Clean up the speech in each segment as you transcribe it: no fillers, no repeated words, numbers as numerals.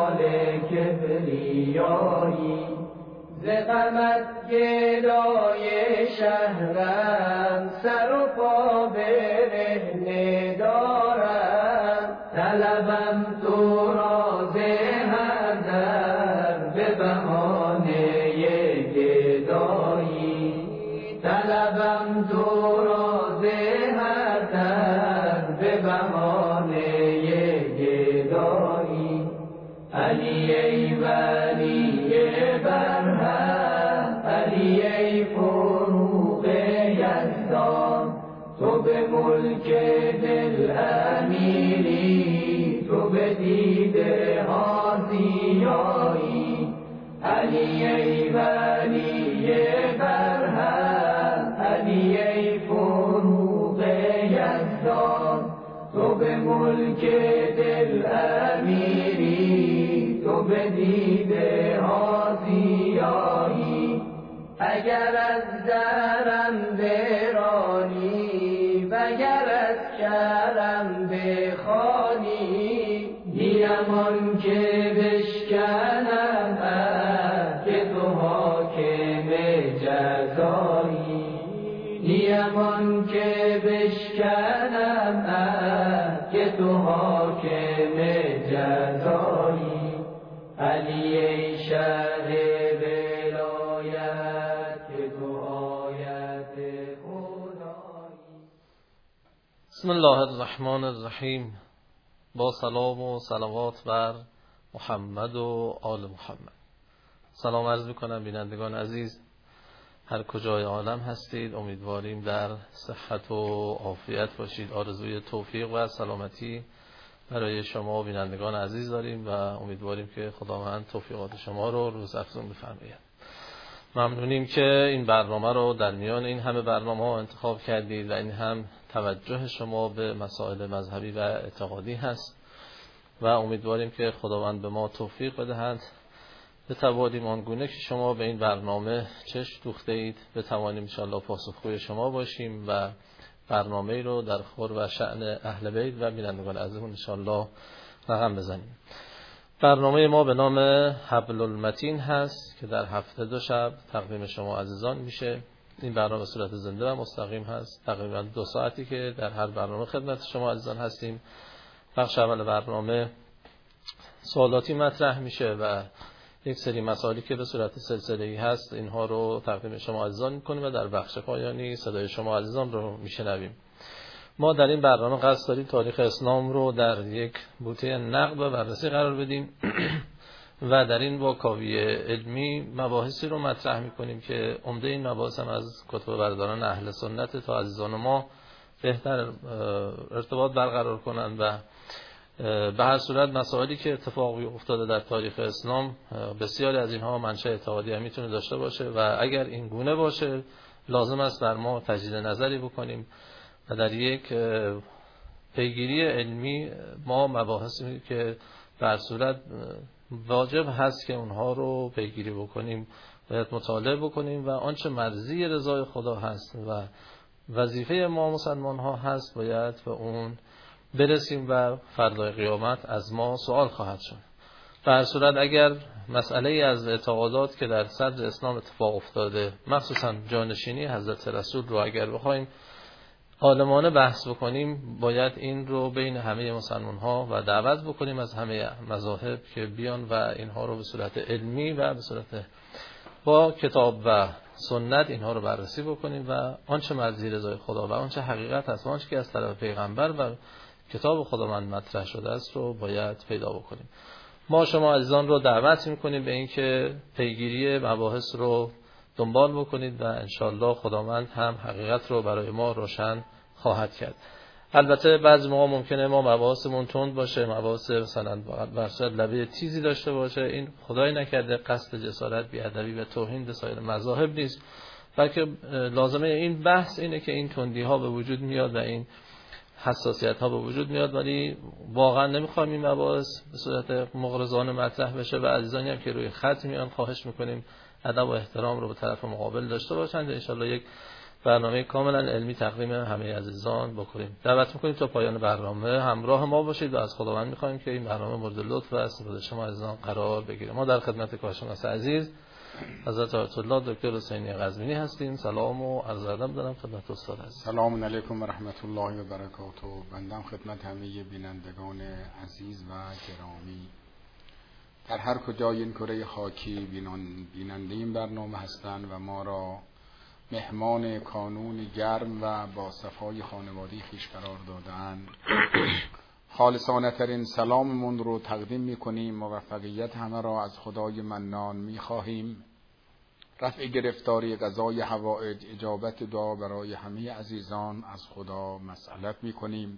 کمال کبریایی، ز غمت گدای شهرم، سر و پا برهنه دارم. طلبم تو را ز هر در به بهانه گدایی، طلبم تو را ز هر در به بهانه گدایی. علی ای ولی برهم، علی ای فروغ یزدان، تو به ملک دل امیری، تو به دیده ها زیایی. علی ای ولی برهم، علی ای فروغ یزدان، تو به ملک دل امیری، تو به دیده ها زیایی. اگر از درم برانی، وگر از کرم بخوانی، نیم آن که بشکنم که تو حاکم جزایی. نیم آن که بشکنم که تو حاکم جزایی. علی ای شه ولایت، که تو آیت خدایی. بسم الله الرحمن الرحیم. با سلام و صلوات بر محمد و آل محمد. سلام عرض میکنم بینندگان عزیز، هر کجای عالم هستید، امیدواریم در صحت و عافیت باشید. آرزوی توفیق و سلامتی برای شما بینندگان عزیز داریم و امیدواریم که خداوند توفیقات شما رو روز افزون بفرماید. ممنونیم که این برنامه رو در میان این همه برنامه‌ها انتخاب کردید و این هم توجه شما به مسائل مذهبی و اعتقادی هست و امیدواریم که خداوند به ما توفیق بدهد بتوانیم آنگونه که شما به این برنامه چشم دوخته اید بتوانیم انشاءالله پاسخگوی شما باشیم و برنامه رو در خور و شأن اهل بیت و بینندگان عزیزمون انشاءالله رقم بزنیم. برنامه ما به نام حبل المتین هست که در هفته 2 شب تقدیم شما عزیزان میشه. این برنامه به صورت زنده و مستقیم هست، تقریبا 2 ساعتی که در هر برنامه خدمت شما عزیزان هستیم. بخش اول برنامه سوالاتی مطرح میشه و یک سری مسائلی که به صورت سلسله‌ای هست اینها رو تقدیم شما عزیزان میکنیم و در بخش پایانی صدای شما عزیزان رو میشنویم. ما در این برنامه قصد داریم تاریخ اسلام رو در یک بوته نقد و بررسی قرار بدیم و در این واکاوی علمی مباحثی رو مطرح میکنیم که عمده این مباحث هم از کتب برداران اهل سنت تا عزیزان ما بهتر ارتباط برقرار کنند و به هر صورت مسائلی که اتفاقی افتاده در تاریخ اسلام بسیاری از اینها منشأ اعتقادی هم میتونه داشته باشه و اگر این گونه باشه لازم است بر ما تجدید نظری بکنیم و در یک پیگیری علمی ما مباحثی که به هر صورت واجب هست که اونها رو پیگیری بکنیم باید مطالعه بکنیم و آنچه مرضی رضای خدا هست و وظیفه ما مسلمان ها هست باید به اون برسیم و فردای قیامت از ما سوال خواهد شد. به هر صورت اگر مسئله از اعتقادات که در صدر اسلام اتفاق افتاده مخصوصا جانشینی حضرت رسول رو اگر بخوایم عالمانه بحث بکنیم باید این رو بین همه مسلمان ها و دعوت بکنیم از همه مذاهب که بیان و اینها رو به صورت علمی و به صورت با کتاب و سنت اینها رو بررسی بکنیم و آنچه مرضی رضای خدا و آنچه حقیقت هست و آنچه که از طرف پیغمبر و کتاب خداوند مطرح شده است رو باید پیدا بکنیم. ما شما عزیزان رو دعوت میکنیم به این که پیگیری مباحث رو دنبال بکنید و انشالله خداوند هم حقیقت رو برای ما روشن خواهد کرد. البته بعضی موقع ممکنه ما مباحثمون تند باشه، مباحث مثلا برصد لبه تیزی داشته باشه. این خدای نکرده قصد جسارت بی‌ادبی و توهین به سایر مذاهب نیست، بلکه لازمه این بحث اینه که این تندی ها به وجود میاد و این حساسیت ها به وجود میاد، ولی واقعا نمیخوایم این مباحث به صورت مغرضانه مطرح بشه و عزیزانی هم که روی خط میان خواهش میکنیم ادب و احترام رو به طرف مقابل داشته باشند. ان شاءالله یک برنامه کاملا علمی تقدیم همه عزیزان بکنیم. دعوت می‌کنیم تا پایان برنامه همراه ما باشید و از خداوند می‌خوایم که این برنامه مورد لطف و استفاده شما عزیزان قرار بگیره. ما در خدمت کارشناس عزیز حضرت آیت الله دکتر حسینی قزوینی هستیم. سلام و عرض ادب دارم خدمت استاد عزیز. سلام علیکم و رحمت الله و برکاته. بنده خدمت همه بینندگان عزیز و گرامی در هر کجای این کره خاکی بیننده این برنامه هستند و ما را مهمان کانون گرم و با صفای خانوادی خویش قرار دادند، خالصانه ترین سلاممون رو تقدیم میکنیم. موفقیت همه را از خدای منان میخواهیم. رفع گرفتاری قضای حوائج، اجابت دعا برای همه عزیزان از خدا مسئلت میکنیم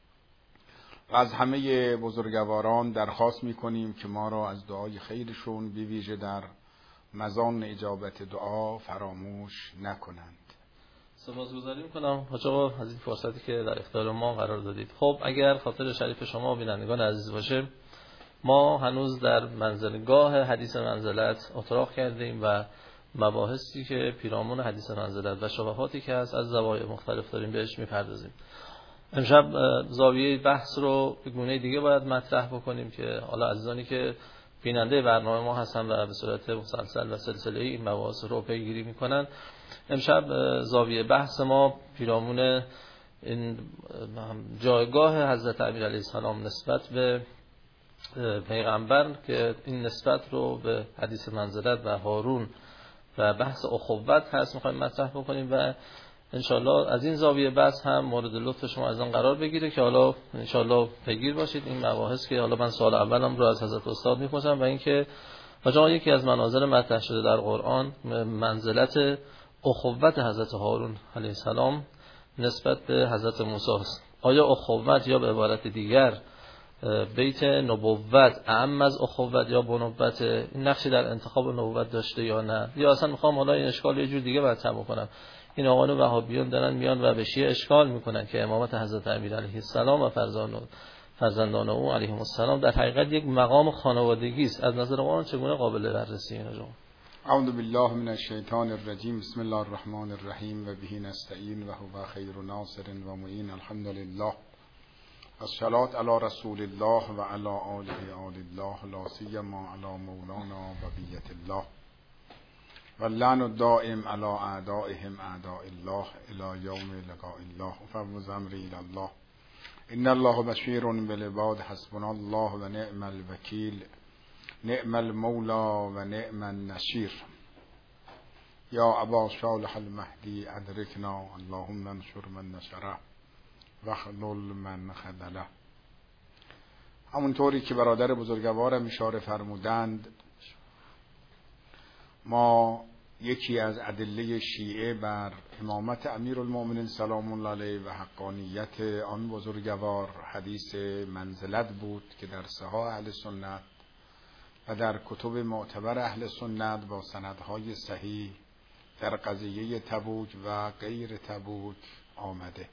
و از همه بزرگواران درخواست میکنیم که ما را از دعای خیرشون به ویژه در مزان اجابت دعا فراموش نکنند. سپاسگزاری میکنم حاج آقا از این فرصتی که در اختیار ما قرار دادید. خب اگر خاطر شریف شما و بینندگان عزیز باشه، ما هنوز در منزلگاه حدیث منزلت اتراق کردیم و مباحثی که پیرامون حدیث منزلت و شبهاتی که هست از زوایای مختلف داریم بهش میپردازیم. امشب زاویه بحث رو به گونه دیگه باید مطرح بکنیم که حالا عزیزانی که بیننده برنامه ما هستن و به صورت مسلسل و سلسله‌ای این مباحث رو پیگیری میکنن، امشب زاویه بحث ما پیرامون این جایگاه حضرت امیر علیه السلام نسبت به پیغمبر که این نسبت رو به حدیث منزلت و هارون و بحث اخوت هست میخوایم مطرح بکنیم و انشالله از این زاویه بحث هم مورد لطف شما از آن قرار بگیره که حالا انشالله پیگیر باشید این مباحث که حالا من سوال اولم رو از حضرت استاد میپرسم و اینکه حاجا یکی از مناظر مطرح شده در قرآن منزلت اخوت حضرت هارون علیه السلام نسبت به حضرت موسی است. آیا اخوت یا به عبارت دیگر بیت نبوت اعم از اخوت یا بنوت این نقشی در انتخاب نبوت داشته یا نه؟ یا اصلا میخوام حالا این اشکال یه جور دیگه مطرح بکنم. این آقایان وهابیون دارن میان و به شیعه اشکال میکنن که امامت حضرت امیر علیه السلام و فرزندان او علیهم السلام در حقیقت یک مقام خانوادگی است. از نظر قرآن چگونه قابل بررسی اینه؟ اعوذ بالله من الشیطان الرجیم. بسم الله الرحمن الرحیم و به نستعین و هو خیر ناصر و معین. الحمد لله الصلاة علی رسول الله و علی آله آل الله لا سیما علی مولانا بقیة الله و اللعن الدائم علی اعدائهم اعداء الله الی یوم لقاء الله. افوض امری الی الله ان الله بشیر بالعباد. حسبنا الله و نعم الوکیل. نعم المولا و نعم النصیر. یا ابا صالح المهدی ادرکنا. اللهم انصر من نصره و خذل من خذله. همونطوری که برادر بزرگوارم اشاره فرمودند، ما یکی از ادله شیعه بر امامت امیرالمؤمنین سلام الله علیه و حقانیت آن بزرگوار حدیث منزلت بود که در صحاح اهل سنت و در کتب معتبر اهل سنت با سندهای صحیح در قضیه تبوک و غیر تبوک آمده.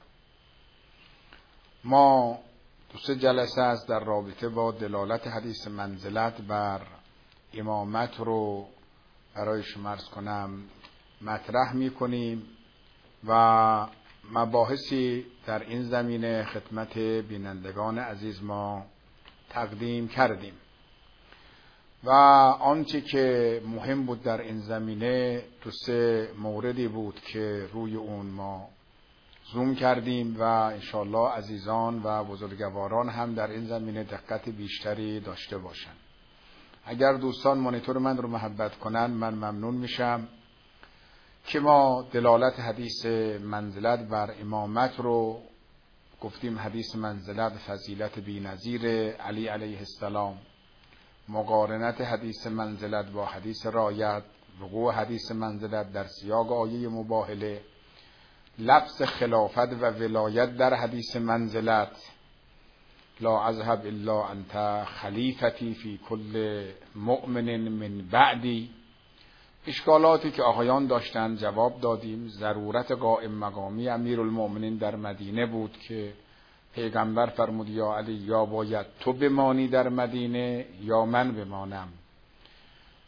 ما 2-3 جلسه است در رابطه با دلالت حدیث منزلت بر امامت رو برای شما عرض کنم مطرح میکنیم و مباحثی در این زمینه خدمت بینندگان عزیز ما تقدیم کردیم و آنچه که مهم بود در این زمینه 2-3 موردی بود که روی اون ما زوم کردیم و انشالله عزیزان و بزرگواران هم در این زمینه دقت بیشتری داشته باشند. اگر دوستان مانیتور من رو محبت کنن من ممنون میشم که ما دلالت حدیث منزلت بر امامت رو گفتیم. حدیث منزلت فضیلت بی‌نظیر علی علیه السلام، مقارنت حدیث منزلت با حدیث رایت، وقوع حدیث منزلت در سیاق آیه مباهله، لفظ خلافت و ولایت در حدیث منزلت، لا اذهب الا انت خلیفتی فی کل مؤمن من بعدی. اشکالاتی که آقایان داشتن جواب دادیم. ضرورت قائم مقامی امیرالمؤمنین در مدینه بود که پیغمبر فرمود یا علی یا باید تو بمانی در مدینه یا من بمانم.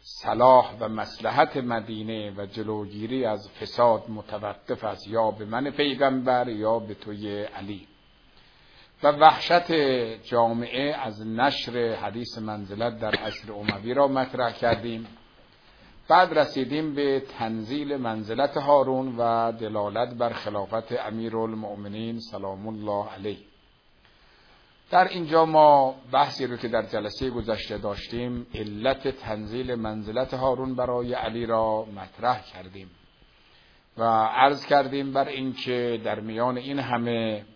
صلاح و مصلحت مدینه و جلوگیری از فساد متوقف است یا به من پیغمبر یا به توی علی. و وحشت جامعه از نشر حدیث منزلت در عصر اموی را مطرح کردیم. بعد رسیدیم به تنزیل منزلت هارون و دلالت بر خلافت امیرالمؤمنین سلام الله علیه. در اینجا ما بحثی رو که در جلسه گذشته داشتیم، علت تنزیل منزلت هارون برای علی را مطرح کردیم و عرض کردیم بر اینکه در میان این همه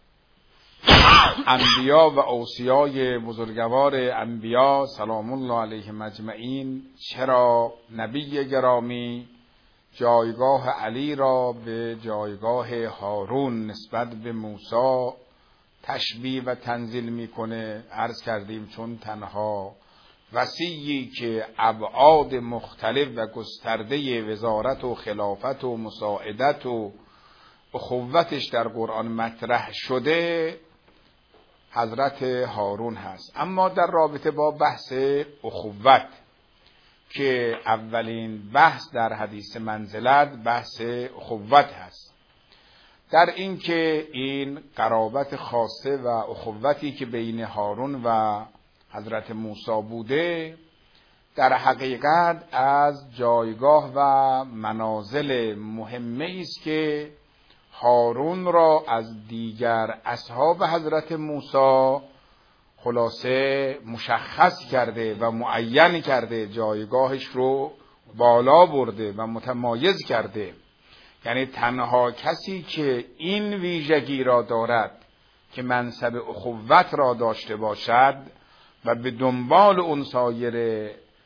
انبیا و اوصیای بزرگوار انبیا سلام الله علیهم اجمعین چرا نبی گرامی جایگاه علی را به جایگاه هارون نسبت به موسی تشبیه و تنزیل میکنه. عرض کردیم چون تنها وصیی که ابعاد مختلف و گسترده وزارت و خلافت و مساعدت و اخوتش در قرآن مطرح شده حضرت هارون هست. اما در رابطه با بحث اخوت که اولین بحث در حدیث منزلت بحث اخوت هست، در این که این قرابت خاصه و اخوتی که بین هارون و حضرت موسی بوده در حقیقت از جایگاه و منازل مهمه است که هارون را از دیگر اصحاب حضرت موسی خلاصه مشخص کرده و معین کرده، جایگاهش رو بالا برده و متمایز کرده. یعنی تنها کسی که این ویژگی را دارد که منصب اخوت را داشته باشد و به دنبال اون سایر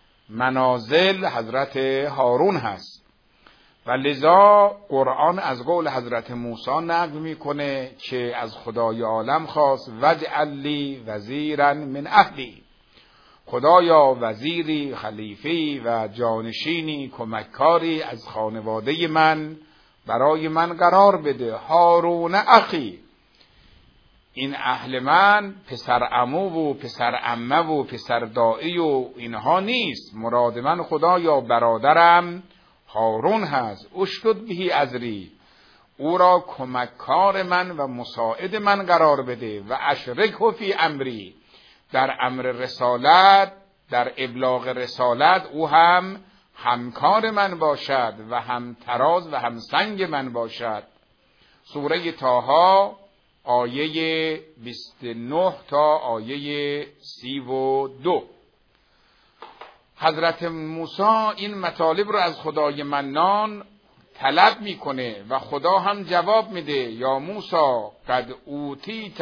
منازل حضرت هارون هست. و لذا قرآن از قول حضرت موسی نقل میکنه که از خدای عالم خواست واجعل لی وزیرا من اهلی، خدایا وزیری، خلیفه‌ای و جانشینی، کمککاری از خانواده من برای من قرار بده. هارون اخی، این اهل من پسر عمو و پسر عمه و پسر دایی و اینها نیست، مراد من خدایا برادرم هارون هست. اشدد بهی ازری، او را کمککار من و مساعد من قرار بده. و اشرکه فی امری، در امر رسالت، در ابلاغ رسالت او هم همکار من باشد و هم تراز و هم سنگ من باشد. سوره طه آیه 29 تا آیه 32. حضرت موسی این مطالب رو از خدای منان طلب میکنه و خدا هم جواب میده یا موسی قد اوتیت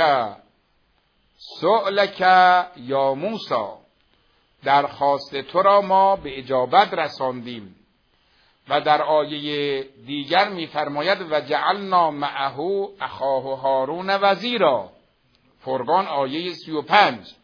سؤلک یا موسی، درخواست تو را ما به اجابت رساندیم. و در آیه دیگر میفرماید و جعلنا معه اخاه هارون وزیرا، فرقان آیه 35.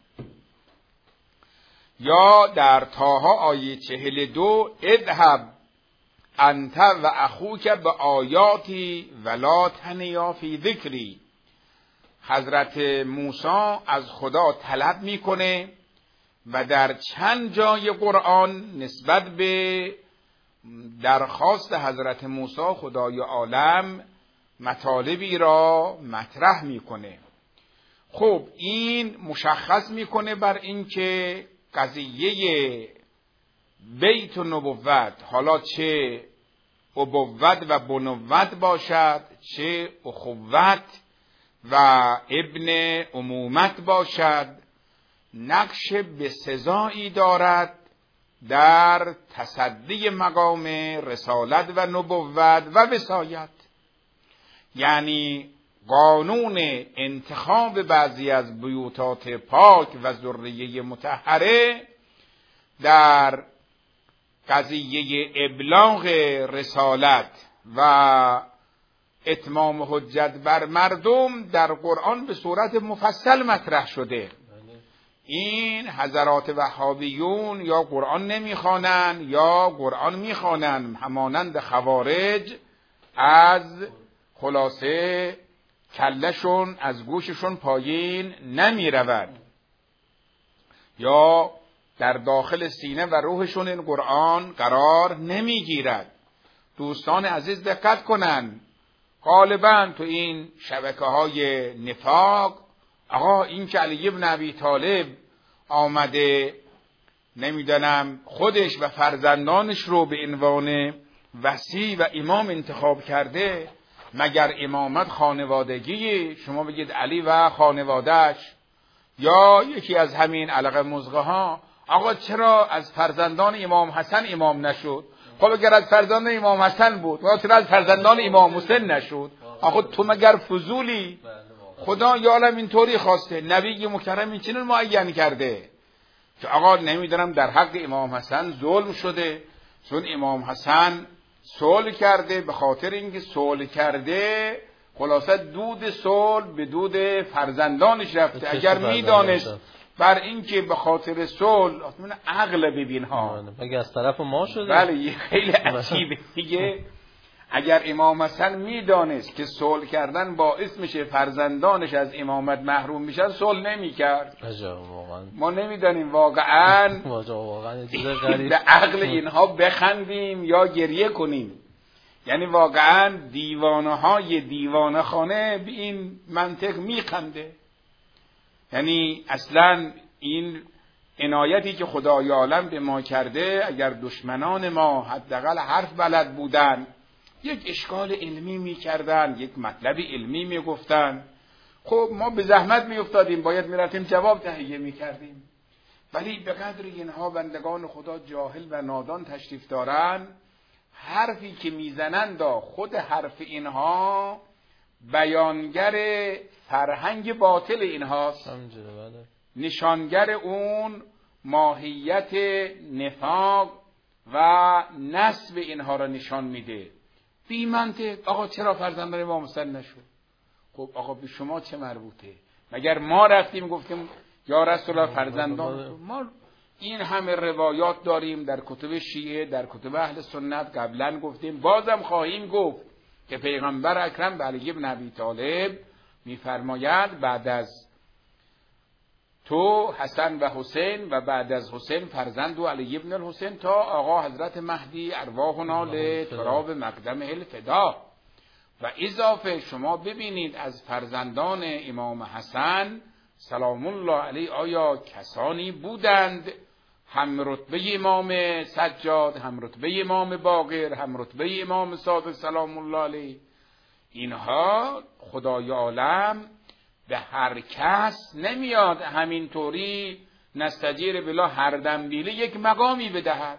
یا در طه آیه 42 اذهب انت و اخوک به آیاتی ولا تنیا فی ذکری. حضرت موسی از خدا طلب میکنه و در چند جای قرآن نسبت به درخواست حضرت موسی خدای عالم مطالبی را مطرح میکنه. خب این مشخص میکنه بر این که قضیه بیت و نبوت، حالا چه ابوت و بنوت باشد، چه اخوت و ابن امومت باشد، نقش بسزایی دارد در تصدی مقام رسالت و نبوت و وصایت. یعنی قانون انتخاب بعضی از بیوتات پاک و ذریه مطهره در قضیه ابلاغ رسالت و اتمام حجت بر مردم در قرآن به صورت مفصل مطرح شده. این حضرات وهابیون یا قرآن نمیخوانند یا قرآن میخوانند، همانند خوارج از خلاصه کلشون از گوششون پایین نمی رود. یا در داخل سینه و روحشون این قرآن قرار نمیگیرد. دوستان عزیز دقت کنن، غالبا تو این شبکه‌های نفاق آقا این که علی ابن ابی طالب آمده نمیدانم خودش و فرزندانش رو به عنوان وصی و امام انتخاب کرده، مگر امامت خانوادگی؟ شما بگید علی و خانوادهش، یا یکی از همین علقه مزغه ها آقا چرا از فرزندان امام حسن امام نشد؟ خب اگر از فرزندان امام حسن بود و چرا از فرزندان امام حسین نشد؟ آقا تو مگر فضولی؟ خدا یعلم اینطوری خواسته، نبی مکرم این چنین معین کرده که آقا نمیدونم در حق امام حسن ظلم شده، چون امام حسن صلح کرده، به خاطر اینکه صلح کرده خلاصه دود صلح به دود فرزندانش رفته. اگر میدانست بر اینکه به خاطر صلح اصلا عقل ببین ها مگه از طرف ما شده؟ بله خیلی عجیبه دیگه. اگر امام حسن میدانست که صلح کردن باعث میشه فرزندانش از امامت محروم میشن صلح نمیکرد. ما نمیدانیم واقعا به عقل اینها بخندیم یا گریه کنیم. یعنی واقعا دیوانه های دیوانه خانه به این منطق میخنده. یعنی اصلا این عنایتی که خدای عالم به ما کرده، اگر دشمنان ما حداقل حرف بلد بودن یک اشکال علمی میکردن، یک مطلب علمی میگفتن، خب ما به زحمت میافتادیم، باید میرفتیم جواب تهیه میکردیم. ولی به قدر اینها بندگان خدا جاهل و نادان تشریف دارن، حرفی که میزنند خود حرف اینها بیانگر فرهنگ باطل اینهاست، نشانگر اون ماهیت نفاق و نسب اینها را نشان میده. بی منطق آقا چرا فرزندان امام حسین نشد؟ خب آقا به شما چه مربوطه؟ مگر ما رفتیم گفتیم یا رسول الله فرزندان؟ ما این همه روایات داریم در کتب شیعه، در کتب اهل سنت، قبلا گفتیم بازم خواهیم گفت که پیغمبر اکرم به علی ابن ابی طالب میفرماید بعد از تو حسن و حسین و بعد از حسین فرزند و علی ابن الحسین تا آقا حضرت مهدی ارواحنا لتراب مقدم الفدا. و اضافه شما ببینید از فرزندان امام حسن سلام الله علیه آیا کسانی بودند هم رتبه امام سجاد، هم رتبه امام باقر، هم رتبه امام صادق سلام الله علیه؟ اینها خدای عالم به هر کس نمیاد همینطوری نستجیر بلا هر دنبیله یک مقامی بدهد،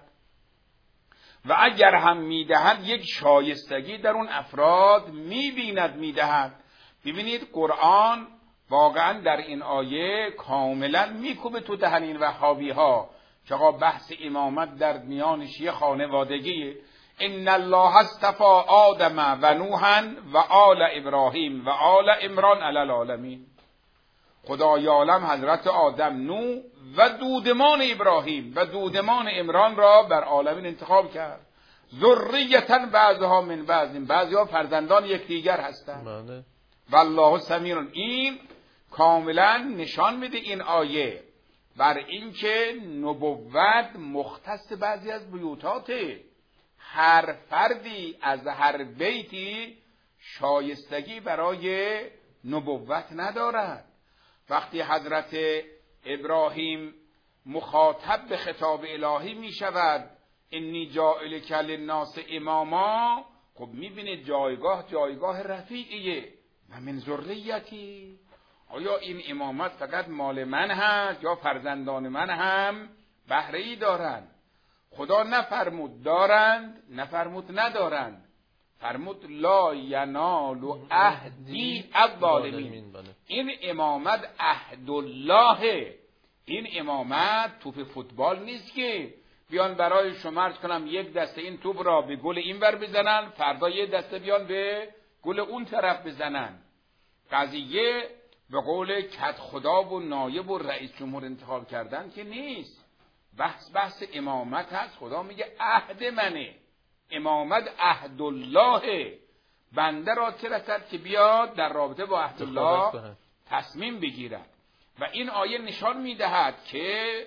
و اگر هم میدهد یک شایستگی در اون افراد میبیند میدهد. ببینید قرآن واقعا در این آیه کاملا میکوبه تو دهن این وهابی ها که آقا بحث امامت در میان شیعه خانوادگیه. ان الله اصطفى آدم و نوحا و آل ابراهیم و آل عمران علی العالمین. خدای عالم حضرت آدم، نوح و دودمان ابراهیم و دودمان عمران را بر عالمین انتخاب کرد. ذریة بعضها من بعض، بعضی‌ها فرزندان یکدیگر هستند. والله سمیع. این کاملا نشان میده این آیه بر اینکه نبوت مختص بعضی از بیوتاته. هر فردی از هر بیتی شایستگی برای نبوت ندارد. وقتی حضرت ابراهیم مخاطب به خطاب الهی می شود انی جاعلک للناس اماما، خب می بینید جایگاه رفیعیه. و من ذریتی، آیا این امامت فقط مال من هست یا فرزندان من هم بهره‌ای دارند؟ خدا نفرمود دارند، نفرمود ندارند، فرمود لا ینال عهدی الظالمین. این امامت عهد الله، این امامت توپ فوتبال نیست که بیان برای شما عرض کنم یک دسته این توپ را به گل این ور بزنن، فردا یک دسته بیان به گل اون طرف بزنن. قضیه به قول کد خدا و نایب و رئیس جمهور انتخاب کردن که نیست. بحث امامت هست. خدا میگه عهد منه، امامت عهد الله. بنده را چه رسد که بیاد در رابطه با عهد الله تصمیم بگیرد. و این آیه نشان میدهد که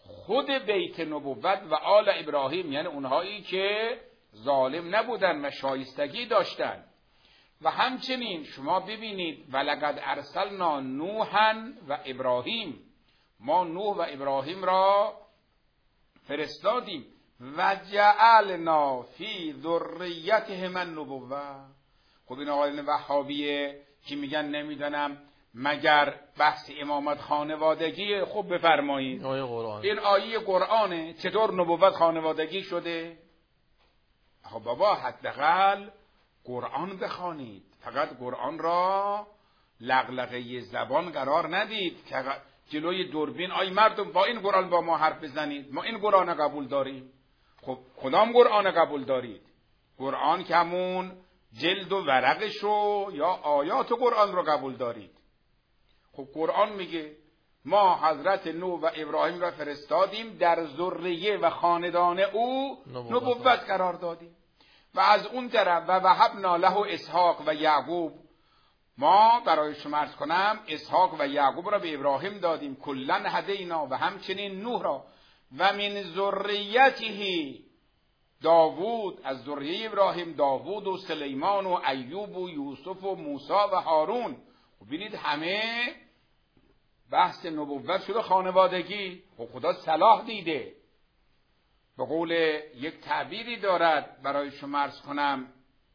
خود بیت نبوت و آل ابراهیم، یعنی اونهایی که ظالم نبودن و شایستگی داشتن. و همچنین شما ببینید ولقد ارسلنا نوحا و ابراهیم، ما نوح و ابراهیم را فرستادیم. و جعلنا فی ذریتهم النبوة. خب این آقایان وهابیه که میگن نمیدونم مگر بحث امامت خانوادگی، خب بفرمایید این آیه قرآنه، چطور نبوت خانوادگی شده؟ خب بابا حداقل قرآن بخوانید، فقط قرآن را لغلغه زبان قرار ندید که جلوی دوربین آی مردم با این قرآن با ما حرف بزنید، ما این قرآن قبول داریم. خب کدام قرآن قبول دارید؟ قرآن که همون جلد و ورقشو یا آیات قرآن رو قبول دارید؟ خب قرآن میگه ما حضرت نوح و ابراهیم را فرستادیم، در ذریه و خاندان او نبوت قرار دادیم. و از اون طرف و وهبنا له اسحاق و یعقوب، ما برای شما عرض کنم اسحاق و یعقوب را به ابراهیم دادیم. کلا هدینا، و همچنین نوح را. و من ذریته داوود، از ذریه ابراهیم داوود و سلیمان و ایوب و یوسف و موسی و هارون. ببینید همه بحث نبوت شده خانوادگی. و خدا صلاح دیده. به قول یک تعبیری دارد برای شما عرض کنم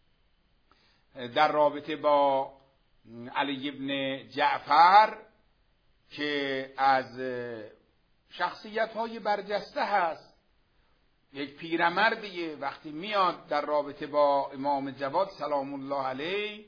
در رابطه با علی ابن جعفر که از شخصیت‌های برجسته هست، یک پیرمردیه، وقتی میاد در رابطه با امام جواد سلام الله علیه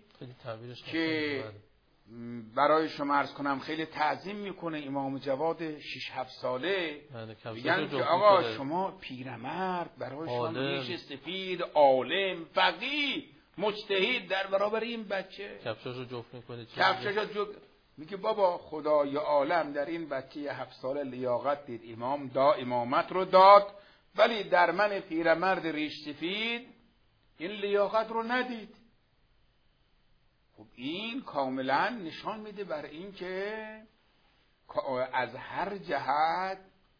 که برای شما عرض کنم خیلی تعظیم میکنه امام جواد 6-7 ساله، میگن که آقا شما پیرمرد برای شما ریش سفید، عالم، فقیه، مجتهد در برابر این بچه کفشاشو جفت میکنه. میگه بابا خدای عالم در این بچه 7 ساله لیاقت دید، امامت رو داد، ولی در من پیرمرد ریش سفید این لیاقت رو ندید. خب این کاملا نشان میده بر این که از هر جهت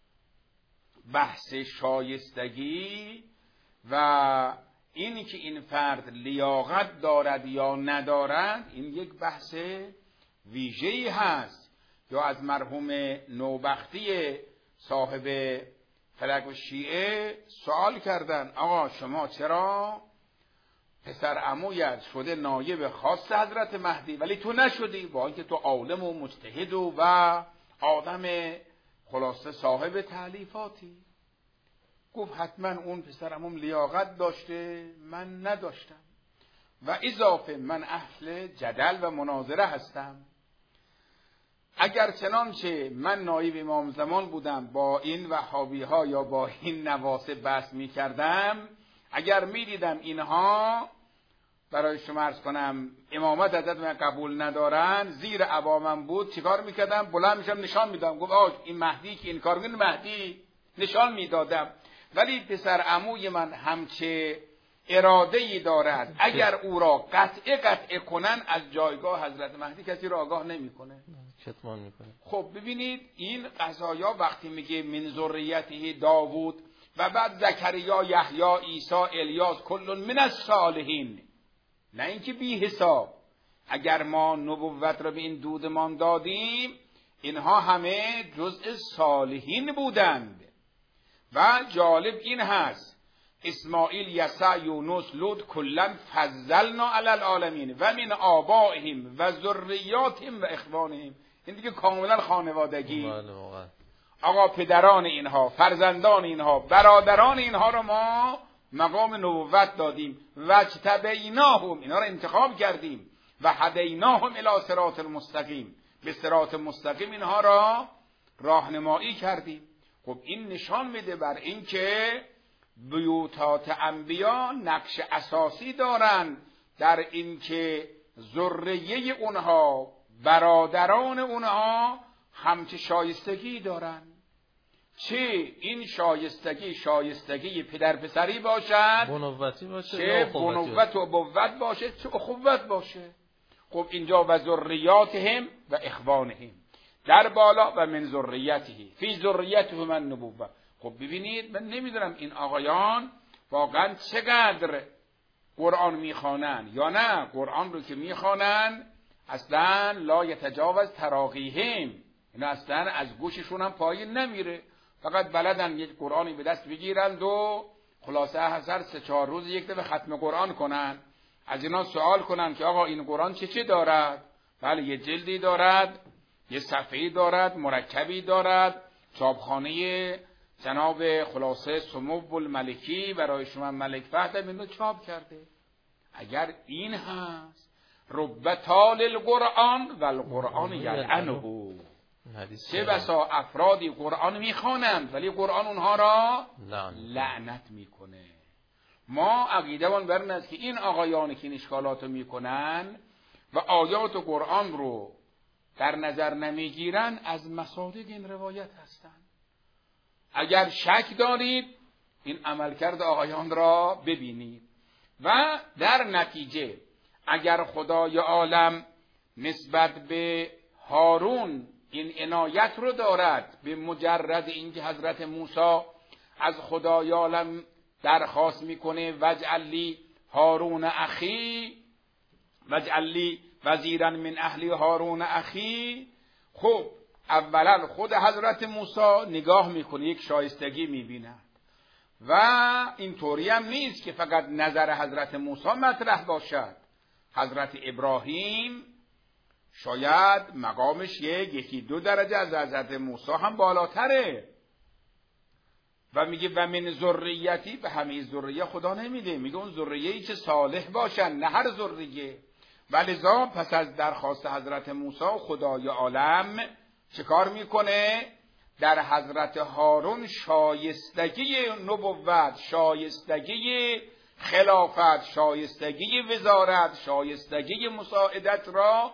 بحث شایستگی و اینی که این فرد لیاقت دارد یا ندارد این یک بحث ویژه‌ای هست. یا از مرحوم نوبختی صاحب فلک و شیعه سوال کردن آقا شما چرا پسر عمویت شده نایب خاص حضرت مهدی ولی تو نشدی، با اینکه تو عالم و مجتهد و آدم خلاصه صاحب تألیفاتی؟ گفت حتما اون پسر عموم لیاقت داشته، من نداشتم، و اضافه من اهل جدل و مناظره هستم. اگر چنانچه من نایب امام زمان بودم با این وهابی ها یا با این نواسب بحث می کردم، اگر می دیدم اینها برای شما عرض کنم امامت حضرت من قبول ندارن، زیر عوامم بود، چیکار میکردم؟ بلند میشم نشان میدادم، گفت آج این مهدی که این کار میکنه مهدی، نشان میدادم. ولی پسر عموی من همچه اراده‌ای دارد، اگر او را قطع کنن از جایگاه حضرت مهدی کسی را آگاه نمیکنه، کتمان میکنه. خب ببینید این قضایا وقتی میگه من ذریته داوود و بعد زکریا، یحیی، عیسی، الیاس کل من الصالحین، نه اینکه بی حساب. اگر ما نبوت را به این دودمان دادیم اینها همه جزء صالحین بودند. و جالب این هست اسماعیل، یسع، یونس، لوط کلا فضلنا علی العالمین و من آبائهم و ذریاتهم و اخوانهم. این دیگه کاملا خانوادگی. آقا پدران اینها، فرزندان اینها، برادران اینها رو ما مقام نبوت دادیم و اجتبیناهم، اینا رو انتخاب کردیم، و هدیناهم الی صراط المستقیم، به صراط مستقیم اینها را راهنمایی کردیم. خب این نشان میده بر این که بیوتات انبیا نقش اساسی دارن در این که ذریه اونها، برادران اونها همچه شایستگی دارن، چه این شایستگی پدر پسری باشد، بنوتی باشه، چه بنوت و ابوت باشه، چه اخوت باشه. خب اینجا و ذریاتهم و اخوانهم، در بالا و من ذریته فی ذریته من نبوه. خب ببینید من نمیدونم این آقایان واقعا چقدر قرآن میخوانن یا نه. قرآن رو که میخوانن اصلا لا یتجاوز تراقیهم، اینا اصلا از گوششون هم پایین نمیره، فقط بلدن یک قرآنی به دست بگیرند و خلاصه هر 3-4 روز یک دفعه ختم قرآن کنن. از اینا سوال کنن که آقا این قرآن چه دارد؟ بله یه جلدی دارد، یه صفحه‌ای دارد، مرکبی دارد، چاپخانه جناب خلاصه سمو الملکی برای شما ملک فهد اینو چاپ کرده. اگر این هست رب طال القرآن و القرآن یلعنه، چه بسا افرادی قرآن میخوانند ولی قرآن اونها را لعنت میکنه. ما عقیده‌مون بر این است که این آقایانی که این اشکالاتو میکنن و آیات قرآن رو در نظر نمیگیرن از مصادیق این روایت هستند. اگر شک دارید این عملکرد آقایان را ببینید و در نتیجه اگر خدای عالم نسبت به هارون این عنایت رو دارد، به مجرد اینکه حضرت موسی از خدای عالم درخواست میکنه واجعل لی هارون اخی واجعل لی وزیرا من اهل هارون اخی، خب اولا خود حضرت موسی نگاه میکنه یک شایستگی میبیند و این طوری هم نیست که فقط نظر حضرت موسی مطرح باشد. حضرت ابراهیم شاید مقامش 1-2 درجه از حضرت موسی هم بالاتره و میگه و من ذریتی، به همه ذریه خدا نمیده، میگه اون ذریه‌ای که صالح باشن، نه هر ذریه. ولذا پس از درخواست حضرت موسی خدای عالم چه کار میکنه؟ در حضرت هارون شایستگی نبوت، شایستگی خلافت، شایستگی وزارت، شایستگی مساعدت را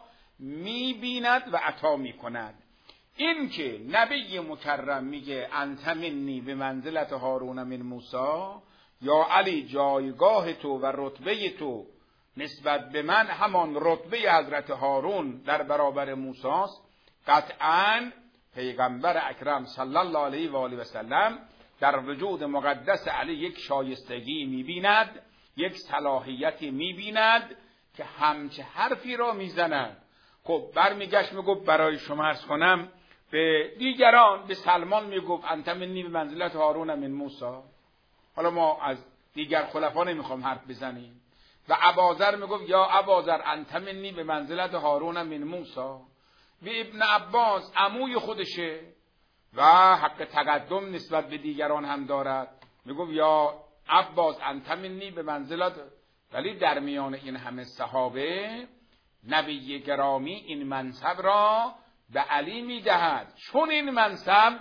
میبیند و عطا میکند. این که نبی مکرم میگه انت منی به منزلت هارون من موسی، یا علی جایگاه تو و رتبه تو نسبت به من همان رتبه حضرت هارون در برابر موسی است. قطعاً پیغمبر اکرم صلی الله علیه و آله و سلم در وجود مقدس علی یک شایستگی میبیند، یک صلاحیتی میبیند که همچه حرفی را میزند. خب برمیگشت میگفت برای شما عرض کنم به دیگران، به سلمان میگفت انت منی به منزلت هارون من موسی. حالا ما از دیگر خلفا نمیخوام حرف بزنیم. و اباذر میگفت یا اباذر انت منی به منزلت هارون من موسی. و ابن عباس عموی خودشه و حق تقدم نسبت به دیگران هم دارد، میگفت یا عباس انت منی به منزلت. ولی در میان این همه صحابه نبی گرامی این منصب را به علی میدهد، چون این منصب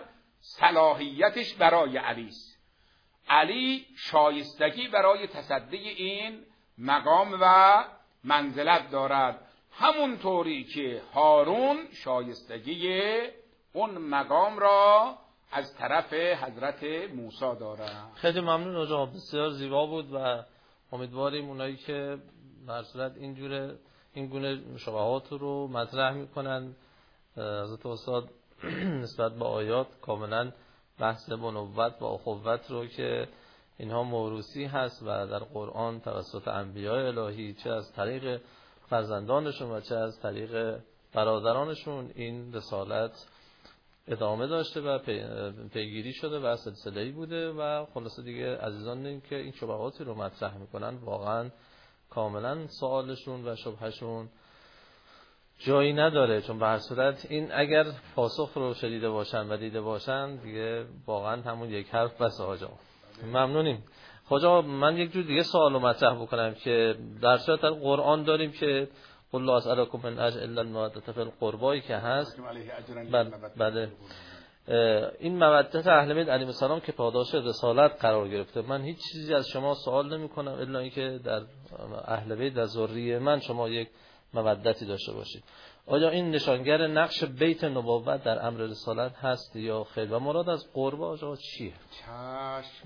صلاحیتش برای علی است. علی شایستگی برای تصدی این مقام و منزلت دارد، همون طوری که هارون شایستگی اون مقام را از طرف حضرت موسی دارد. خیلی ممنون آقا، بسیار زیبا بود و امیدواریم اونایی که در صورت این گونه مشابهات رو مطرح میکنن حضرت استاد نسبت به آیات کاملا بحث بنوت و اخوت رو که اینها موروثی هست و در قرآن توسط انبیاء الهی چه از طریق فرزندانشون و چه از طریق برادرانشون این رسالت ادامه داشته و پیگیری شده و سلسله‌ای بوده و خلاصه دیگه عزیزان این که این شبهاتی رو مطرح میکنن واقعا کاملا سوالشون و شبهشون جایی نداره، چون به هر صورت این اگر پاسخ رو شنیده باشن و دیده باشن دیگه واقعا همون یک حرف بس آقا. ممنونیم. خدا من یک جور دیگه سوالو مطرح بکنم که در صورت قرآن داریم که قل لا اسألکم من اجر الا المودة فی القربا که هست. بله این مودت اهل بیت علیهم السلام که پاداش رسالت قرار گرفته، من هیچ چیزی از شما سوال نمی کنم الا اینکه در اهل بیت در ذریه من شما یک مودتی داشته باشید. آیا این نشانگر نقش بیت نبوت در امر رسالت هست یا خیر؟ و مراد از قربا آقا چیه؟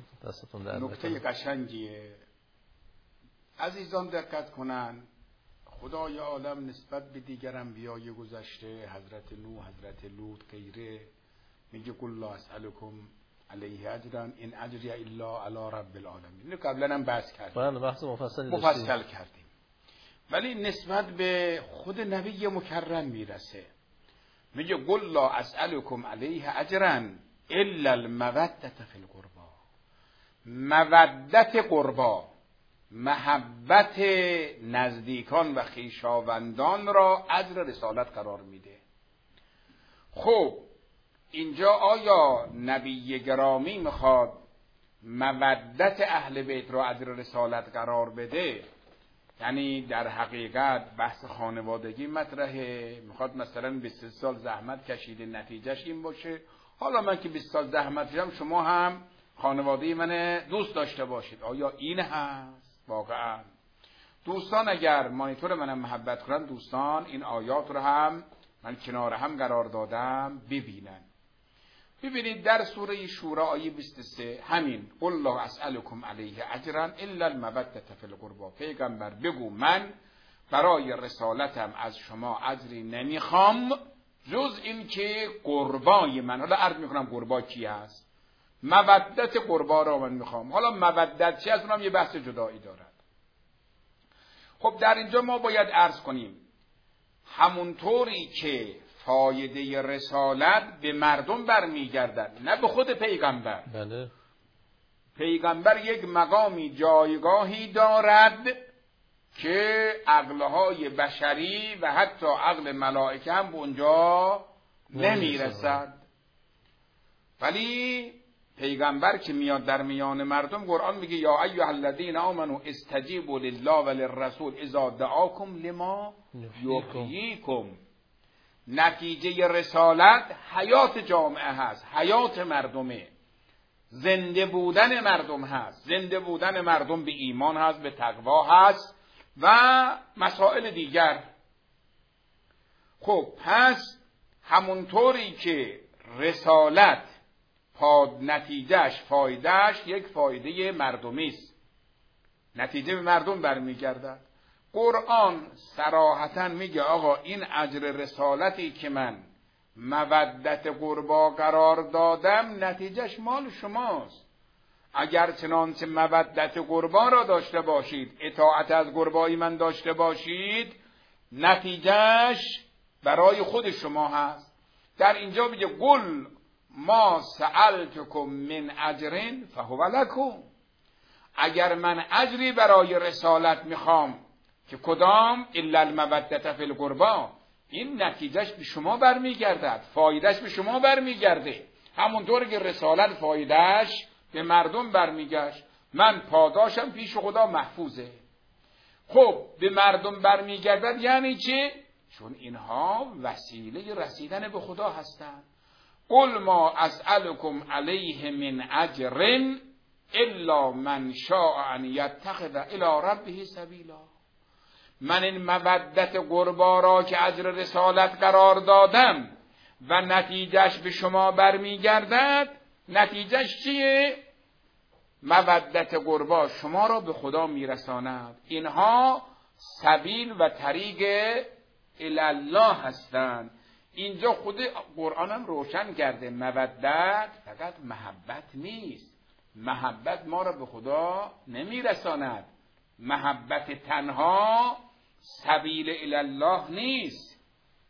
نکته قشنگیه. عزیزان دقت کنن، خدای عالم نسبت به دیگر انبیای گذشته، حضرت نوح، حضرت لوط، غیره، میگه قل لا اسألکم علیه اجرا ان اجری الا علی رب العالمین. اینو قبلا هم بحث کردیم، بحث مفصل کردیم. ولی نسبت به خود نبی مکرم میرسه، میگه قل لا اسألکم علیه اجرا الا المودة فی القربا. مودت قربا، محبت نزدیکان و خویشاوندان را اجر رسالت قرار میده. خب اینجا آیا نبی گرامی میخواد مودت اهل بیت را اجر رسالت قرار بده؟ یعنی در حقیقت بحث خانوادگی مطرحه، میخواد مثلا 20 سال زحمت کشیده نتیجهش این باشه حالا من که 20 سال زحمت کشیدم شما هم خانواده من دوست داشته باشید. آیا این هست؟ واقعا دوستان اگر مانیتور منم محبت کنن، دوستان این آیات رو هم من کنار هم قرار دادم ببینن. ببینید در سوره شورا آیه 23 همین قل لا اسألکم علیه اجرا الا المودة فی القربا. پیغمبر بگو من برای رسالتم از شما اجری نمیخوام جز این که قربای من، حالا عرض میکنم قربا کی هست، مودت قربا را من میخوام. حالا مودت چی از اونم یه بحث جدایی دارد. خب در اینجا ما باید عرض کنیم همونطوری که فایده رسالت به مردم برمیگردد نه به خود پیغمبر. بله. پیغمبر یک مقامی جایگاهی دارد که عقلهای بشری و حتی عقل ملائکه هم به اونجا نمیرسد. ولی پیغمبر که میاد در میان مردم، قرآن میگه یا ایها الذین آمنوا استجیبوا لله و للرسول اذا دعاکم لما یحییکم. نتیجه رسالت حیات جامعه هست، حیات مردمه، زنده بودن مردم هست، زنده بودن مردم به ایمان هست، به تقوا هست و مسائل دیگر. خب پس همونطوری که رسالت نتیجهش فایدهش یک فایده مردمی است، نتیجه به مردم برمیگردد. قرآن صراحتا میگه آقا این اجر رسالتی که من مودت قربا قرار دادم نتیجهش مال شماست. اگر چنانچه مودت قربا را داشته باشید، اطاعت از قربای من داشته باشید، نتیجهش برای خود شما هست. در اینجا میگه قل ما سألتکم من اجر فهو لکم. اگر من اجری برای رسالت میخوام که کدام الا المودة فی القربا، این نتیجهش به شما برمیگردد، فایدهش به شما برمیگرده. همونطور که رسالت فایدهش به مردم برمیگشت، من پاداشم پیش خدا محفوظه. خب به مردم برمیگردد یعنی چه؟ چون اینها وسیله رسیدن به خدا هستند. قل ما اسألکم علیه من اجر الا من شاء ان یتخذ الی ربه سبیلا. من این مودت قربا را که اجر رسالت قرار دادم و نتیجهش به شما برمیگردد، نتیجهش چیه؟ مودت قربا شما را به خدا میرساند. اینها سبیل و طریق الی الله هستند. اینجا خود قرآن هم روشن کرده مودت فقط محبت نیست. محبت ما را به خدا نمیرساند. محبت تنها سبیل الی الله نیست،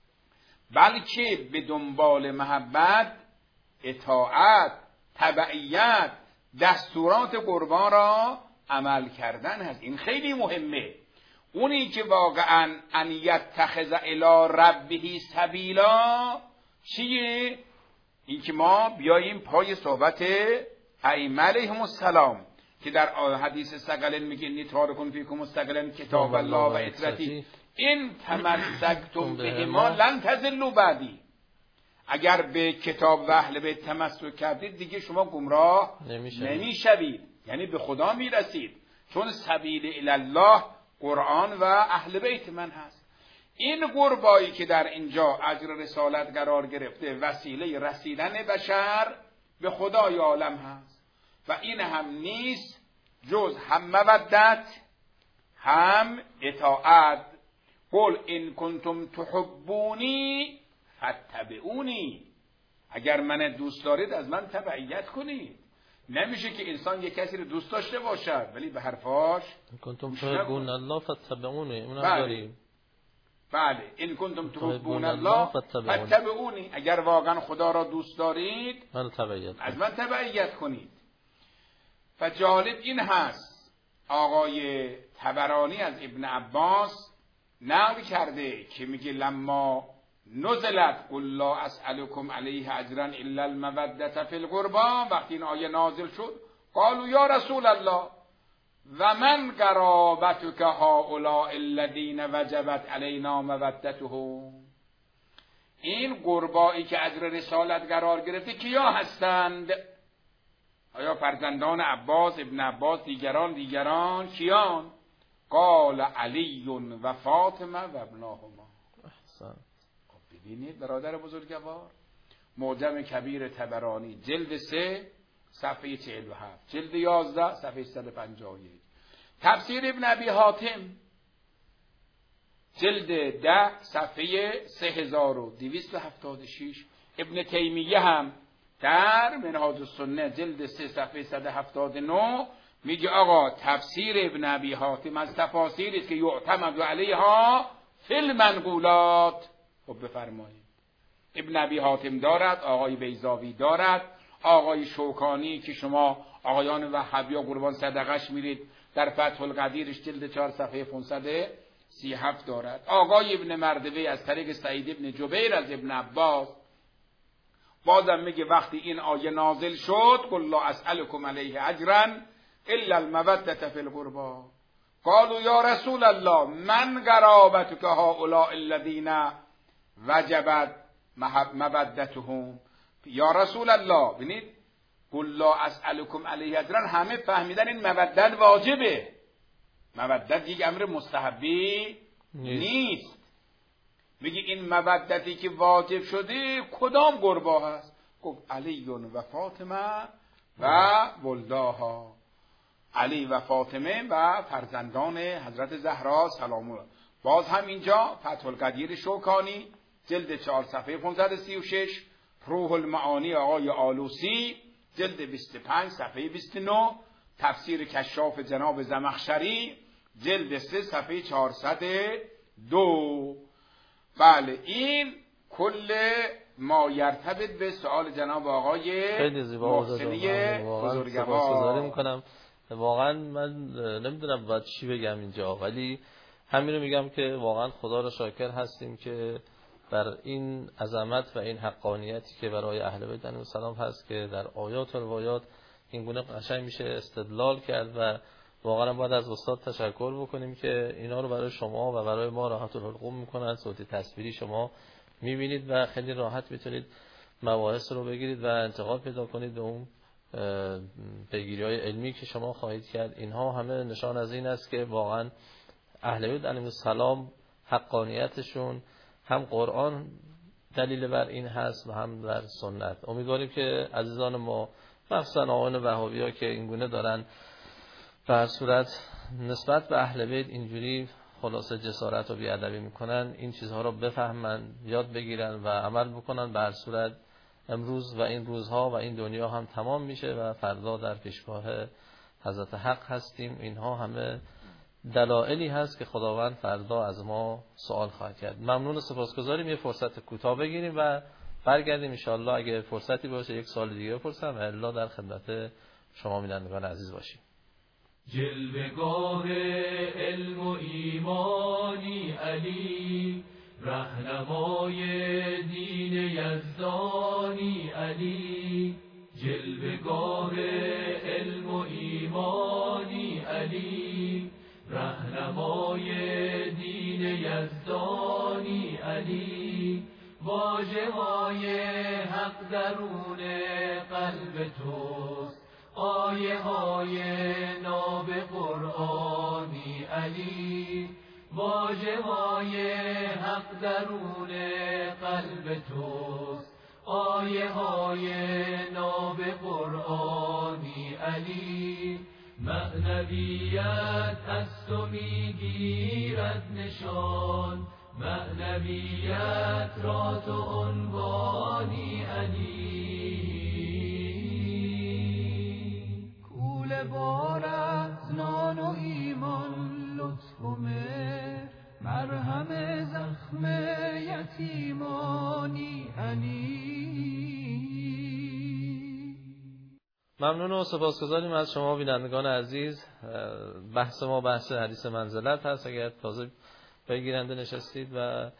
بلکه به دنبال محبت اطاعت، تبعیت، دستورات قربان را عمل کردن هست. این خیلی مهمه. اونی که واقعا ان یتخذ الی ربه سبیلا چیه؟ این که ما بیاییم پای صحبت ائمه علیهم السلام که در حدیث ثقلین میگه انی تارکون فیکم الثقلین کتاب الله و اطرتی این تمسکتم بهما لن تضلوا بعدی. اگر به کتاب و اهل بیت تمسک کردید دیگه شما گمراه نمیشوید، یعنی به خدا میرسید، چون سبیل الی الله قرآن و اهل بیت من هست. این قربایی که در اینجا اجر رسالت قرار گرفته وسیله رسیدن بشر به خدای عالم هست و این هم نیست جز هم مودت هم اطاعت. قل ان کنتم تحبونی فاتبعونی، اگر من دوست دارید از من تبعیت کنید. نمیشه که انسان یک کسی رو دوست داشته باشد ولی به حرفاش کنتم تحبون الله فاتبعونی، اونم داریم. بله ان کنتم تحبون الله فاتبعونی، اگر واقعا خدا را دوست دارید از من تبعیت کنید. و جالب این هست آقای طبرانی از ابن عباس نقل کرده که میگه لما نزلت قل لا اسألكم علیه اجرا الا المودة فی القربى، وقتی این آیه نازل شد قالوا یا رسول الله و من قرابتك هؤلاء الذین وجبت علینا مودتهم، این قربایی که اجر رسالت قرار گرفته کیا هستند؟ آیا فرزندان عباس، ابن عباس، دیگران کیان؟ قال علی و فاطمه و ابناهما. خب ببینید برادر بزرگوار، معجم کبیر طبرانی جلد 3 صفحه 47، جلد 11 صفحه 151، تفسیر ابن ابی حاتم جلد 10 صفحه 3276، ابن تیمیه هم در منهاج السنه جلد 3 صفحه 179 میگه آقا تفسیر ابن ابی حاتم از تفاسیری است که یعتمد علیها فی المنقولات. خب بفرمایید ابن ابی حاتم دارد، آقای بیضاوی دارد، آقای شوکانی که شما آقایان وهابیا قربان صدقش میرید در فتح القدیرش جلد 4 صفحه 537 دارد، آقای ابن مردوی از طریق سعید ابن جبیر از ابن عباس بازم میگه وقتی این آیه نازل شد قل لا اسألكم علیه اجرا الا المودة فی القربى قالوا یا رسول الله من قرابتك هؤلاء الذین وجبت مودتهم، یا رسول الله. ببینید قل لا اسألكم علیه اجرا، همه فهمیدن این مودت واجبه، مودت یک امر مستحبی نیست. میگه این مودتی که واجب شده کدام قربا هست؟ گفت علی و فاطمه و ولداها، علی و فاطمه و فرزندان حضرت زهرا سلام الله. باز هم اینجا فتح القدیر شوکانی جلد 4 صفحه 536، روح المعانی آقای آلوسی جلد 25 صفحه 29، تفسیر کشاف جناب زمخشری جلد 3 صفحه 402. بله این کل ما یرتبط به سوال جناب آقای محسنی بزرگوار. میکنم واقعا من نمیدونم باید چی بگم اینجا، ولی همین رو میگم که واقعا خدا رو شاکر هستیم که بر این عظمت و این حقانیتی که برای اهل بیت علیهم السلام هست که در آیات و روایات این گونه قشنگ میشه استدلال کرد و واقعا باید از استاد تشکر بکنیم که اینا رو برای شما و برای ما راحت الحلقوم میکنن. صوتی تصویری شما میبینید و خیلی راحت میتونید مباحث رو بگیرید و انتقال پیدا کنید به اون پیگیری‌های علمی که شما خواهید کرد. اینها همه نشان از این است که واقعا اهل بیت علیهم السلام حقانیتشون هم قرآن دلیل بر این هست و هم در سنت. امیدواریم که عزیزان ما مخصوصا آقایان وهابی‌ها که این گونه دارن به هر صورت نسبت به اهل بیت اینجوری خلاصه جسارت و بی‌ادبی میکنن، این چیزها رو بفهمن، یاد بگیرن و عمل بکنن. به هر صورت امروز و این روزها و این دنیا هم تمام میشه و فردا در پیشگاه حضرت حق هستیم. اینها همه دلایلی هست که خداوند فردا از ما سوال خواهد کرد. ممنون و سپاسگزاریم. یه فرصت کوتاه بگیریم و برگردیم ان شاء الله. اگه فرصتی باشه یک سال دیگه بپرسم و الا در خدمت شما بینندگان عزیز باشیم. جلوه‌گاه علم و ایمانی علی، رهنمای دین یزدانی علی، جلوه‌گاه علم و ایمانی علی، رهنمای دین یزدانی علی، واژه‌های حق درون قلب توست، آیه های ناب قرآنی علی، واژه های حق درون قلب توست، آیه های ناب قرآنی علی، معنویت از تو میگیرد نشان، معنویت را تو عنوانی علی. کوله بار از نان و ایمان، لطف و مهر، مرهم زخم یتیمانی علی. ممنون و سپاسگزاریم از شما بینندگان عزیز. بحث ما بحث حدیث منزلت هست. اگر تازه پیگیرنده نشستید و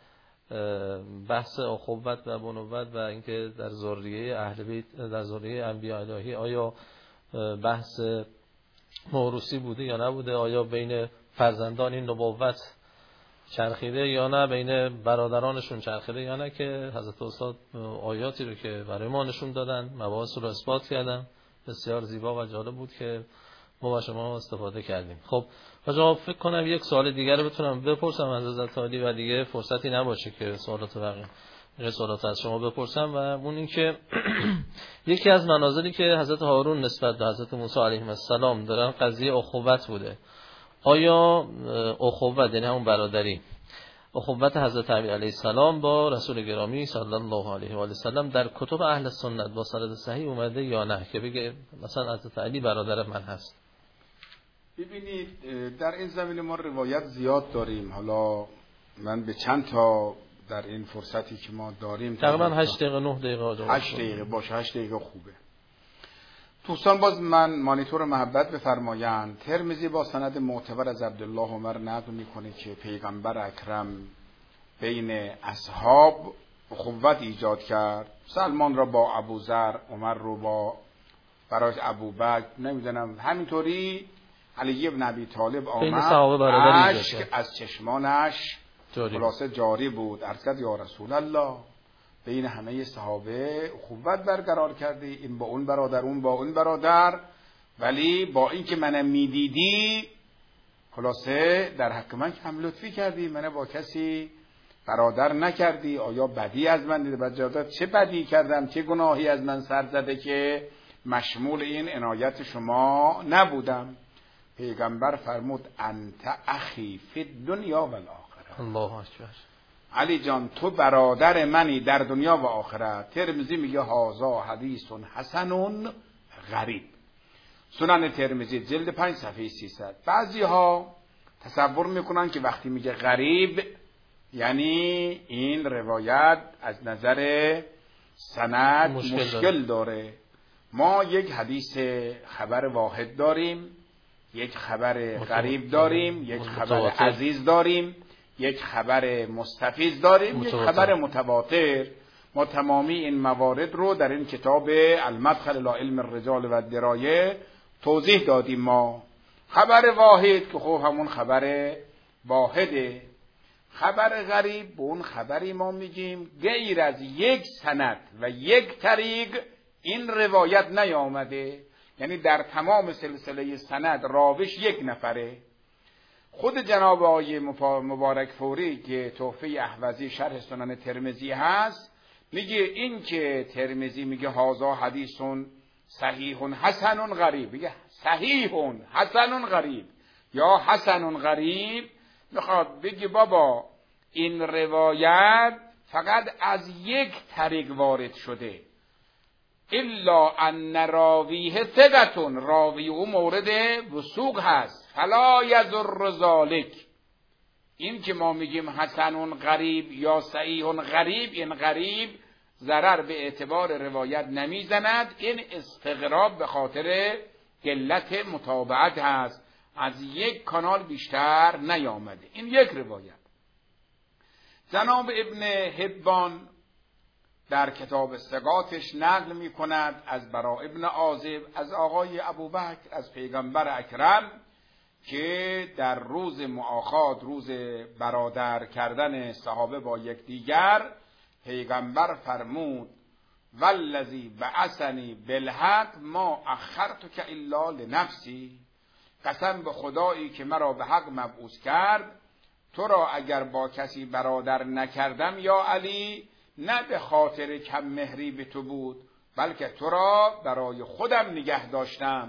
بحث اخوت و بنوت و اینکه در ذریه اهل بیت، در ذریه انبیاء الهی آیا بحث موروثی بوده یا نبوده، آیا بین فرزندان این نبوت چرخیده یا نه، بین برادرانشون چرخیده یا نه، که حضرت استاد آیاتی رو که برای ما نشون دادن، مباحث رو اثبات کردن، بسیار زیبا و جالب بود که ما با شما استفاده کردیم. خب آقا فکر کنم یک سوال دیگر رو بتونم بپرسم از حضرت عالی و دیگه فرصتی نباشه که سوالات بقیه سوالات از شما بپرسم، و اون این که یکی از منازلی که حضرت هارون نسبت به حضرت موسی علیه السلام دارن قضیه اخوت بوده. آیا اخوت یعنی همون برادری، اخوت حضرت علی علیه السلام با رسول گرامی صلی الله علیه و آله وسلم در کتب اهل سنت با سند صحیح اومده یا نه، که بگه مثلا حضرت علی برادر من هست؟ ببینید در این زمینه ما روایت زیاد داریم. حالا من به چند تا در این فرصتی که ما داریم تقریبا 8 دقیقه 9 دقیقه 8 دقیقه باشه، 8 دقیقه خوبه. دوستان باز من مانیتور محبت بفرمایند. ترمذی با سند معتبر از عبدالله عمر نقل میکنه که پیغمبر اکرم بین اصحاب اخوت ایجاد کرد. سلمان را با ابوذر، عمر رو با برای ابوبکر، نمیدونم همینطوری علی ابن ابی طالب آمد، اشک از چشمانش خلاصه جاری بود. عرض کرد یا رسول الله، بین همه صحابه اخوت برقرار کردی، این با اون برادر، اون با اون برادر، ولی با این که منم میدیدی خلاصه در حق من کم لطفی کردی، منم با کسی برادر نکردی. آیا بدی از من دیده؟ بجادت چه بدی کردم، چه گناهی از من سر زده که مشمول این عنایت شما نبودم؟ پیغمبر فرمود انت اخی فی الدنیا و الاخره. الله اکبر. علی جان تو برادر منی در دنیا و آخرت. ترمذی میگه هازا حدیث حسن غریب. سنن ترمذی جلد 5 صفحه 300. بعضی ها تصور میکنن که وقتی میگه غریب یعنی این روایت از نظر سند مشکل داره. ما یک حدیث خبر واحد داریم، یک خبر غریب داریم، یک خبر عزیز داریم، یک خبر مستفیض داریم، یک خبر متواتر. ما تمامی این موارد رو در این کتاب المدخل الی علم الرجال و الدرایه توضیح دادیم. ما خبر واحد که خب همون خبر واحده. خبر غریب به اون خبری ما میگیم غیر از یک سند و یک طریق این روایت نیامده، یعنی در تمام سلسله سند راویش یک نفره. خود جناب آقای مبارک فوری که تحفه احوزی شرح سنن ترمذی هست میگه این که ترمذی میگه هازا حدیثون صحیح حسن غریب، میگه صحیح حسن غریب یا حسن غریب، میخواد بگه بابا این روایت فقط از یک طریق وارد شده، الا ان راویه ثقتون، راوی او مورد وثوق هست، فلا یضر ذلک. این که ما میگیم حسن غریب یا صحیح غریب، این غریب ضرر به اعتبار روایت نمیزند، این استغراب به خاطر قلت متابعت هست، از یک کانال بیشتر نیامده. این یک روایت. جناب ابن حبان در کتاب ثقاتش نقل می کند از برا ابن عازب از آقای ابوبکر از پیغمبر اکرم که در روز مؤاخات، روز برادر کردن صحابه با یکدیگر، پیغمبر فرمود والذی بعثنی بالحق ما اخرتک الا لنفسی، قسم به خدایی که مرا به حق مبعوث کرد، تو را اگر با کسی برادر نکردم یا علی، نه به خاطر کم مهری به تو بود، بلکه تو را برای خودم نگه داشتم.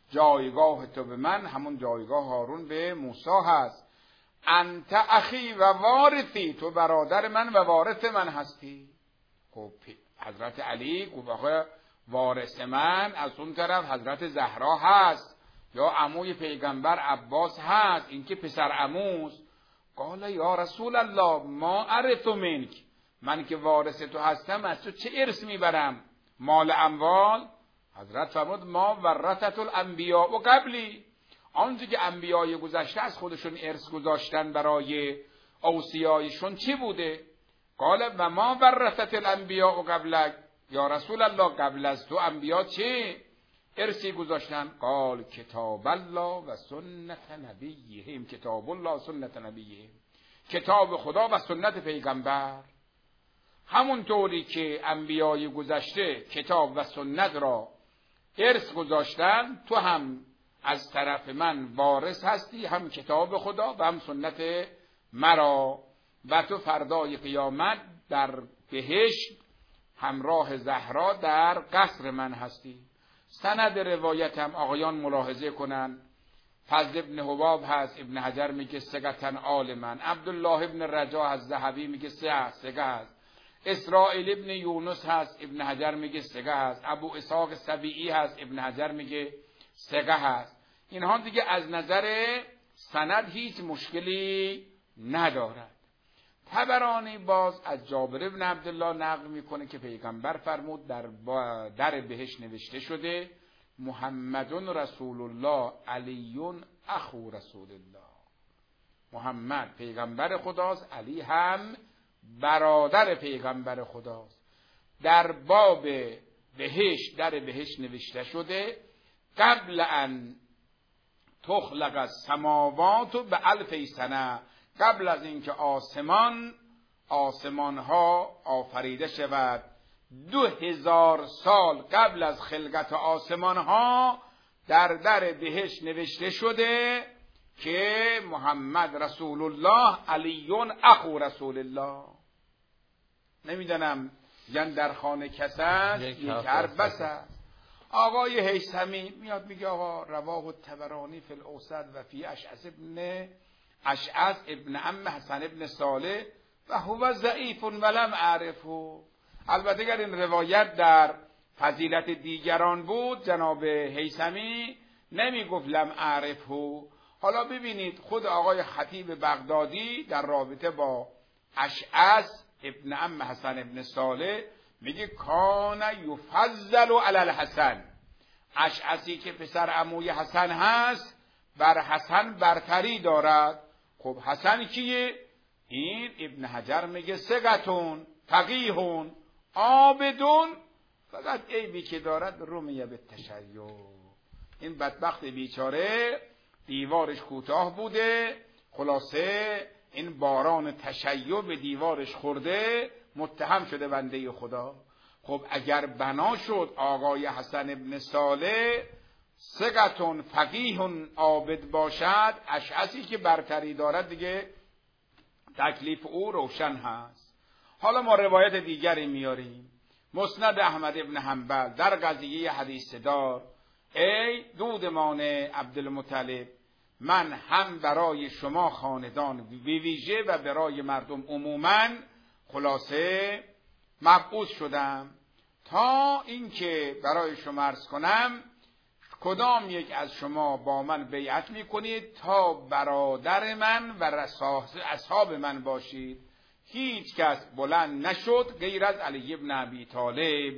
جایگاه تو به من همون جایگاه هارون به موسی هست. انت اخی و وارثی، تو برادر من و وارث من هستی. خب حضرت علی گفت وارث من از اون طرف حضرت زهرا هست یا عموی پیغمبر عباس هست، این که پسر عموست. قال یا رسول الله ما ارث منک، من که وارث تو هستم از تو چه ارث میبرم؟ مال اموال؟ حضرت فرمود ما ورثت الانبیاء و قبلی، آنچه که انبیای گذشته از خودشون ارث گذاشتن برای اوصیایشون چی بوده؟ قال و ما ورثت الانبیاء و قبلک، یا رسول الله قبل از تو انبیا چه ارثی گذاشتن؟ قال کتاب الله و سنت نبیهم، کتاب الله و سنت نبیهم، کتاب خدا و سنت پیغمبر. همونطوری که انبیای گذشته کتاب و سنت را ارث گذاشتن، تو هم از طرف من وارث هستی، هم کتاب خدا و هم سنت مرا، و تو فردای قیامت در بهشت همراه زهرا در قصر من هستی. سند روایتم آقایان ملاحظه کنن، فضل ابن حباب هست، ابن حجر میگه سگتن آل من، عبدالله ابن رجا از ذهبی میگه سگه هست، اسرائیل ابن یونس هست، ابن حجر میگه سگه هست، ابو اسحاق سبیعی هست، ابن حجر میگه سگه هست. اینها دیگه از نظر سند هیچ مشکلی ندارد. طبرانی باز از جابر بن عبدالله نقل میکنه که پیغمبر فرمود در بهشت نوشته شده محمد رسول الله علی اخو رسول الله، محمد پیغمبر خداست، علی هم برادر پیغمبر خداست. در باب بهشت، در بهشت نوشته شده قبل ان تخلق السماوات بألف سنه، قبل از اینکه آسمان ها آفریده شود 2000 سال قبل از خلقت آسمان ها در بهشت نوشته شده که محمد رسول الله علی اخو رسول الله. نمیدونم یعنی در خانه کس است یک حرف بس است. آقای هیثمی میاد میگه آقا رواه الطبرانی فی الاوسط و فی اشعث ابن عم حسن ابن صالح و هو ضعیف ولم اعرفه. البته اگر این روایت در فضیلت دیگران بود جناب هیثمی نمی گفت لم اعرفه. حالا ببینید خود آقای خطیب بغدادی در رابطه با اشعث ابن عم حسن ابن صالح میگه کان یفضل علی الحسن، اشعثی که پسر عموی حسن هست بر حسن برتری دارد. خب حسن کیه؟ این ابن حجر میگه سگتون فقیهون عابدون، فقط عیبی که دارد رمیه به تشیع. این بدبخت بیچاره دیوارش کوتاه بوده، خلاصه این باران تشیع به دیوارش خورده، متهم شده بنده خدا. خب اگر بنا شد آقای حسن ابن صالح سگتون فقیهون عابد باشد، اشعثی که برتری دارد دیگه تکلیف او روشن هست. حالا ما روایت دیگری میاریم. مسند احمد ابن حنبل در قضیه حدیث دار ای دودمان عبدالمطلب، من هم برای شما خاندان ویژه و برای مردم عموما خلاصه مبعوث شدم تا اینکه برای شما عرض کنم کدام یک از شما با من بیعت میکنید تا برادر من و اصحاب من باشید. هیچ کس بلند نشد غیر از علی ابن ابی طالب.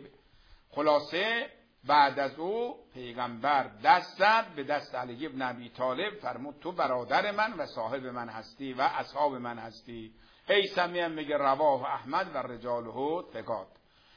خلاصه بعد از او پیغمبر دست زد به دست علی ابن ابی طالب، فرمود تو برادر من و صاحب من هستی و اصحاب من هستی. هیثمی هم میگه رواه احمد و رجاله ثقات.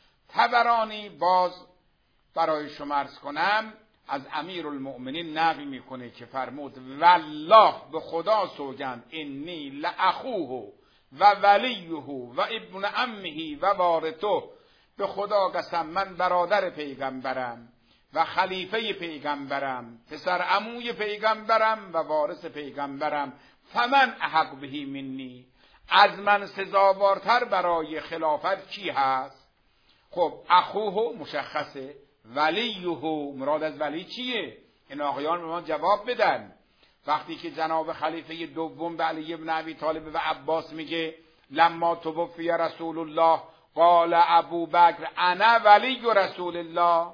طبرانی باز برای شما عرض کنم از امیرالمؤمنین نقل میکنه که فرمود والله به خدا سوگند انی لاخوه و ولیه و ابن عمه و وارثه، به خدا قسم من برادر پیغمبرم و خلیفه پیغمبرم، پسر عموی پیغمبرم و وارث پیغمبرم. فمن احق بهی منی، از من سزاوارتر برای خلافت کی هست؟ خب اخوه مشخصه، ولیه مراد از ولی چیه؟ این آقایان به ما جواب بدن. وقتی که جناب خلیفه دوم به علی ابن ابی طالب و عباس میگه لما توفی رسول الله قال ابوبکر انا ولی رسول الله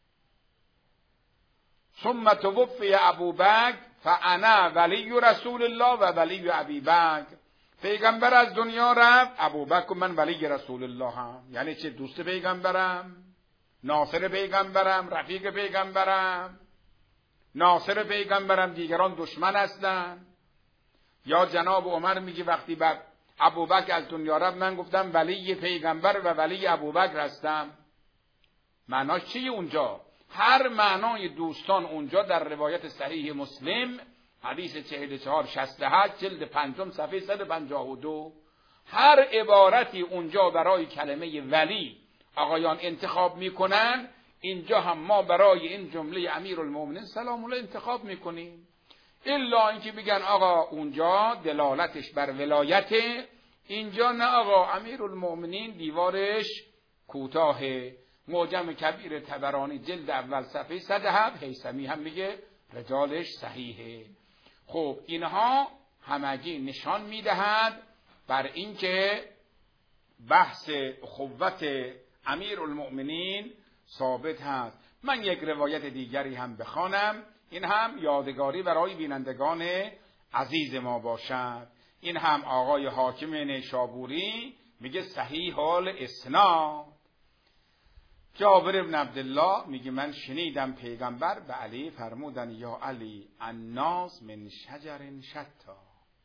ثم توفی ابوبکر فانا ولی رسول الله و ولی ابی بکر. پیغمبر از دنیا رفت، ابوبکر من ولی رسول الله هم. یعنی چه؟ دوست پیغمبرم، ناصر پیغمبرم، رفیق پیغمبرم. ناصر پیغمبرم، دیگران دشمن هستن. یا جناب عمر میگه وقتی ابوبکر از دنیا رفت من گفتم ولی پیغمبر و ولی ابوبکر هستم. معناش چیه اونجا؟ هر معنای دوستان اونجا در روایت صحیح مسلم حدیث 4468 جلد 5 صفحه 152 هر عبارتی اونجا برای کلمه ولی آقایان انتخاب میکنن، اینجا هم ما برای این جمله امیرالمومنین سلام الله انتخاب میکنیم. الا اینکه بگن آقا اونجا دلالتش بر ولایته، اینجا نه آقا امیرالمومنین دیوارش کوتاهه. معجم کبیر طبرانی جلد اول صفحه 107 هیثمی هم میگه رجالش صحیحه. خب اینها همگی نشان میدهد بر اینکه بحث اخوت امیرالمومنین ثابت هست. من یک روایت دیگری هم بخوانم، این هم یادگاری برای بینندگان عزیز ما باشد. این هم آقای حاکم نیشابوری میگه صحیح الاسناد. جابر بن عبدالله میگه من شنیدم پیغمبر به علی فرمودن یا علی الناس من شجر شتا،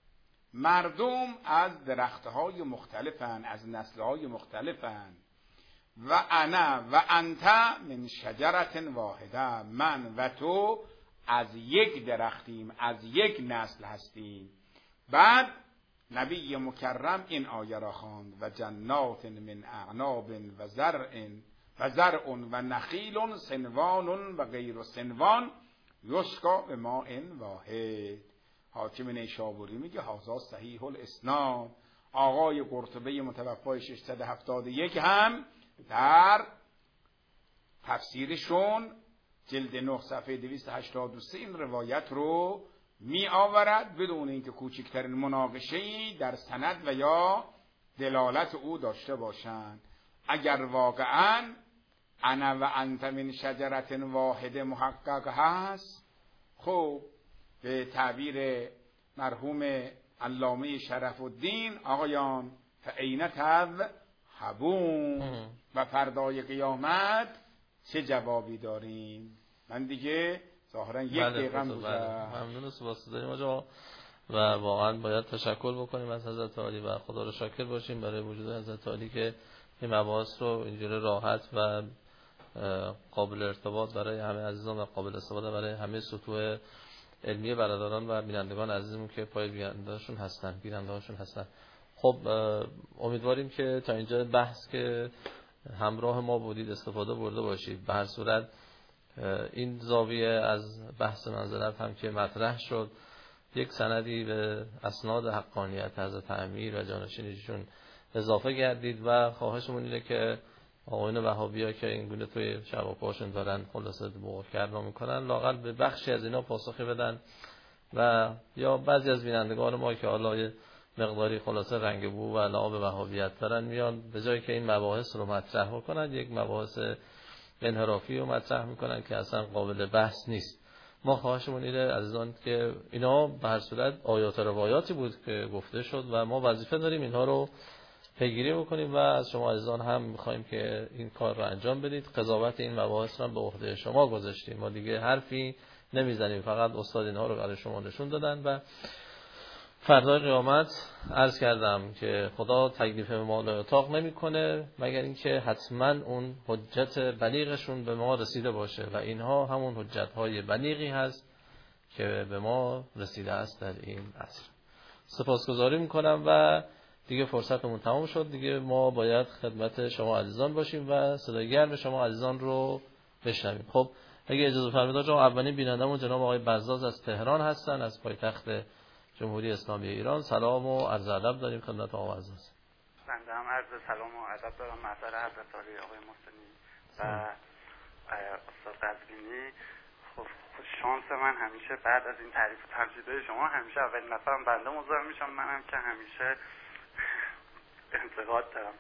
مردم از درختهای مختلفن، از نسلهای مختلفن. و انا و انت من شجرت واحده، من و تو از یک درختیم، از یک نسل هستیم. بعد نبی مکرم این آیه را خواند و جنات من اعناب و زرع و نخیل صنوان و غیر صنوان یسقا بماء واحد. حاکم نیشابوری میگه هذا صحیح الاسناد. آقای قرطبی متوفای 671 هم در تفسیرشون جلد 9 صفحه 283 این روایت رو می آورد بدون اینکه کوچکترین مناقشه‌ای در سند و یا دلالت او داشته باشند. اگر واقعاً انا و انت من شجرت واحد محقق هست، خب به تعبیر مرحوم علامه شرف الدین آقایان فعین تذهبون و فردای قیامت چه جوابی داریم؟ من دیگه ظاهرا یک دقیقه ممنون سپاس داریم آقا و واقعا باید تشکر بکنیم از حضرت عالی و خدا رو شاکر باشیم برای وجود حضرت عالی که این مباحث رو اینجوری راحت و قابل ارتباط برای همه عزیزان و قابل استفاده برای همه سطوح علمی برادران و بینندگان عزیزمون که پای بینندهاشون هستن. خب امیدواریم که تا اینجا بحث که همراه ما بودید استفاده برده باشید. به هر صورت این زاویه از بحث منزلت هم که مطرح شد، یک سندی به اسناد حقانیت حضرت امیر و جانشینشون اضافه گردید و خواهشمون اینه که آقایون وهابی‌ها که این گونه توی شبکه‌هاشون دارن خلاصه بوق‌کردنا میکنن لااقل به بخشی از اینا پاسخی بدن و یا بعضی از بینندگان ما که حالا مقداری خلاصه رنگ بو و لعاب وهابیت دارن میان به جایی که این مباحث رو مطرح بکنن یک مباحث انحرافی رو مطرح میکنن که اصلا قابل بحث نیست. ما خواهشمون اینه عزیزان که اینا به هر صورت آیات و روایاتی بود که گفته شد و ما وظیفه داریم اینها رو پیگیری بکنیم و از شما عزیزان هم میخوایم که این کار رو انجام بدید. قضاوت این مباحث رو به عهده شما گذاشتیم، ما دیگه حرفی نمیزنیم، فقط استاد اینها رو برای شما نشون دادن. و فردای قیامت عرض کردم که خدا تکلیف ما رو اتاق نمیکنه مگر اینکه حتما اون حجت بلیغشون به ما رسیده باشه و اینها همون حجت های بلیغی هست که به ما رسیده است در این عصر. سپاسگزاری میکنم و دیگه فرصتمون تمام شد. دیگه ما باید خدمت شما عزیزان باشیم و صدای گرم شما عزیزان رو بشنویم. خب اگه اجازه فرمایید آقا، اولین بینندمون جناب آقای بزاز از تهران هستن، از پایتخت جمهوری اسلامی ایران. سلام و عرض ادب داریم خدمت آقا بزاز. بنده هم عرض سلام و ادب دارم محضر حضرت عالی آقای محسنی و استاد قزوینی. خب شانس من همیشه بعد از این تعریف و تمجیدهای شما همیشه اولین نفرم بنده مزاحم میشم. منم که همیشه انتقاد دارم.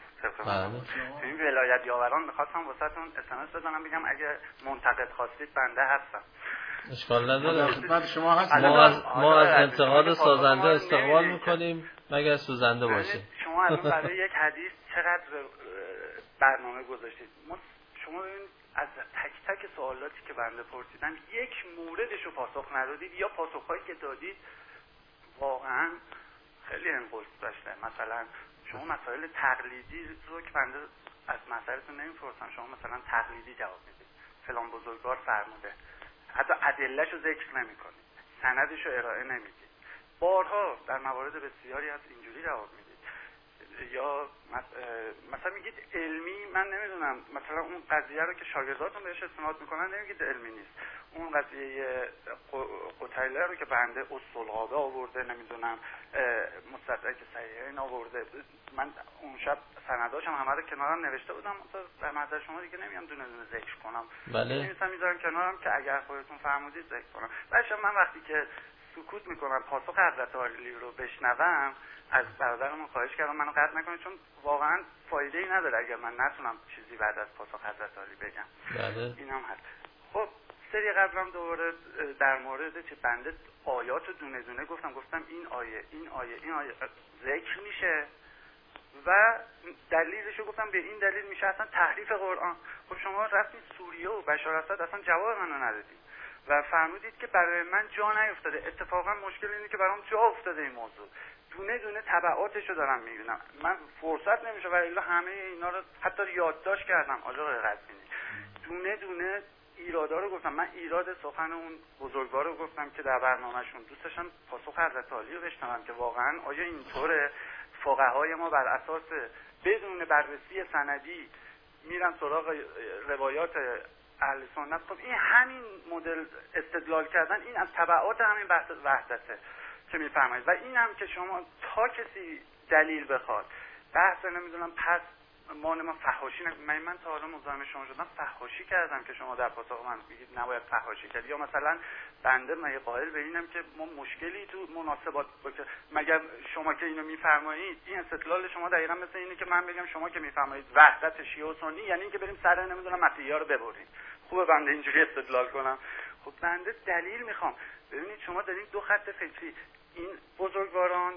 تو این ولایت یاوران میخواستم واسهتون SMS بزنم بگم اگه منتقد خواستید بنده هستم. اشکال نداره. خدمت شما هست. ما از انتقاد سازنده استقبال میکنیم مگر سوزنده باشه. شما الان برای یک حدیث چقدر برنامه گذاشتید. شما ببینید از تک تک سوالاتی که بنده پرسیدم یک موردشو پاسخ ندادید یا پاسخهایی که دادید واقعا خیلی انقلت داشته. مثلا شما مسائل تقلیدی رو که بنده از مسائلتون نمیپرسم، شما مثلا تقلیدی جواب میدید، فلان بزرگوار فرموده، حتی ادله‌شو ذکر نمی‌کنید، سندشو ارائه نمیدید. بارها در موارد بسیاری از اینجوری جواب میدید. یا مثلا میگید علمی، من نمیدونم مثلا اون قضیه رو که شاگرداتون بهش استناد میکنن نمیگید علمی نیست. اون قضیه قتیله رو که بنده الصلغابه آورده، نمیدونم مستدرک صحیحین آورده، من اون شب سنداشم همه رو کنارم نوشته بودم، در محضر شما دیگه نمیام دونه دونه ذکر کنم. بله. میذارم کنارم که اگر خودتون فرمودید ذکر کنم. بعدش من وقتی که سکوت میکنم پاسخ حضرت عالی رو بشنوم، از برادرمون خواهش کردم منو قطع نکنید، چون واقعا فایده ای نداره اگر من نتونم چیزی بعد از پاسخ حضرت عالی بگم. بله. اینم هست. خب سری قبلم دوباره در مورد چه بنده آیات رو دونه دونه گفتم این آیه ذکر میشه و دلیلشو گفتم، به این دلیل میشه اصلا تحریف قرآن. خب شما رفتید سوریه و بشار اسد اصلا جواب منو ندادید و فرمودید که برای من جا نیفتاده. اتفاقا مشکل اینه که برام جا افتاده این موضوع، دونه دونه تبعاتشو دارم میبینم، من فرصت نمیشه و الا همه اینا رو حتی یادداشت کردم. آقای قزوینی دونه دونه ایرادا رو گفتم. من ایراد سخن اون بزرگوار رو گفتم که در برنامه‌شون دوست داشتم پاسخ حضرت عالی رو بشنوم که واقعا آیا اینطوره فقهای ما بر اساس بدون بررسی سندی میرن سراغ روایات اهل سنت؟ خب این همین مدل استدلال کردن این از تبعات همین بحث وحدته که میفرمایید. و این هم که شما تا کسی دلیل بخواد بحث نمیدونم پس ما فحاشی من تا حالا مزاحم شما شدم فحاشی کردم که شما در پاسخ من میگید نباید فحاشی کرد، یا مثلا بنده مگه قائل به اینم که ما مشکلی تو مناسبات باشه؟ مگر شما که اینو میفرمایید این استدلال شما دقیقاً مثل اینه که من بگم شما که میفرمایید وحدت شیعه و سنی یعنی اینکه بریم سر نمیدونم مسیحی‌ها رو ببریم. خوبه بنده اینجوری استدلال کنم؟ خب بنده دلیل میخوام. ببینید شما دارید دو خط فکری، این بزرگواران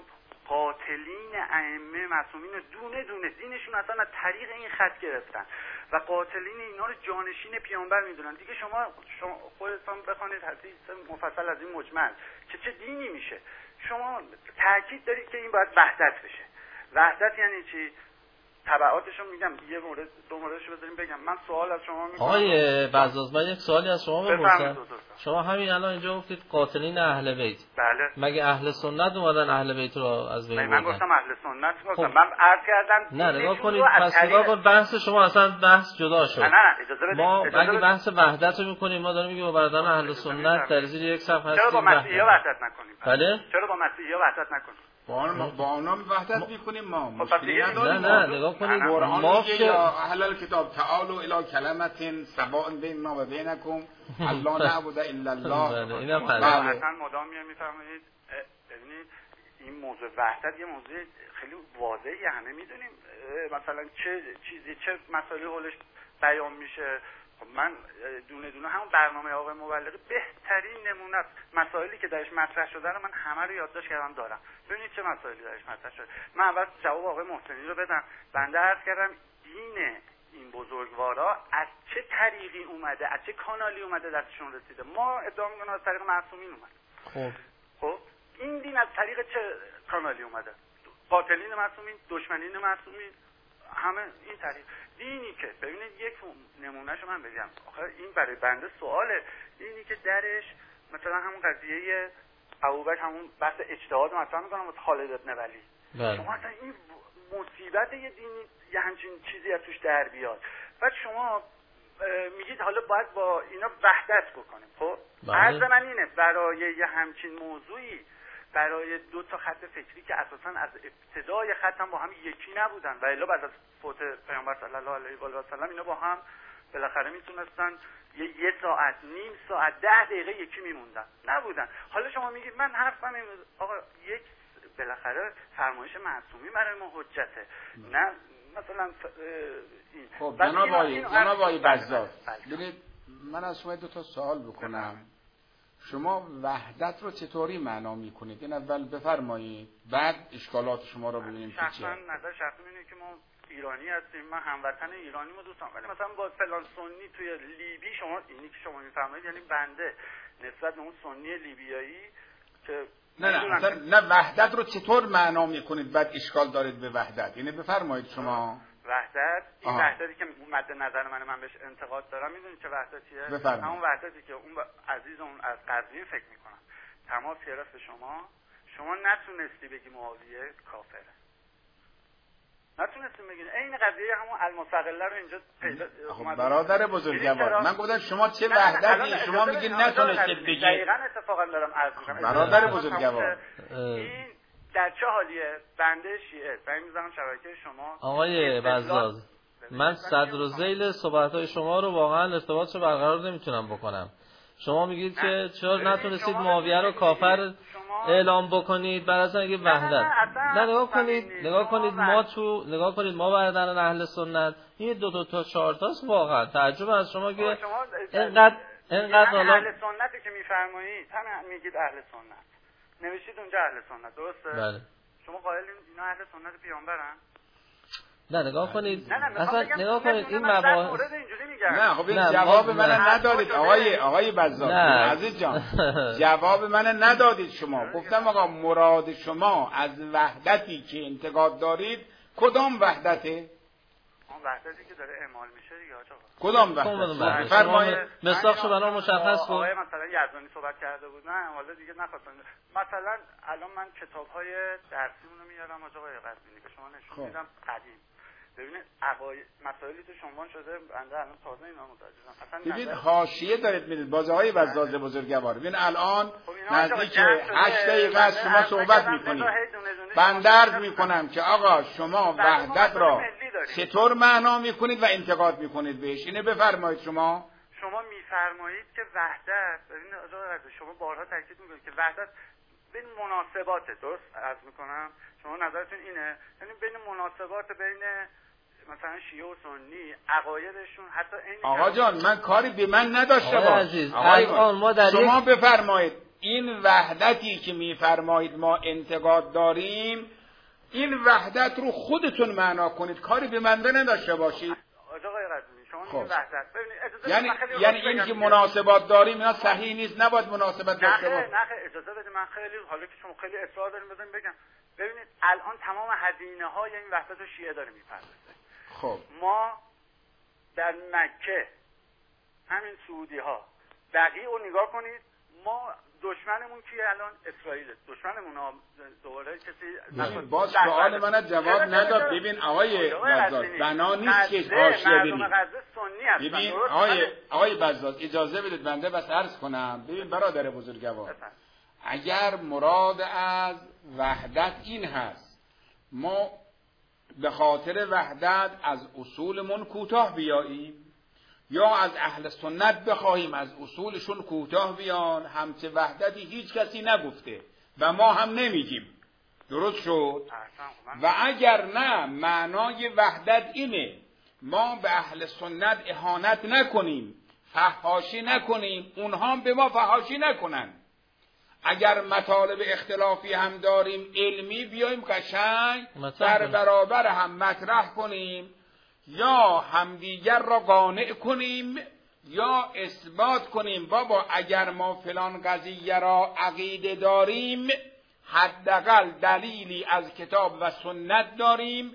قاتلین ائمه معصومین دونه دونه دینشون اصلا از طریق این خط گرفتن و قاتلین اینا رو جانشین پیامبر میدونن. دیگه شما خودتون بخونید حدیث مفصل از این مجمل که چه دینی میشه. شما تاکید دارید که این باید وحدت بشه. وحدت یعنی چی؟ تبعاتشو میگم، یه مورد دو موردشو بذاریم بگم. من سوال از شما میکنم. آقای بزاز، من یک سوالی از شما بپرسم. شما همین الان اینجا گفتید قاتلین اهل بیت. بله. مگه اهل سنت اومدن اهل بیت رو از بین بردن؟ من گفتم اهل سنت گفتم. من عرض کردم نه نگاه کنید، پس نگاه کن بحث شما اصلا بحث جدا شد. نه اجازه بدید. ما اگه بحث وحدت رو میکنیم، ما داریم میگیم با برادران اهل سنت در زیر یک صف هستیم. چرا با مسیحی‌ها وحدت نکنیم؟ بله؟ چرا با مسیحی‌ها وحدت نکنیم؟ با آنها وحدت میکنیم ما مشکلی نداریم. نه نگاه کنید، ما که اهل الکتاب تعالوا الی کلمة سواء بیننا و بینکم الا نعبد الا الله. اینم اصلا مدام میفرمایید. ببینید این موضوع وحدت یه موضوع خیلی واضحه، همه میدونیم مثلا چه مسائلی حولش بیان میشه. من دونه دونه همون برنامه آقای مبلغی بهترین نمونه است. مسائلی که درش مطرح شده رو من همه رو یادداشت کردم دارم. ببینید چه مسائلی درش مطرح شده. من اول جواب آقای محسنی رو بدم. بنده عرض کردم دین این بزرگوارا از چه طریقی اومده، از چه کانالی اومده دستشون رسیده. ما ادعا می‌کنیم از طریق معصومین اومده. خب این دین از طریق چه کانالی اومده؟ قاتلین معصومین، دشمنین معصومین، همه این طریق دینی که ببینید یک نمونهشو من بگم. آخه این برای بنده سواله. دینی که درش مثلا همون قضیه ابوبکر همون بحث اجتهاد مثلا میگم واسه خالد بن ولی. شما اصلا این مصیبت یه دینی یه همچین چیزی از توش در بیاد. بعد شما میگید حالا باید با اینا وحدت بکنیم. خب عرض من اینه برای یه همچین موضوعی، برای دو تا خط فکری که اساساً از ابتدای خط هم با هم یکی نبودن و الا بعد از فوت پیامبر صلی الله علیه و آله و سلم اینا با هم بالاخره میتونستن یه ساعت، نیم ساعت، 10 دقیقه یکی میموندن، نبودن. حالا شما میگید من حرفم این آقا یک بالاخره فرمایش معصومی برای ما حجته، نه مثلا این. خب جناب آقای بزاز، ببینید من از شما 2 سوال بکنم. شما وحدت رو چطوری معنا میکنید؟ این اول بفرمایید، بعد اشکالات شما رو ببینیم که چیه. نظر شخصی اینه که ما ایرانی هستیم، من هموطن ایرانی ما دوستان، ولی مثلا با فلان سنی توی لیبی، شما اینی که شما میفرمایید یعنی بنده نسبت به اون سنی لیبیایی که نه وحدت رو چطور معنا میکنید بعد اشکال دارید به وحدت؟ یعنی بفرمایید شما. وحدت این وحدتی که مد نظر من بهش انتقاد دارم، میدونید چه وحدتیه؟ همون وحدتی که اون عزیزمون از قزوین فکر میکنم تماس گرفت شما نتونستی بگی معاویه کافره، نتونستیم بگین. این قضیه همون المستقله رو اینجا پیدا. برادر بزرگوار، من گفتم شما چه وحدتی، شما میگین نتونستید بگید. دقیقاً اتفاقا دارم عرض میکنم. برادر بزرگوار، این در چه حالیه؟ بنده شیعه زنگ میزنم شبکه شما. آقای بزاز، من صدر و ذیل صحبت‌های شما رو واقعا ارتباطش برقرار نمیتونم بکنم. شما میگید که چرا نتونستید معاویه رو کافر اعلام بکنید بعد از اینکه وحدت. نه نگاه کنید ما برادران اهل سنت این 2 تا 4 تاست. واقعا تعجب از شما که اینقدر حالا اهل سنتی که میفرمایید همین میگید اهل سنت، نوشید اونجا اهل سنت، درسته؟ بله. شما قائلین اینا اهل سنت پیامبرن؟ نه نگاه کنید، اصلا نگاه کنید این مباحث. نه خب این جواب من ندادید آقای بزاز عزیز جان. جواب من ندادید شما. گفتم آقا مراد شما از وحدتی که انتقاد دارید کدام وحدته؟ اون وحدتی که داره اعمال میشه دیگه آقا. کدام وحدت؟ فرمایید مصداقشو برام مشخص کن. آقای مثلا یزدانی صحبت کرده بود، نه حالا دیگه نخواستم. مثلا الان من کتاب‌های درسیمون رو میارم آقای قزوینی که شما نشون میدم قدیم. ببینید مسائلی تو شما شده بنده الان تازه اینا متوجه شدم. ببین حاشیه دارید میدید بازه های بزاز بزرگوار. ببین الان نزدیک 8 دقیقه از شما صحبت میکنید. بنده عرض میکنم که آقا شما وحدت را چطور معنا میکنید و انتقاد میکنید بهش؟ اینه بفرمایید. شما میفرمایید که وحدت، ببینید آقا شما بارها تاکید میکنید که وحدت بین مناسبات، درست عرض میکنم شما نظرتون اینه، یعنی بین مناسبات بین مثلا شیعه و سنی عقایدشون حتی این. آقا جان من کاری به من نداشته باش. شما بفرمایید این وحدتی که میفرمایید ما انتقاد داریم، این وحدت رو خودتون معنا کنید، کاری به من نداشته باشید. آقای قزوینی شما میگید وحدت، یعنی این که مناسبات داریم اینا صحیح نیست، نباید مناسبت داشته باشه. نه اجازه بده من خیلی، حالا که شما خیلی اصرار دارین بگم. ببینید الان تمام هزینه های این وحدت رو شیعه داره میپردازه. خب ما در مکه همین سعودی ها دقیق رو نگاه کنید، ما دشمنمون کیه الان؟ اسرائیل. دشمنمون ها دوباره کسی باز سوال من جواب نداد. ببین آقای بزاز بنا نیست که حاشیه بریم. ببین آقای بزاز اجازه بدید بنده بس عرض کنم. ببین برادر بزرگوار، اگر مراد از وحدت این هست ما به خاطر وحدت از اصولمون کوتاه بیاییم یا از اهل سنت بخواهیم از اصولشون کوتاه بیان، همچه وحدتی هیچ کسی نگفته و ما هم نمیگیم. درست شد؟ و اگر نه معنای وحدت اینه ما به اهل سنت اهانت نکنیم، فحاشی نکنیم، اونها به ما فحاشی نکنن. اگر مطالب اختلافی هم داریم علمی بیایم قشنگ در برابر هم مطرح کنیم، یا همدیگر را قانع کنیم یا اثبات کنیم بابا اگر ما فلان قضیه را عقیده داریم حداقل دلیلی از کتاب و سنت داریم،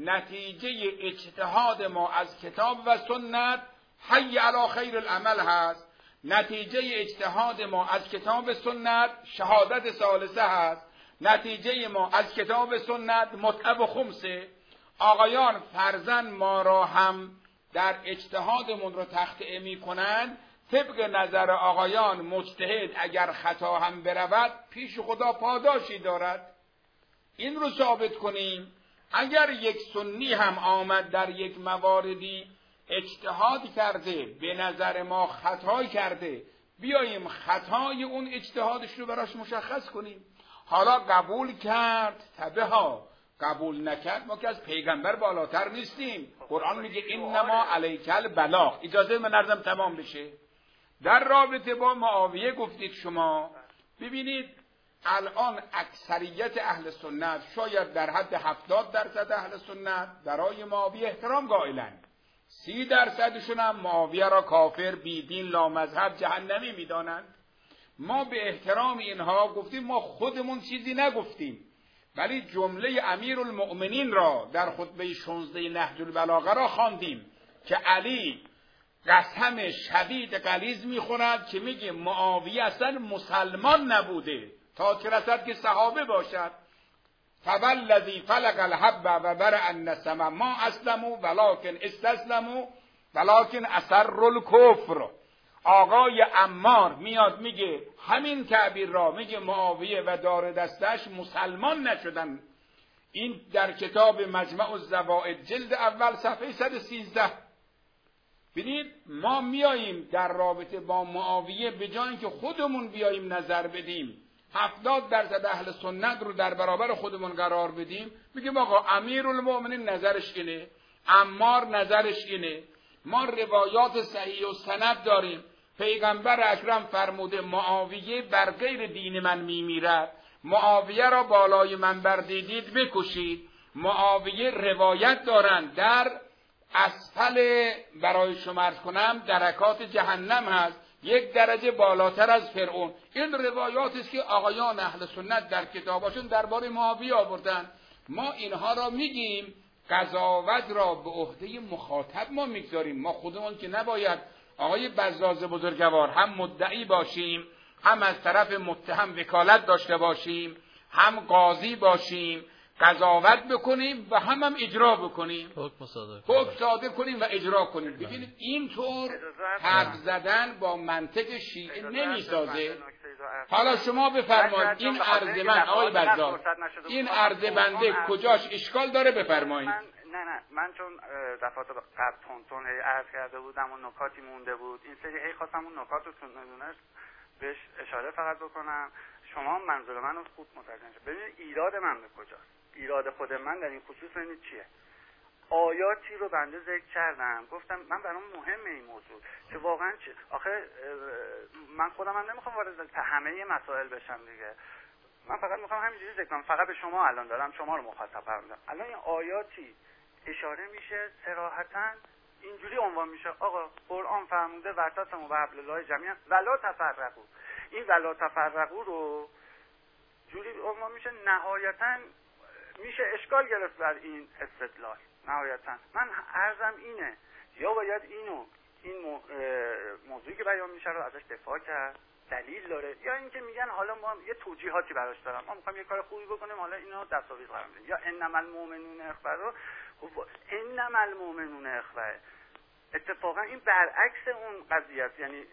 نتیجه اجتهاد ما از کتاب و سنت حی علی خیر العمل هست، نتیجه اجتهاد ما از کتاب سنت شهادت ثالثه هست، نتیجه ما از کتاب سنت متعه و خمسه. آقایان فرزن ما را هم در اجتهادمون رو تخطئه می کنند، طبق نظر آقایان مجتهد اگر خطا هم برود پیش خدا پاداشی دارد. این رو ثابت کنیم. اگر یک سنی هم آمد در یک مواردی اجتهاد کرده، به نظر ما خطا کرده، بیاییم خطای اون اجتهادش رو براش مشخص کنیم. حالا قبول کرد تبه ها، قبول نکرد ما که از پیغمبر بالاتر نیستیم. قرآن میگه انما علیک البلاغ. اجازه من عرضم تمام بشه. در رابطه با معاویه گفتید شما، ببینید الان اکثریت اهل سنت، شاید در حد 70% اهل سنت برای معاویه احترام قائلند. 30% هم معاویه را کافر، بیدین، لامذهب، جهنمی میدانند. ما به احترام اینها گفتیم، ما خودمون چیزی نگفتیم، ولی جمله امیرالمؤمنین را در خطبه 16 نهج البلاغه را خواندیم که علی قسم شدید غلیظ میخورد که میگه معاویه اصلا مسلمان نبوده تا که رسد که صحابه باشد. فوالذی فلق الحب و برأ النسم ما اسلموا ولکن استسلموا ولکن اسروا الکفر. آقای عمار میاد میگه همین تعبیر را، میگه معاویه و دار دستش مسلمان نشدن. این در کتاب مجمع الزوائد جلد اول صفحه 113. ببینید ما میاییم در رابطه با معاویه به جای اینکه خودمون بیاییم نظر بدیم 70% اهل سنت رو در برابر خودمون قرار بدیم، میگیم آقا امیرالمؤمنین نظرش اینه، عمار نظرش اینه، ما روایات صحیح و سند داریم. پیغمبر اکرم فرموده معاویه بر غیر دین من میمیرد، معاویه را بالای منبر دیدید بکشید. معاویه روایت دارند در اسفل، برای شما عرض کنم، درکات جهنم هست، 1 درجه بالاتر از فرعون. این روایاتی است که آقایان اهل سنت در کتاباشون درباره معاویه آوردن. ما اینها را میگیم، قضاوت را به عهده مخاطب ما میگذاریم. ما خودمون که نباید آقای بزاز بزرگوار هم مدعی باشیم، هم از طرف متهم وکالت داشته باشیم، هم قاضی باشیم، قضاوت بکنیم و هم اجرا بکنیم، حکم صادر کنیم و اجرا کنیم. ببینید اینطور حرف زدن با منطق شیعه نمیسازه. حالا شما بفرمایید این عرض من آقای بزاز، این عرض بنده کجاش اشکال داره بفرمایید. نه من چون دفعات قبل تون عرض کرده بودم و نکاتی مونده بود، این سری خواستم اون نکات رو ندونست بهش اشاره فقط بکنم، شما منظور من رو خوب متوجه شید. ببینید ایراد من به کجاست. ایراد خود من در این خصوص ببینید چیه. آیاتی رو بنده ذکر کردم، گفتم من برام مهمه این موضوع که واقعا چه آخه من خودم هم نمیخوام وارد همه مسائل بشم دیگه، من فقط میخوام همینجوری ذکر کنم، فقط به شما الان دارم شما رو مخاطب قرار میدم. الان این آیاتی اشاره میشه صراحتاً اینجوری عنوان میشه، آقا قرآن فرموده واعتصموا بحبل الله جمیعا ولا تفرقوا. این ولا تفرقوا رو جوری عنوان میشه، نهایتاً میشه اشکال گرفت بر این استدلال. نهایتاً من عرضم اینه، یا باید این موضوعی که بیان میشه رو ازش دفاع کرد، دلیل داره، یا اینکه میگن حالا ما یه توجیهاتی براش دارم، ما میخوایم یه کار خوبی بکنیم حالا اینو دستاویز قرار بدیم، یا انما المؤمنون اخوه رو انما المؤمنون اخوه. اتفاقا این برعکس اون قضیه است. یعنی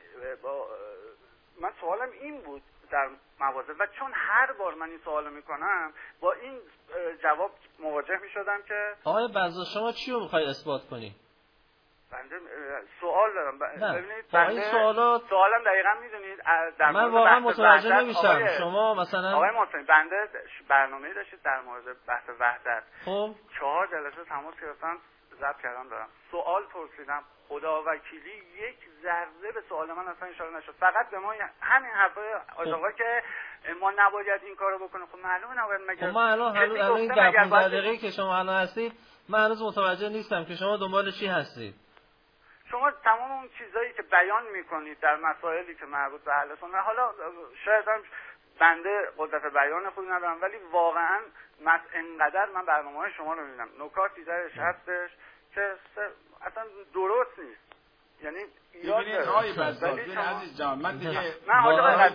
من سوالم این بود در مواضع، و چون هر بار من این سوالو میکنم با این جواب مواجه میشدم که آقای بزاز شما چی رو میخوای اثبات کنی؟ بنده سوال دارم. ببینید بنده سوالم دقیقاً میدونید در من واقعا متوجه نمیشم. شما مثلا آقای محسن بنده برنامه‌ای داشتید در مورد بحث وحدت، خب 4 جلسه تماس گرفتم، ضبط کردم دارم، سوال پرسیدم، خدا وکیلی یک ذره به سوال من اصلا اشاره نشد، فقط به ما همین حرفای آقا که ما نباید این کارو بکنیم. خب معلومه نباید. مگه خب من الان این 15 دقیقه که شما الان هستید من هنوز متوجه نیستم که شما دنبال چی هستید. شما تمام اون چیزایی که بیان میکنید در مسائلی که مربوط به اهل سنت، حالا شاید هم بنده قدرت بیان خودی ندارم، ولی واقعا انقدر من برنامه‌های شما رو میبینم، نکاتی درش هستش که اصلا درست نیست. یعنی ببینید آقای بزاز عزیز جان، من دیگه حالا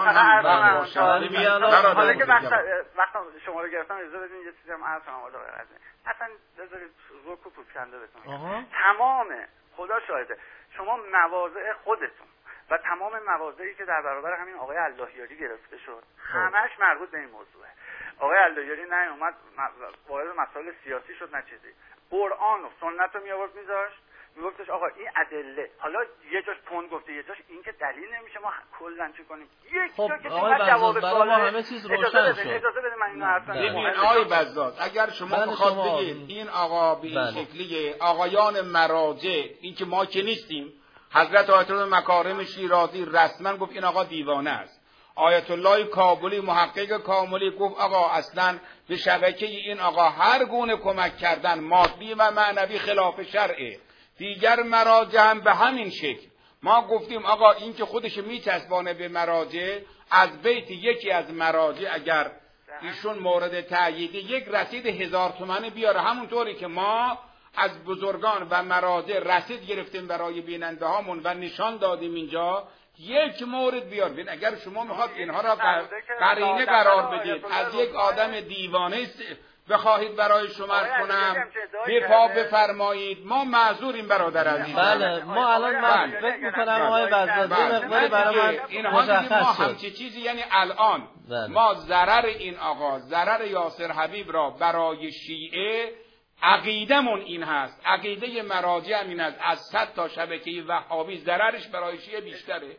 که وقتا شما رو گرفتم اجازه بدین یه چیزی هم عرض کنم. اصلا بذارید روکو پوکنده بتونید تمام خدا شاهده شما مواضع خودتون و تمام مواضعی که در برابر همین آقای اللهیاری گرفته شد همش مربوط به این موضوعه. آقای اللهیاری نه اومد وارد مسائل سیاسی شد نه چیزی، قرآن و سنت رو می آورد میذاشت، میگفتش آقا این ادله، حالا یه جاش تون گفته یه جاش این که دلیل نمیشه ما کلا چی کنیم. یک جا که جواب سوال ما همه چیز روشن شد. اجازه بده من اینو حرف بزنم. ببین آقای بزاز اگر شما میخواد بگید این آقا به این شکلیه، آقایان مراجع، این که ما که نیستیم، حضرت آیت الله مکارم شیرازی رسما گفت این آقا دیوانه است. آیت الله کابلی محقق کاملی گفت آقا اصلا به شبکه این آقا هر گونه کمک کردن مادی و معنوی خلاف شرعه. دیگر مراجع هم به همین شکل. ما گفتیم آقا این که خودش میچسبانه به مراجع، از بیت یکی از مراجع اگر ایشون مورد تأییدی یک رسید 1000 تومانی بیاره، همونطوری که ما از بزرگان و مراجع رسید گرفتیم برای بیننده هامون و نشان دادیم اینجا، یک مورد بیار. ببین اگر شما میخواد اینها را قرینه قرار بدید، از یک آدم دیوانه بخواهید برای شما کنم دفاع بفرمایید، ما معذوریم برادر عزیز. بله ما الان من فکر میکنم آقای بزاز مقداری برای من مشخص شد همچین چیزی. یعنی الان ما ضرر این آقا، ضرر یاسر حبیب را برای شیعه عقیدمون این هست، عقیده مراجع این است، از 100 تا شبکه وهابی ضررش برای شیعه بیشتره.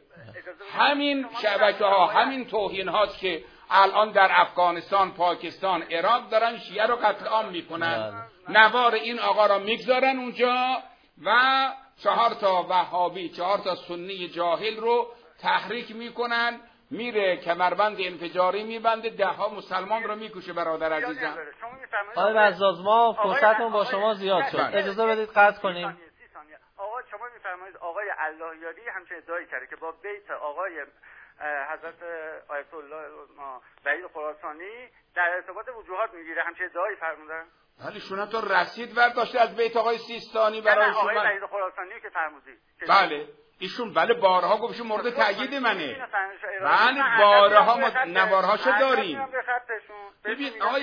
همین شبکه ها، همین توهین هاست که الان در افغانستان، پاکستان، عراق دارن شیعه رو قتل عام میکنن. نوار این آقا را میگذارن اونجا و 4 تا وهابی، 4 تا سنی جاهل رو تحریک میکنن، میره کمربند انفجاری میبنده، 10 مسلمان رو میکشه. برادر عزیزم آقای بزاز ما فرصتمون با شما زیاد شد، اجازه بدید قطع کنیم. آقا شما میفرمایید آقای اللهیاری همچین ادعایی کرده که با بیت آقای حضرت آیت الله بعید خراسانی در ارتباط وجوهات میگیره، همچین ادعایی فرمودن؟ ولی شما تو رسید برداشته از بیت آقای سیستانی برای شما. آقای بعید خراسانی که فرمودی. بله ایشون بله بارها گفت مورد تأیید منه. بله بارها ما نوارهاشو داریم. ببین آقای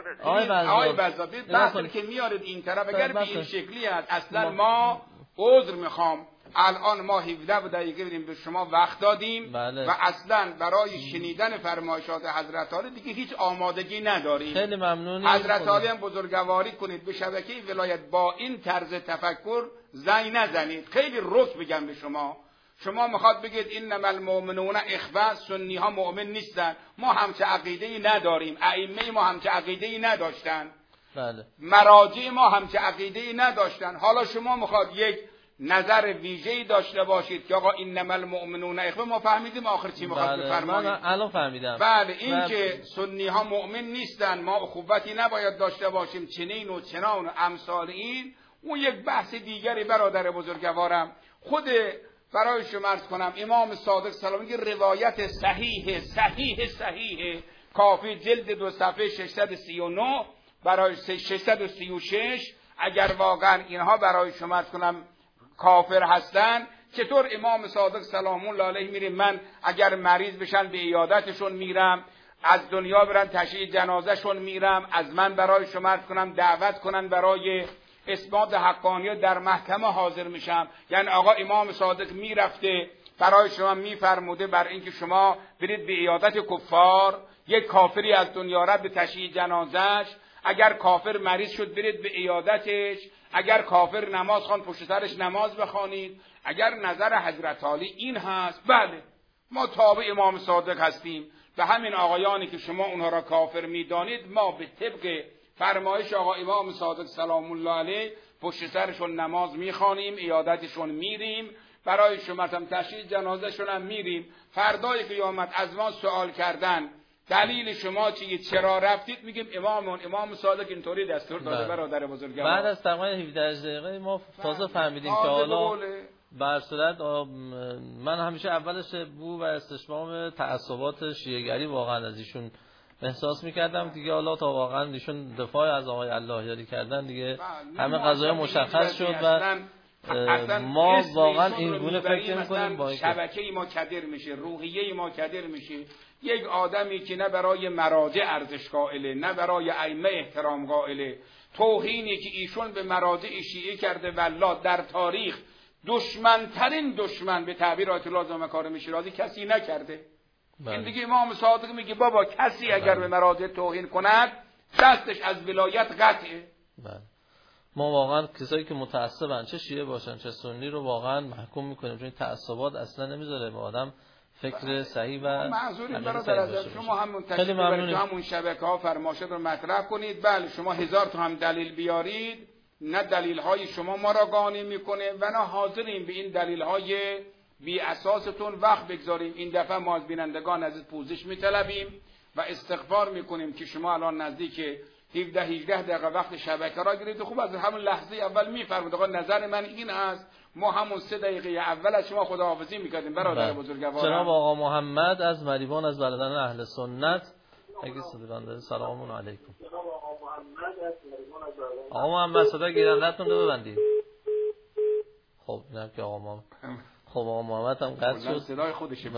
بزاز بحثی که میارید این طرف اگر به این شکلی است اصلا ما عذر میخوام. الان ما 17 دقیقه بریم به شما وقت دادیم و اصلا برای شنیدن فرمایشات حضرت عالی دیگه هیچ آمادگی نداریم. خیلی ممنونیم. حضرت عالی هم بزرگواری کنید به شبکه ولایت با این طرز تفکر زنگ نزنید. خیلی رک بگم به شما، شما میخواد بگید انما المؤمنون اخوه، سنی ها مؤمن نیستن. ما همچه عقیده‌ای نداریم، ائمه ما همچه عقیده‌ای نداشتن، بله مراجع ما همچه عقیده‌ای نداشتن. حالا شما میخواد یک نظر ویژه‌ای داشته باشید که آقا انما المؤمنون اخوه. ما فهمیدیم آخر چی میخواد بفرمایید. من الان فهمیدم. بله این که سنی ها مؤمن نیستن، ما اخوتی نباید داشته باشیم، چنین و چنان و امثال این، اون یک بحث دیگری برادر بزرگوارم. خود برای شما عرض کنم امام صادق سلام میگه روایت صحیح کافی جلد 2 صفحه 639 برای 636 اگر واقعا اینها برای شما عرض کنم کافر هستن، چطور امام صادق سلام الله علیه میره من اگر مریض بشن به عیادتشون میرم، از دنیا برن تشییع جنازهشون میرم، از من برای شما عرض کنم دعوت کنن برای اثبات حقانیت در محکمه حاضر میشم. یعنی آقا امام صادق میرفته برای شما میفرموده بر اینکه شما برید به عیادت کفار، یک کافری از دنیا رفت به تشییع جنازش، اگر کافر مریض شد برید به عیادتش، اگر کافر نماز خوان پشت سرش نماز بخوانید. اگر نظر حضرت عالی این هست، بله ما تابع امام صادق هستیم. به همین آقایانی که شما اونها را کافر میدانید ما به طبق فرمایش آقا امام صادق سلام الله علیه پشت سرشون نماز میخوانیم، عیادتشون میریم، برای شما هم تشییع جنازهشون هم میریم. فردای قیامت از ما سوال کردن دلیل شما چیه، چرا رفتید، میگیم امام صادق اینطوری دستور داده. برادر بزرگوار بعد از تقریبا 17 دقیقه ما تازه فهمیدیم که حالا بر صورت من همیشه اولش بو و استشمام تعصبات شیعه‌گری واقعا از ایشون احساس میکردم دیگه. حالا تا واقعا ایشون دفاع از آقای اللهیاری کردن دیگه همه قضایا مشخص شد و ما واقعا این گونه فکر می‌کنیم با شبکه ما کدر میشه، روحیه ما کدر میشه. یک آدمی که نه برای مراجع ارزش قائله، نه برای ائمه احترام قائله، توهینی که ایشون به مراجع شیعه کرده والله در تاریخ دشمنترین دشمن به تعبیر آیت الله مکارم شیرازی کسی نکرده. این دیگه امام صادق میگه بابا کسی اگر به مراجع توهین کند دستش از ولایت قطعه. ما واقعا کسایی که متعصبن چه شیعه باشن چه سنی رو واقعا محکوم میکنیم، چون تعصبات اصلا نمیذاره به آدم فکر صحیح و معذوریم برادر ازت، شما همون تشریف برید همون شبکه‌ها فرماشات رو مطرح کنید. بله شما 1000 تا هم دلیل بیارید، نه دلیل های شما ما را قانع میکنه و نه حاضریم به این دلیل های بی اساستون وقت بگذاریم. این دفعه ما از بینندگان ازت پوزش میطلبیم و استغفار میکنیم که شما الان نزدیک 17-18 دقیقه وقت شبکه را گرفتید. خوب از همون لحظه اول میفرمایید آقا نظر من این است، ما همون 3 دقیقه اول از شما خداحافظی میکردیم برادر بزرگوار. جناب آقا محمد از مریوان از بلدن اهل سنت، اگه صدایتون داره سلام علیکم. آقا محمد صدا گیرنده‌تون رو ببندید. خب نه که آقا محمد، خب آقا محمد هم قطع شد، صدای خودشه.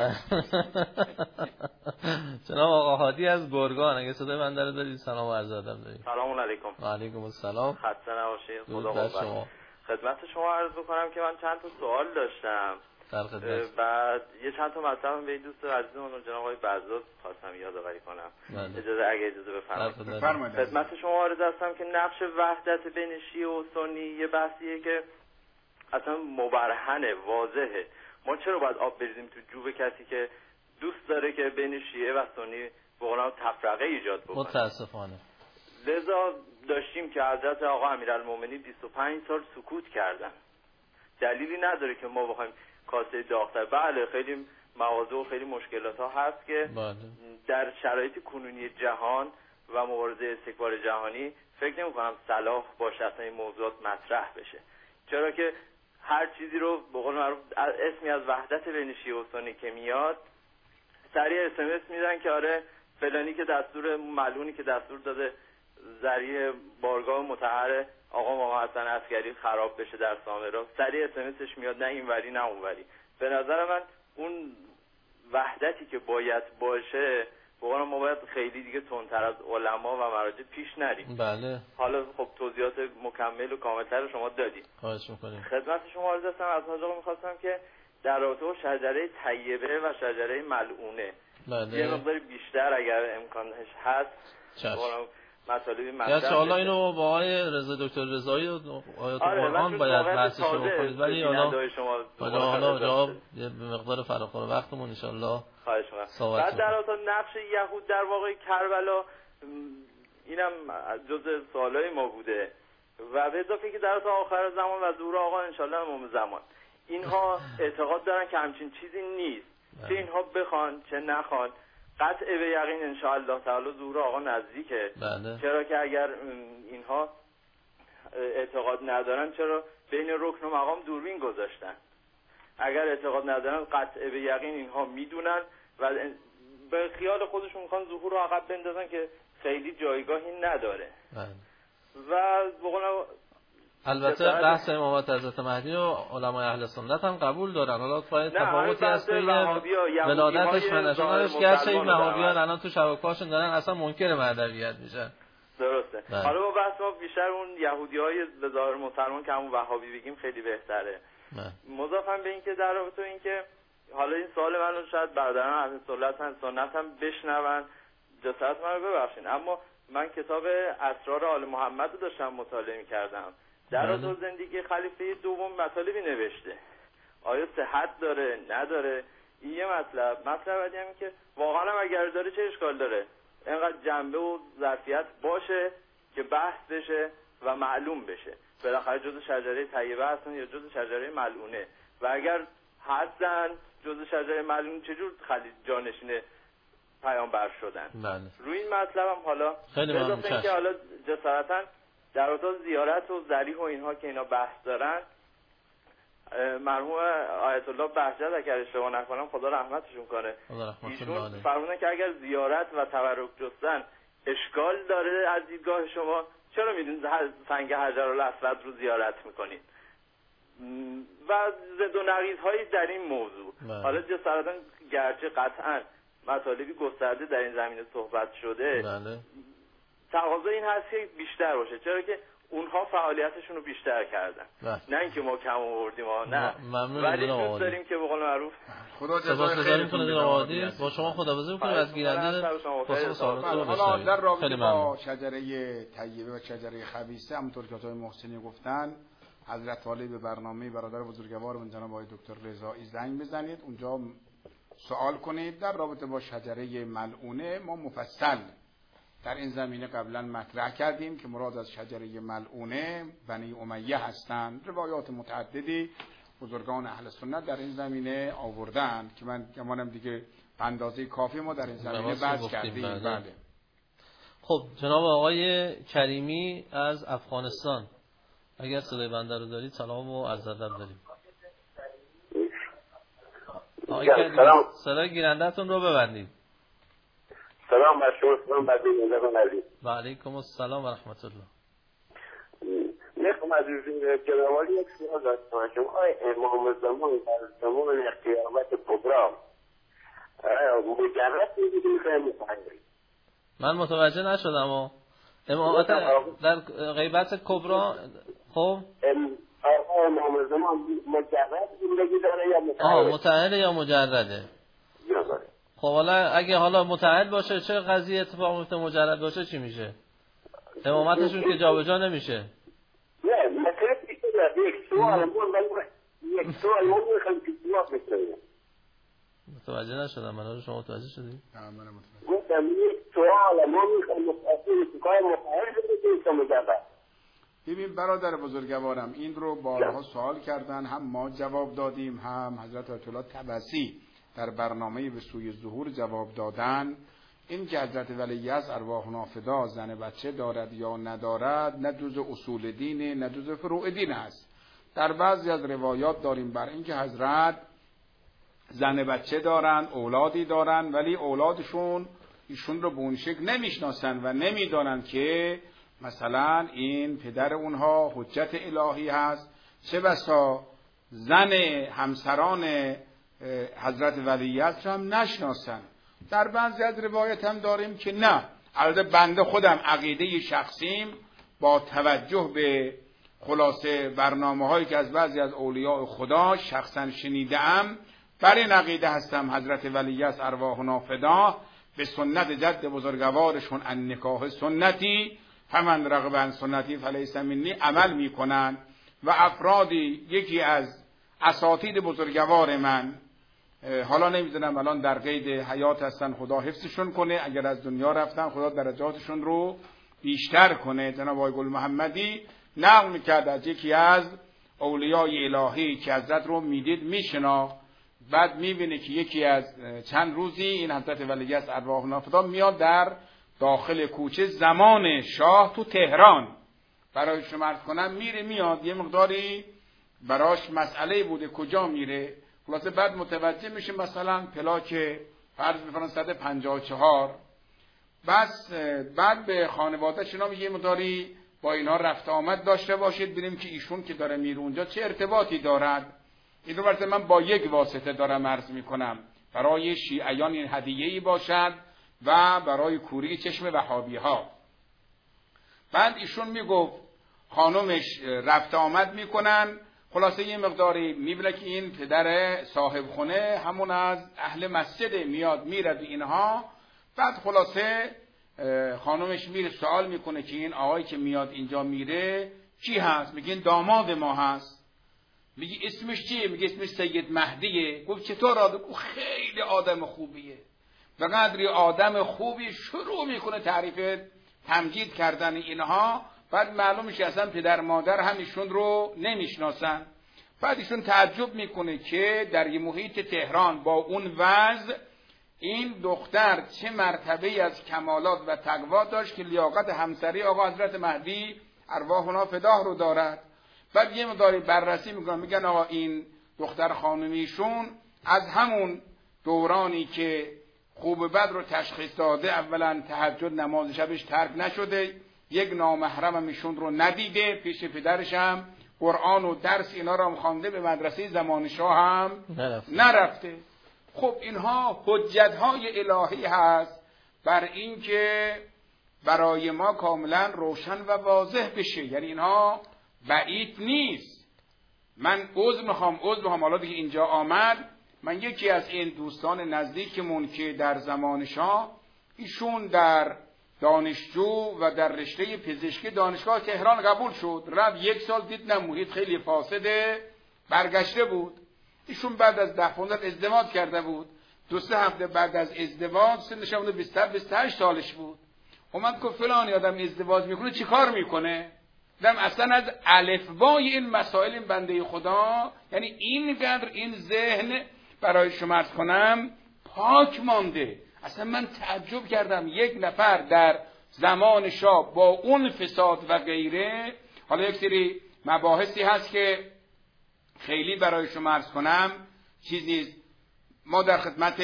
جناب آقا هادی از گرگان اگه صدای من دارید سلام عرض ادب دارید. سلام علیکم. و علیکم السلام. خسته نباشید. خدا قوت. خدمت شما عرض بکنم که من چند تا سوال داشتم. بعد یه چند تا مطلب به دوست عزیزمون جناب آقای بزرگ خواستم یادآوری کنم. اجازه بفرمایید. خدمت شما عرض هستم که نقش وحدت بین شیعه و سنی یه بحثیه که اصلا مبرهنه، واضحه. ما چرا باید آب بریزیم تو جوب کسی که دوست داره که بین شیعه و سنی به قولم تفرقه ایجاد بکنه؟ متاسفانه. لذا داشتیم که حضرت آقا امیرالمومنین 25 سال سکوت کردن. دلیلی نداره که ما بخوایم کاسه داغ‌تر. بله خیلی مواضع و خیلی مشکلات ها هست که در شرایط کنونی جهان و مبارزه استکبار جهانی فکر نمی‌کنم صلاح باشه اصلا این موضوعات مطرح بشه، چرا که هر چیزی رو به قول معروف اسمی از وحدت بین شیعه و سنی که میاد سریع SMS میدن که آره فلانی که دستور ملعونی که دستور داده ذریعه بارگاه مطهر آقا محمد حسن عسکری خراب بشه در سامرا، سریع اسمسش میاد، نه اینوری نه اونوری. به نظر من اون وحدتی که باید باشه بقول ما باید خیلی دیگه تندتر از علما و مراجع پیش نریم. بله. حالا خب توضیحات مکمل و کاملتر شما دادید. خواهش می‌کنیم. خدمت شما عرض هستم از حاجی می‌خواستم که در رابطه با شجره طیبه و شجره ملعونه یه مقدار بیشتر اگر امکانش هست مطالبی مطرح حالا اینو با آقای دکتر رضایی و آیات قرآن باید بحثش رو کنید، ولی حالا جواب به مقدار فراخور وقتمون ان شاء الله. بعد در رابطه نقش یهود در واقع کربلا اینم جزء سوالای ما بوده و به اضافه که در رابطه آخر زمان و ظهور آقا ان شاء الله امام زمان اینها اعتقاد دارن که همچین چیزی نیست، چه اینها بخوان چه نخوان قطع به یقین ان شاء الله تعالی ظهور آقا نزدیکه. چرا که اگر اینها اعتقاد ندارن چرا بین رکن و مقام دوربین گذاشتن؟ اگر اعتقاد ندارن قطع به یقین اینها میدونن و به خیال خودشون میخوان ظهور رو عقب بندازن که خیلی جایگاهی نداره. و بقولم البته بحث امامت حضرت مهدی و علمای اهل سنت هم قبول دارن، حالا پای تفاوتی هست بین ولادتش و نشانش، گرچه این وهابیان الان تو شبکه‌هاشون دارن اصلا منکر مهدویت میشن. درسته. حالا با بحث ما بیشتر اون یهودی‌های به ظاهر مسلمان که همون وهابی بگیم خیلی بهتره. مضافم به این که در رابطه این که حالا این سوال منو شاید برادران اهل سنت هم بشنون، جسارت من رو ببخشید، اما من کتاب اسرار آل محمد رو داشتم مطالعه می‌کردم. در رابطه زندگی خلیفه دوم مطالبی نوشته، آیا صحت داره نداره این یه مطلب بعدی هم که واقعا هم اگر داره چه اشکال داره اینقدر جنبه و ظرفیت باشه که بحث بشه و معلوم بشه بالاخره جزء شجره طیبه هستن یا جزء شجره ملعونه و اگر هستن جزء شجره ملعونه چجور جانشین پیامبر شدن. روی این مطلب هم حالا خیلی ممنون که حالا جسارتاً در رابطه زیارت و ذریح و اینها که اینا بحث دارن مرحوم آیت الله بهجت اگر اشتباه نکنم خدا رحمتشون کنه ایشون فرمودن که اگر زیارت و تبرک جستن اشکال داره از دیدگاه شما چرا میدونید سنگ حجرالاسود رو زیارت میکنید و ضد و نقیض‌هایی در این موضوع. حالا جسارتاً گرچه قطعاً مطالبی گسترده در این زمینه صحبت شده تقاضا این هست که بیشتر باشه، چرا که اونها فعالیتشون رو بیشتر کردن. نه اینکه ما کم آوردیم نه، ولی دوست داریم که به قول معروف خدا جزای خیرتون بده. با شما خداحافظی می‌کنم از گیرنده خصوص سوالات رو حالا در رابطه با شجره طیبه و شجره خبیثه همونطور که آقای محسنی گفتن، حضرت والی به برنامه برادر بزرگوارمون جناب آقای دکتر رضایی زنگ بزنید، اونجا سوال کنید در رابطه با شجره ملعونه. ما مفصل در این زمینه قبلا مطرح کردیم که مراد از شجره ملعونه بنی امیه هستند. روایات متعددی بزرگان اهل سنت در این زمینه آوردن که من گمانم دیگه به اندازه کافی ما در این زمینه بحث کردیم. بله. خب جناب آقای کریمی از افغانستان، اگر صدای بنده رو دارید سلام و عرض ادب داریم. آقای کریمی صدای گیرنده‌تون رو ببندید. سلام بر شما، سلام بر بینندگان عزیز. و علیکم السلام و رحمت الله. میخوام از جناب عالی یک سوال داشتم. شما امام زمان در زمان قیامت کبری مجرد می‌بینید که متعهد؟ من متوجه نشدم. امامت در غیبت کبری خب امام زمان مجرد زندگی داره یا متعهد؟ متعهد یا مجرده؟ خب اگه متعهد باشه چه قضیه اتفاق میفته؟ مجرد باشه چی میشه؟ امامتشون که جابجا نمیشه. نه مثلا یک سوال من میخوام که جواب بدم. متوجه نشدم. من شما متوجه شدید؟ من متوجه. گفتم یک سوال من میخوام متعهد بشه مجرد. ببین برادر بزرگوارم، این رو بارها سوال کردن، هم ما جواب دادیم، هم حضرت آیت الله طبسی در برنامه به سوی ظهور جواب دادن. این که حضرت ولی از ارواحنا فدا زن بچه دارد یا ندارد نه جز اصول دینه نه جز فروع دین است. در بعضی از روایات داریم بر این که حضرت زن بچه دارن، اولادی دارن، ولی اولادشون ایشون رو به اون شکل نمیشناسن و نمیدانن که مثلا این پدر اونها حجت الهی هست. چه بسا زن همسران حضرت ولیعصر هم نشناسن. در بعضی از روایت هم داریم که نه. البته بنده خودم عقیده شخصیم با توجه به خلاصه برنامه هایی که از بعضی از اولیاء خدا شخصا شنیدم بر این عقیده هستم حضرت ولیعصر ارواحنا فدا به سنت جد بزرگوارشون النکاح سنتی فمن رغب عن سنتی فلیس منی عمل میکنن و افرادی یکی از اساتید بزرگوار من، حالا نمیدونم الان در قید حیات هستن، خدا حفظشون کنه، اگر از دنیا رفتن خدا درجاتشون رو بیشتر کنه، جناب آقای گل محمدی نقل میکرد از یکی از اولیای الهی که حضرت رو میدید میشنا، بعد میبینه که یکی از چند روزی این حضرت ولیعصر ارواحنا فدا میاد در داخل کوچه زمان شاه تو تهران، برای شما عرض کنم میره میاد، یه مقداری براش مسئله بوده کجا میره، خلاصه بعد متوجه میشه مثلا پلاک فرض میکنن 154، بس بعد به خانواده شنا میگه یه مقداری با اینا رفت آمد داشته باشید ببینیم که ایشون که داره میره اونجا چه ارتباطی دارد. این رو برای من با یک واسطه دارم عرض میکنم، برای شیعیان این هدیه‌ای باشد و برای کوری چشم وهابی ها. بعد ایشون میگفت خانومش رفت آمد میکنن، خلاصه یه مقداری میبینه که این پدر صاحب خونه همون از اهل مسجد میاد میرد اینها، بعد خلاصه خانومش میره سوال میکنه که این آقایی که میاد اینجا میره کی هست؟ میگه این داماد ما هست. میگه اسمش چیه؟ میگه اسمش سید مهدیه. گفت چطور آدم؟ او خیلی آدم خوبیه و قدری آدم خوبی. شروع میکنه تعریف تمجید کردن اینها، بعد معلوم میشه اصلا پدر مادر هم ایشون رو نمیشناسن. بعد ایشون تعجب میکنه که در یه محیط تهران با اون وضع این دختر چه مرتبه از کمالات و تقوا داشت که لیاقت همسری آقا حضرت مهدی ارواحنا فداه رو دارد. بعد یه مقداری بررسی میکنن، میگن آقا این دختر خانمیشون از همون دورانی که خوب بد رو تشخیص داده، اولا تهجد نماز شبش ترک نشده، یک نامحرم هم ایشون رو ندیده، پیش پدرش هم قرآن و درس اینا رو هم خوانده، به مدرسه زمان شاه هم نرفته. خب اینها حجت‌های الهی هست بر این که برای ما کاملا روشن و واضح بشه. یعنی اینها بعید نیست. من عذر میخوام حالا دیگه اینجا آمد. من یکی از این دوستان نزدیکمون که در زمان شاه ایشون در دانشجو و در رشته پزشکی دانشگاه تهران قبول شد، رفت 1 سال دید نه محیط خیلی فاسده، برگشته بود. ایشون بعد از 10-15 ازدواج کرده بود. 2-3 هفته بعد از ازدواج سنش 27-28 سالش بود. اومد گفت فلان آدم ازدواج میکنه چیکار میکنه؟ دم اصلا از الفبای این مسائل این بنده خدا، یعنی اینقدر این ذهن برای شما عرض کنم پاک مانده. اصلا من تعجب کردم یک نفر در زمان شاه با اون فساد و غیره. حالا یک سری مباحثی هست که خیلی برای شما عرض کنم چیزی ما در خدمت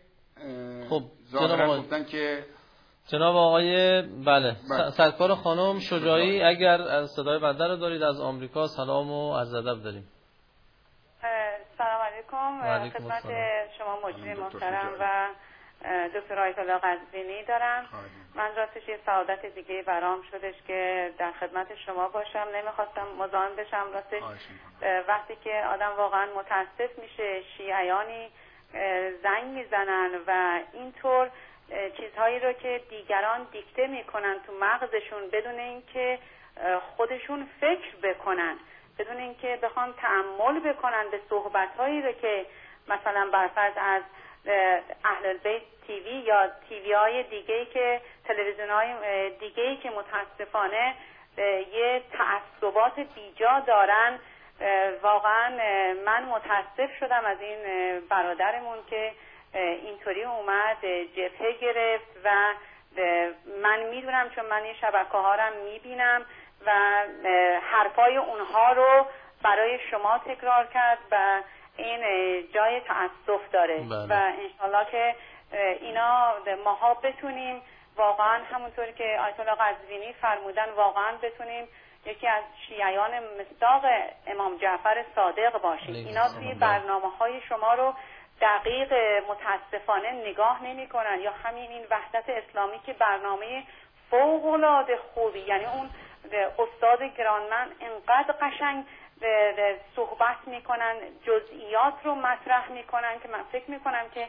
خب ظاهرا گفتن که جناب آقای بله سرکار خانم شجاعی، اگر از صدای بنده رو دارید از آمریکا سلام و عرض ادب داریم. سلام علیکم. خدمت شما مجری محترم و دکتر آیت الله قزوینی دارم. من راستش یه سعادت دیگه برام شدش که در خدمت شما باشم. نمیخواستم مزاحم بشم. راستش وقتی که آدم واقعا متاسف میشه شیعیانی زنگ میزنن و اینطور چیزهایی رو که دیگران دیکته میکنن تو مغزشون بدون اینکه خودشون فکر بکنن، بدون اینکه بخوان تأمل بکنن به صحبتهایی رو که مثلا برفرض از اهل البیت تیوی یا تیوی های دیگه‌ای که تلویزیون های دیگه‌ای که متاسفانه یه تعصبات بیجا دارن. واقعا من متاسف شدم از این برادرمون که اینطوری اومد جبهه گرفت و من میدونم چون من این شبکه ها رو میبینم و حرفای اونها رو برای شما تکرار کرد و این جای تأسف داره. بله. و انشالله که اینا ماها بتونیم واقعا همونطوری که آیت الله قزوینی فرمودن واقعا بتونیم یکی از شیعیان مصداق امام جعفر صادق باشیم. اینا توی برنامه‌های شما رو دقیق متاسفانه نگاه نمی کنن. یا همین این وحدت اسلامی که برنامه فوق‌العاده خوبی، یعنی اون استاد گرانمن انقدر قشنگ صحبت میکنن، جزئیات رو مطرح میکنن که من فکر میکنم که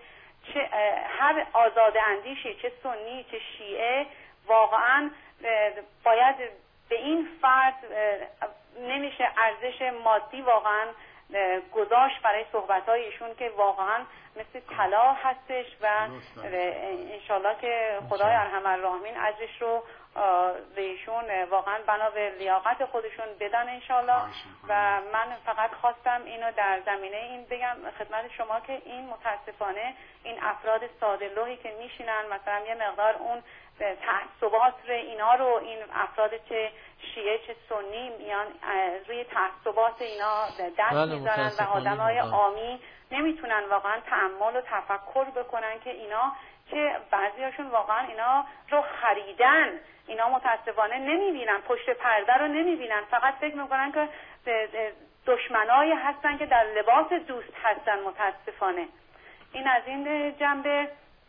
هر آزاده اندیشی چه سنی چه شیعه واقعا باید به این فرد نمیشه ارزش مادی واقعا گذاشت برای صحبت‌های ایشون که واقعا مثل طلا هستش و انشالله که خدای ارحم الراحمین اجرش رو به ایشون واقعا بنا به لیاقت خودشون بدن انشالله. و من فقط خواستم اینو در زمینه این بگم خدمت شما که این متاسفانه این افراد ساده لوحی که میشینن مثلا یه مقدار اون تعصبات رو اینا رو این افراد چه شیعه چه سنی میان روی تعصبات اینا دست میذارن و آدمای عامی نمیتونن واقعا تأمل و تفکر بکنن که اینا که بعضیاشون واقعا اینا رو خریدن. اینا متاسفانه نمیبینن، پشت پرده رو نمیبینن، فقط فکر میکنن که دشمنایی هستن که در لباس دوست هستن. متاسفانه این از این جنبه.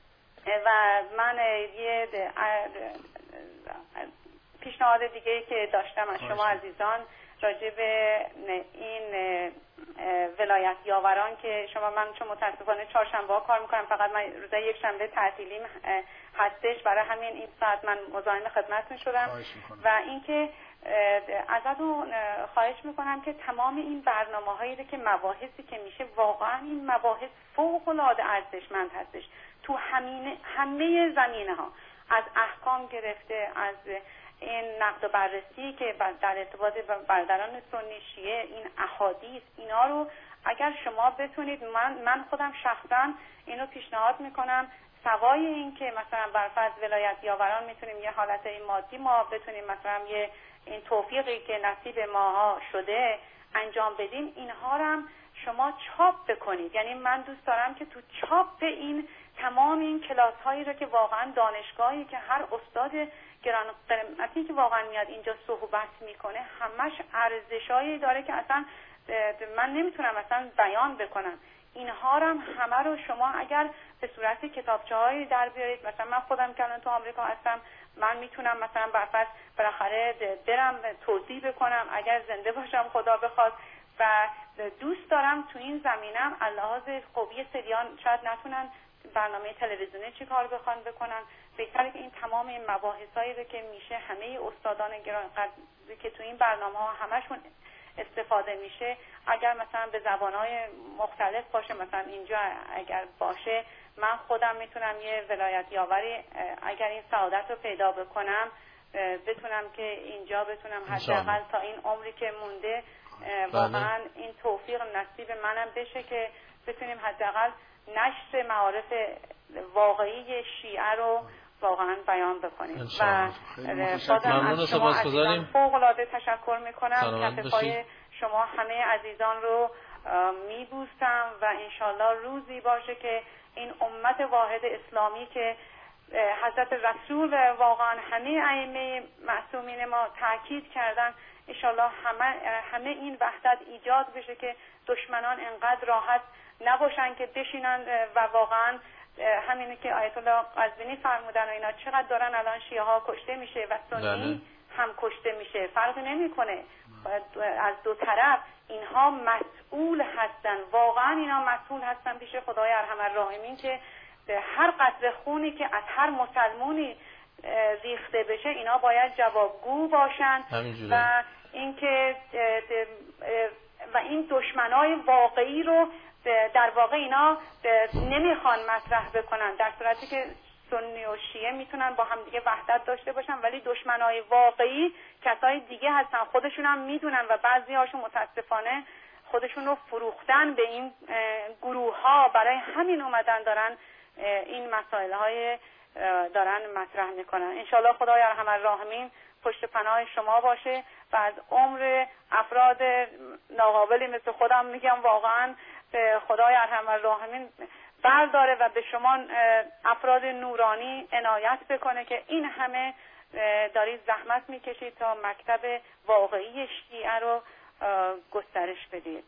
و من یه پیشنهاد دیگه که داشتم از شما عزیزان راجع به این ولایت یاوران که من چون متاسفانه چهارشنبه ها کار میکنم، فقط من روز یک شنبه تعطیلیم هستش، برای همین این ساعت من مزاحم خدمتتون شدم. و اینکه ازتون خواهش میکنم که تمام این برنامه‌هایی که مباحثی که میشه واقعا این مباحث فوق العاده ارزشمند هستش تو همه زمینه ها، از احکام گرفته، از این نقد و بررسی که در ارتباط برادران سنی شیعه، این احادیث، اینا رو اگر شما بتونید، من خودم شخصا اینو پیشنهاد میکنم، سوای این که مثلا برفرض ولایت یاوران میتونیم یه حالت این مادی ما بتونیم مثلا یه این توفیقی که نصیب ماها شده انجام بدیم، اینها رو هم شما چاپ بکنید. یعنی من دوست دارم که تو چاپ این تمام این کلاس هایی رو که واقعا دانشگاهی که هر استاد گران قیمتی که واقعا میاد اینجا صحبت میکنه همش ارزشایی داره که اصلا من نمیتونم اصلا بیان بکنم. اینها رو همه رو شما اگر به صورت کتابچه‌هایی در بیارید، مثلا من خودم که الان تو آمریکا هستم، من میتونم مثلا بالاخره برم توضیح بکنم اگر زنده باشم خدا بخواد، و دوست دارم تو این زمینم لحاظ قوی سریان شاید نتونن برنامه تلویزیونی چی کار بکنن، بهتره که این تمام این مباحثایی رو که میشه همه استادان گرامی که تو این برنامه‌ها همشون استفاده میشه، اگر مثلا به زبان‌های مختلف باشه، مثلا اینجا اگر باشه من خودم میتونم یه ولایت یاوری اگر این سعادت رو پیدا بکنم بتونم که اینجا بتونم حداقل تا این عمری که مونده واقعا این توفیق نصیب منم بشه که بتونیم حداقل نشر معارف واقعی شیعه رو واقعا بیان بکنیم. و بازم از شما عزیزان فوق‌العاده تشکر میکنم. کتفای شما همه عزیزان رو میبوسم و انشالله روزی باشه که این امت واحد اسلامی که حضرت رسول واقعا همه ائمه معصومین ما تاکید کردن، انشالله همه این وحدت ایجاد بشه که دشمنان انقدر راحت نباشن که بشینن و واقعا همینه که آیت الله قزوینی فرمودن و اینا چقدر دارن الان شیعه ها کشته میشه و سنی هم کشته میشه، فرقی نمیکنه از دو طرف اینها مسئول هستن، واقعا اینا مسئول هستن پیش خدای ارحم الراحمین که هر قطره خونی که از هر مسلمونی ریخته بشه اینا باید جوابگو باشن و اینکه و این دشمنای واقعی رو در واقع اینا نمیخوان مطرح بکنن، در صورتی که سنی و شیعه میتونن با هم دیگه وحدت داشته باشن، ولی دشمنای واقعی کسای دیگه هستن، خودشون هم میدونن و بعضی هاشون متاسفانه خودشون رو فروختن به این گروه ها، برای همین اومدن دارن این مسائل های دارن مطرح میکنن. انشالله خدای ارحم الراحمین پشت پناه شما باشه و از عمر افراد ناقابلی مثل خودم میگم واقعا خدای ارحم الراحمین برداره و به شما افراد نورانی عنایت بکنه که این همه دارید زحمت میکشید تا مکتب واقعی شیعه رو گسترش بدید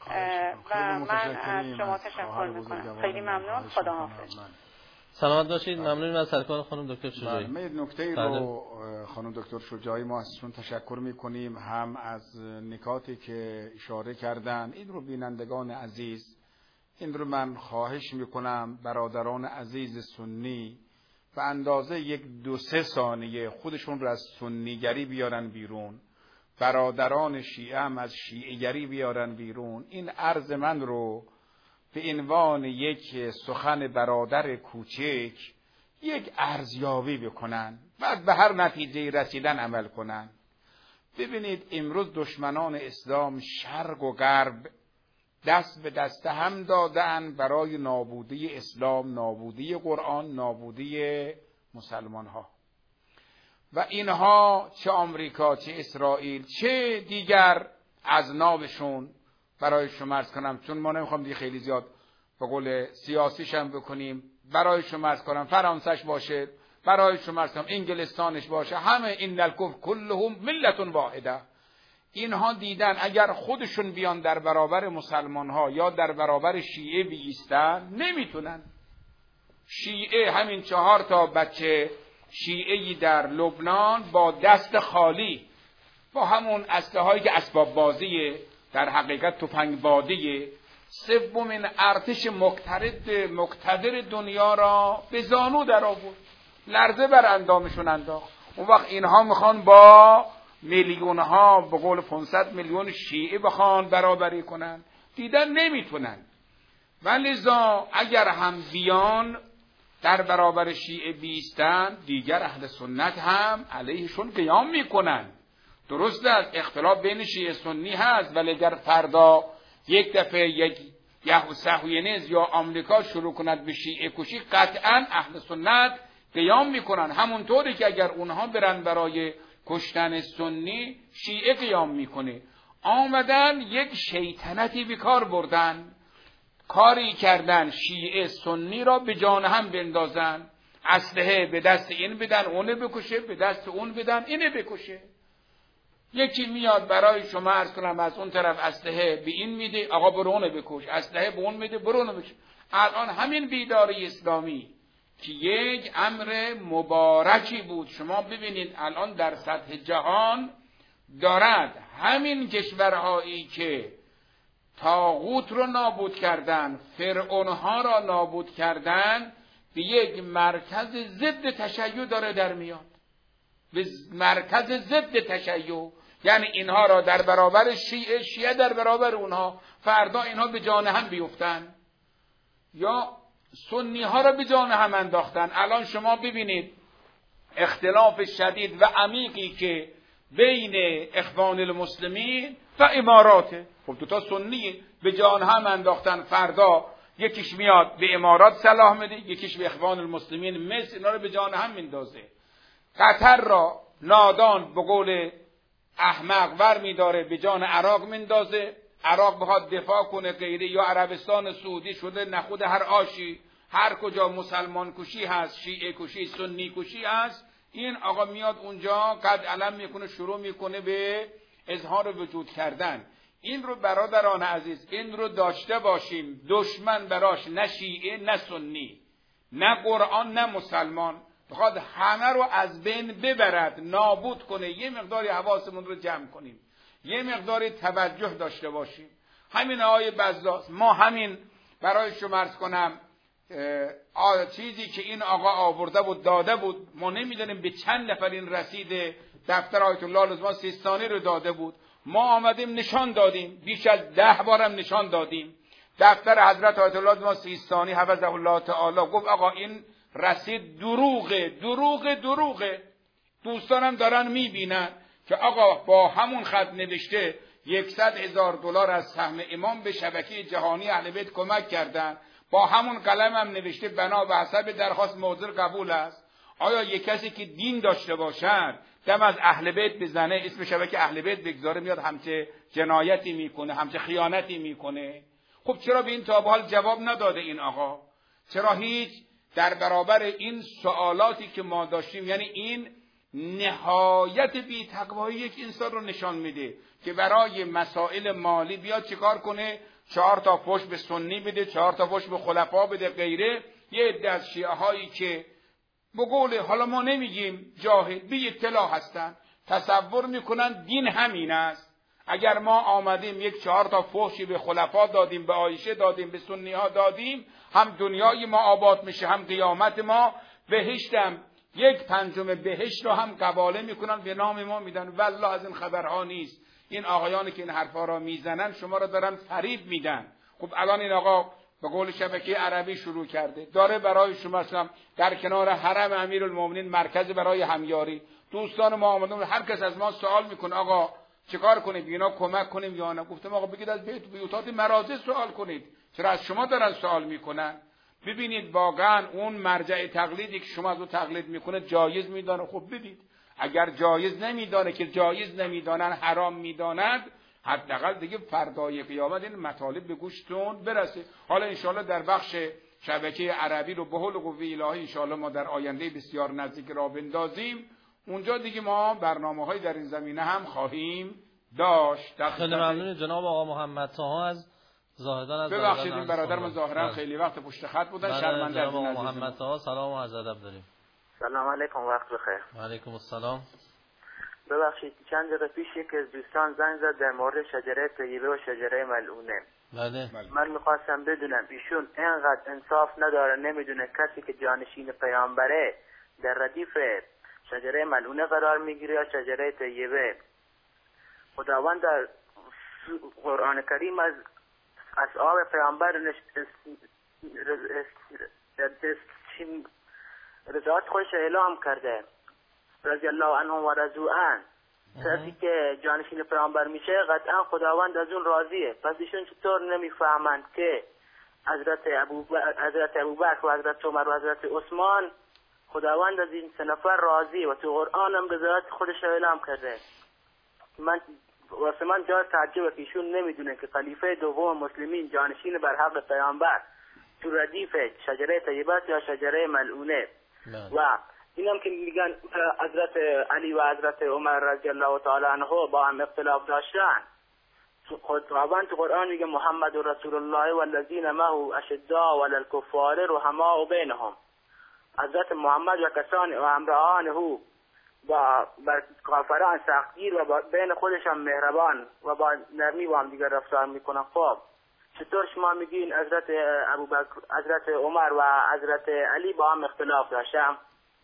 و من از شما تشکر میکنم. خیلی ممنون. خدا حافظ. سلامت باشید. ممنونیم از سرکار خانم دکتر شجاعی. من نکته رو خانم دکتر شجاعی ما ازشون تشکر میکنیم، هم از نکاتی که اشاره کردن. این رو بینندگان عزیز، این رو من خواهش میکنم برادران عزیز سنی به اندازه 1-2-3 ثانیه خودشون رو از سنیگری بیارن بیرون، برادران شیعه هم از شیعه‌گری بیارن بیرون. این عرض من رو به عنوان یک سخن برادر کوچک یک ارزیابی بکنن، بعد به هر نتیجه رسیدن عمل کنن. ببینید امروز دشمنان اسلام شرق و غرب دست به دست هم دادن برای نابودی اسلام، نابودی قرآن، نابودی مسلمان ها. و اینها چه آمریکا، چه اسرائیل، چه دیگر اذنابشون، برای شما عرض کنم چون ما نمیخوام دیگه خیلی زیاد به قول سیاسیش هم بکنیم، برای شما عرض کنم فرانسش باشه، برای شما عرض کنم انگلستانش باشه، همه این الکفر کلهم ملت واحده. اینها دیدن اگر خودشون بیان در برابر مسلمان ها یا در برابر شیعه بیستن نمیتونن. شیعه همین 4 تا بچه شیعه‌ای در لبنان با دست خالی، با همون اسلحه هایی که اسباب بازیه، در حقیقت تفنگ بادیه، سومین ارتش مقتدر دنیا را به زانو در آورد، لرزه بر اندامشون انداخت. اون وقت اینها میخوان با میلیون ها، به قول 500 میلیون شیعه بخوان برابری کنن، دیدن نمیتونن. ولذا اگر هم بیان در برابر شیعه بیستن، دیگر اهل سنت هم علیهشون قیام میکنن. درست است اختلاف بین شیعه سنی هست، ولی اگر فردا یک دفعه یک یهو صهیونیست یا آمریکا شروع کند به شیعه کشی، قطعا اهل سنت قیام میکنن. همونطوری که اگر اونها برن برای کشتن سنی، شیعه قیام میکنه. آمدن یک شیطنتی به کار بردن، کاری کردن شیعه سنی را به جان هم بندازن، اسلحه به دست این بدن اونه بکشه، به دست اون بدن اینه بکشه. یکی میاد برای شما عرض کنم از اون طرف اسلحه به این میده، آقا برونه بکش، اسلحه به اون میده برونه بکش. الان همین بیداری اسلامی که یک امر مبارکی بود، شما ببینید الان در سطح جهان دارد همین کشورهایی که طاغوت رو نابود کردن، فرعونها را نابود کردن، به یک مرکز ضد تشیع داره در میاد، به مرکز ضد تشیع. یعنی اینها را در برابر شیعه، شیعه در برابر اونها، فردا اینها به جان هم بیفتن، یا سنی ها را به جان هم انداختن. الان شما ببینید اختلاف شدید و عمیقی که بین اخوان المسلمین و اماراته. خب دوتا سنی به جان هم انداختن، فردا یکیش میاد به امارات صلاح میده، یکیش به اخوان المسلمین مصر، اینا رو به جان هم میندازه. قطر را نادان به قول احمق ور میداره به جان عراق میندازه، عراق بخواد دفاع کنه غیره، یا عربستان سعودی شده نخود هر آشی، هر کجا مسلمان کشی هست، شیعه کشی، سنی کشی هست، این آقا میاد اونجا قد علم میکنه، شروع میکنه به اظهار وجود کردن. این رو برادران عزیز، این رو داشته باشیم، دشمن براش نه شیعه نه سنی نه قرآن نه مسلمان، بخواد همه رو از بین ببرد، نابود کنه. یه مقداری حواسمون رو جمع کنیم، یه مقداری توجه داشته باشیم. همین آیه بزاز، ما همین برای شما عرض کنم چیزی که این آقا آورده بود داده بود، ما نمیدونیم به چند نفر این رسید دفتر آیت الله العظمی سیستانی رو داده بود، ما آمدیم نشان دادیم، بیش از 10 بارم نشان دادیم. دفتر حضرت آیت الله العظمی سیستانی حفظه الله تعالی گفت آقا این رسید دروغه دروغه دروغه. دوستانم دارن میبینن که آقا با همون خط نوشته 100,000 دلار از سهم امام به شبکه جهانی اهل بیت کمک کردن، با همون قلم هم نوشته بنا به حسب درخواست موضوع قبول است. آیا یک کسی که دین داشته باشد دم از اهل بیت بزنه، اسم شبکه اهل بیت بگذاره، میاد همچه جنایتی میکنه، همچه خیانتی میکنه؟ خب چرا به این تا به حال جواب نداده این آقا؟ چرا هیچ در برابر این سوالاتی که ما داشتیم؟ یعنی این نهایت بی تقوایی یک انسان رو نشان میده که برای مسائل مالی بیاد چیکار کنه؟ 4 تا فوش به سنی بده، 4 تا فوش به خلفا بده غیره. یه عده از شیعه هایی که به قول حالا ما نمیگیم جاهل، بی اطلاع هستن، تصور میکنن دین همین است. اگر ما آمدیم 4 تا فحشی به خلفا دادیم، به عایشه دادیم، به سنی ها دادیم، هم دنیای ما آباد میشه، هم قیامت ما. بهشتم 1/5 بهشت رو هم قباله میکنن، به نام ما میدن. والله از این خبرها نیست. این آقایانی که این حرفا را میزنن شما را دارن فریب میدن. خب الان این آقا به قول شبکه عربی شروع کرده، داره برای شما در کنار حرم امیرالمومنین مرکز برای همیاری. دوستان ما آمدن، هر کس از ما سوال میکنه آقا چیکار کنیم، اینا کمک کنیم یا نه؟ گفتم آقا بگید از بیوتات مرازه سوال کنید، چرا از شما دارن سوال میکنن؟ ببینید واقعا اون مرجع تقلیدی که شما از اون تقلید میکنه جایز میدانه، خب بدید. اگر جایز نمیدانه، که جایز نمیدانن، حرام میداند، حداقل دیگه فردای قیامت این مطالب به گوشتون برسه. حالا انشاءالله در بخش شبکه عربی رو به حول قوه الهی انشاءالله ما در آینده بسیار نزدیک را بندازیم، اونجا دیگه ما برنامه‌های در این زمینه هم خواهیم داشت. خیلی ممنون جناب آقا محمد طاها از زاهدان. از ببخشید این برادرم ظاهرا خیلی وقت پشت خط بودن، شرمنده از این. جناب محمد طاها سلام و عرض ادب داریم. سلام علیکم، وقت بخیر. و علیکم السلام. ببخشید چند دقیقه پیش یکی از دوستان زنگ زد در مورد شجره طیبه و شجره ملعونه. بله. من میخواستم بدونم ایشون اینقدر انصاف نداره، نمیدونه کسی که جانشین پیامبره در ردیف شجره ملعونه قرار میگیره یا شجره طیبه؟ خداوند در قرآن کریم از اصحاب پیامبر رضایت خودش اعلام کرده، رضی الله عنهم و رضوا عنه. کسی که جانشین پیامبر میشه قطعا خداوند از اون راضیه. پس ایشون چطور نمیفهمند که حضرت ابوبکر و حضرت عمر و حضرت عثمان خداوند از این 3 نفر راضیه و تو قرآن هم رضایت خودش اعلام کرده؟ واسه من جای تعجبه که ایشون نمیدونه که خلیفه دوم مسلمین جانشین بر حق پیامبر تو ردیف شجره طیبه یا شجره ملعونه. و اینم که میگن حضرت علی و حضرت عمر رضی الله تعالی عنه با هم اختلاف داشتن، خداوند تو قرآن میگه محمد رسول الله والذین معه اشداء علی الکفار رحماء بینهم. حضرت محمد و کسان و همراهان او با بر کافران سختگیر و بین خودشان مهربان و با نرمی با هم دیگر رفتار میکنن. خب چطور شما میگین حضرت ابوبکر، حضرت عمر و حضرت علی با هم اختلاف داشتن؟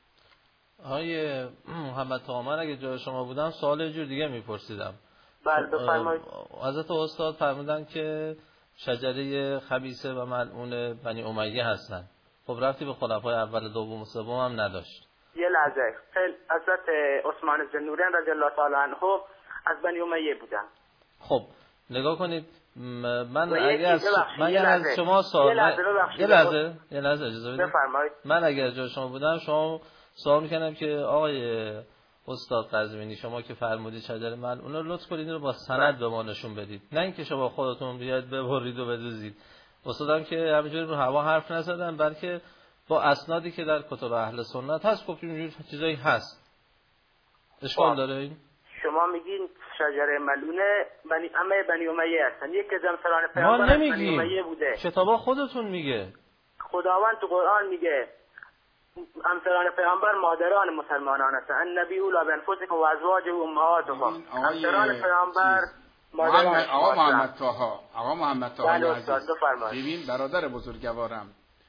آقای محمد عمر اگه جای شما بودم سوال یه جور دیگه میپرسیدم. بله بفرمایید. حضرت استاد فرمودن که شجره خبیثه و ملعون بنی امیه هستن. خب رفتی به خلفای اول دوم و سوم هم نداشت. یه لحظه، حضرت عثمان ذوالنورین رضی الله تعالی عنه از بنی امیه بودن. خب نگاه کنید، من اگر از شما سوال یه لحظه اجازه بدید. بفرمایید. من اگر جای شما بودم شما سوال میکنم که آقای استاد قزوینی شما که فرمودید شجره ملعونه، لطف کنید رو با سند به ما نشون بدید، نه اینکه شما خودتون بیاید ببرید و بدوزید. استادم که همینجوری رو هوا حرف نزدن، بلکه با اسنادی که در کتب اهل سنت هست گفتیم اینجور چیزایی هست. اشکال داره این؟ شما میگین شجره ملعونه بنی امیه هستن، یکی از همسران پیامبر بنی امیه بوده. کتابا خودتون میگه. خداوند تو قرآن میگه همسران پیامبر مادران مسلمانان هستن. النبی اولی بانفسکم و ازواجه امهاتکم. همسران پیامبر مادران. آقا محمد طاها عزیز، ببین برادر بزرگوارم،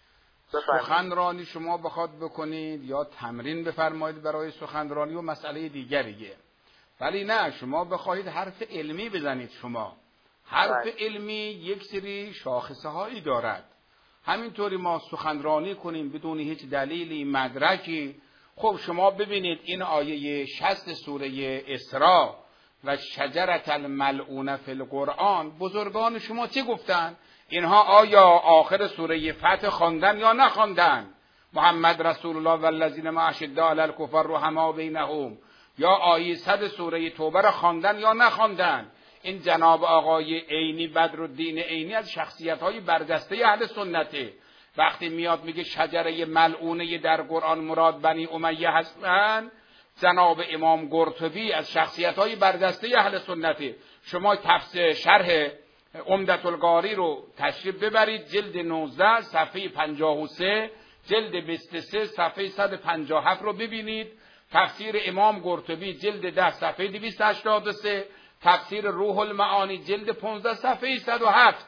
سخنرانی شما بخواد بکنید یا تمرین بفرمایید برای سخنرانی و مسئله دیگریه، ولی نه شما بخواهید حرف علمی بزنید. شما حرف علمی یک سری شاخصه هایی دارد، همینطوری ما سخنرانی کنیم بدون هیچ دلیلی مدرکی. خب شما ببینید این آیه 60 سوره اسراء و شجرة الملعونه فی القرآن، بزرگان شما چه گفتن؟ اینها آیا آخر سوره فتح خواندن یا نخواندن؟ محمد رسول الله والذین معه اشداء علی الکفار رحماء بینهم، یا آیه 100 سوره توبه را خواندن یا نخواندن؟ این جناب آقای عینی، بدرالدین عینی، از شخصیت‌های برجسته اهل سنته. وقتی میاد میگه شجره ملعونه در قرآن مراد بنی امیه هستن، جناب امام قرطبی از شخصیت‌های برجسته اهل سنته. شما شرح عمدة القاری رو تشریف ببرید، جلد 19 صفحه 53، جلد 23 صفحه 157 رو ببینید. تفسیر امام قرطبی جلد 10 صفحه 283، تفسیر روح المعانی جلد 15 صفحه 107،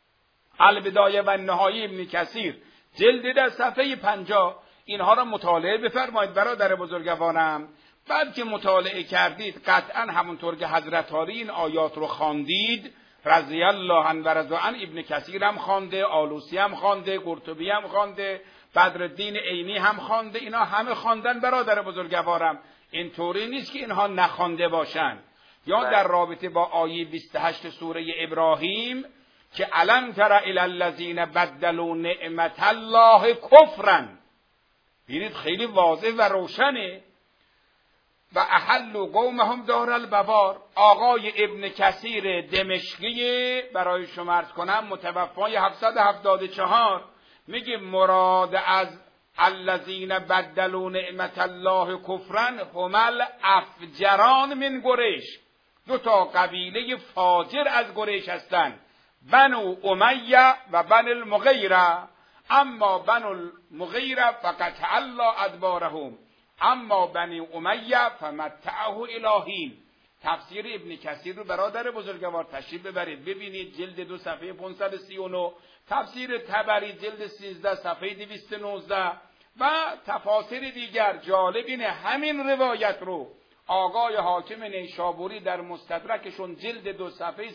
البدایه و النهایه ابن کثیر جلد 10 صفحه 50. اینها را مطالعه بفرمایید برادر بزرگوارم. بعد که مطالعه کردید قطعا همونطور که حضرت علی این آیات رو خواندید رضی الله عنه و رضا عنه، ابن کثیر هم خوانده، آلوسی هم خوانده، قرطبی هم خوانده، بدرالدین عینی هم خوانده، اینا همه خواندن برادر بزرگوارم. اینطوری نیست که اینها نخوانده باشن. یا در رابطه با آیه 28 سوره ابراهیم که الم تر الی الذین بدلوا نعمت الله کفرا، ببینید خیلی واضح و روشنه. و احلوا قومهم دار البوار. آقای ابن کثیر دمشقی برای شما عرض کنم متوفای 774 میگه مراد از الذین بدلوا نعمت الله کفرا هم الافجران من قریش. دو تا قبیله فاجر از قریش هستند، بنو امیه و بنو المغیره. اما بنو المغیره فقطع الله ادبارهم، اما بنی امیه فمتعه الهین. تفسیر ابن کثیر رو برادر بزرگوار تشریف ببرید ببینید، جلد 2 صفحه 539، تفسیر طبری جلد 13 صفحه 219 و تفاسیر دیگر. جالب اینه همین روایت رو آقای حاکم نیشابوری در مستدرکشون جلد 2 صفحه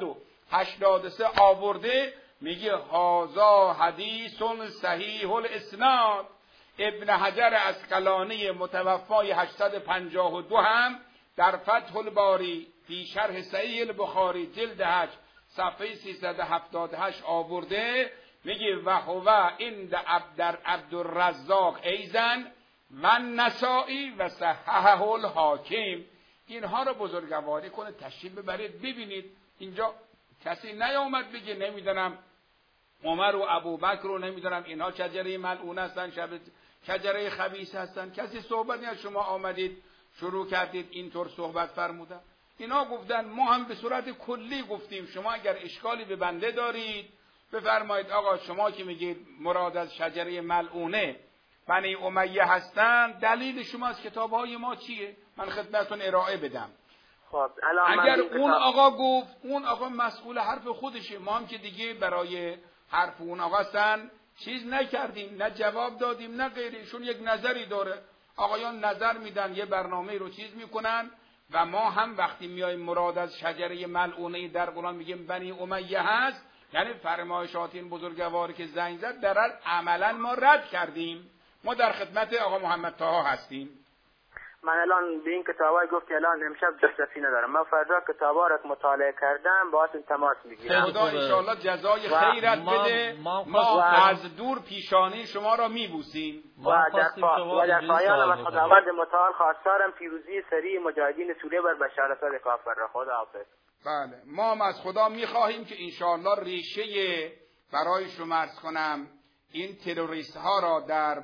383 آورده، میگه هذا حدیث صحیح الاسناد. ابن حجر اسقلانی متوفای 852 هم در فتح الباری فی شرح صحیح البخاری جلد 8 صفحه 378 آورده، میگه و هو عند عبدالرزاق ایزن و نسائی و صححه الحاکم. اینها رو بزرگواری کنه، تشریف ببرید ببینید. اینجا کسی نیامد بگه نمیدونم عمر و ابوبکر رو نمیدونم اینها شجره ملعون هستن، شجره خبیث هستن؟ کسی صحبتی از شما آمدید شروع کردید اینطور صحبت فرمودن؟ اینا گفتن ما هم به صورت کلی گفتیم شما اگر اشکالی به بنده دارید بفرمایید. آقا شما که میگید مراد از شجره ملعونه بنی امیه هستن، دلیل شما از کتابهای ما چیه؟ من خدمتتون ارائه بدم. خب اگر اون آقا گفت، اون آقا مسئول حرف خودشه، ما هم که دیگه برای حرف اون آقا هستن چیز نکردیم، نه جواب دادیم نه غیره. ایشون یک نظری داره، آقایان نظر میدن یه برنامه رو چیز میکنن و ما هم وقتی میایم مراد از شجره ملعونه در قرآن میگیم بنی امیه هست، یعنی فرمایشات این بزرگواری که زنگ زد در عملا ما رد کردیم. ما در خدمت آقا محمد طاها هستیم. من الان به این کتابای گفت که الان امشب دسترسی ندارم، من فردا کتابا رو مطالعه کردم باهاتون تماس میگیرم. خدا انشاءالله جزای خیرت بده. ما از دور پیشانی شما را میبوسیم و در پایان از خداوند متعال خواستارم پیروزی سریع مجاهدین سوریه بر بشارت‌های کافر را. خدا حافظ. بله، ما هم از خدا میخواهیم که انشاءالله ریشه برای شما عرض کنم این تروریست ها را در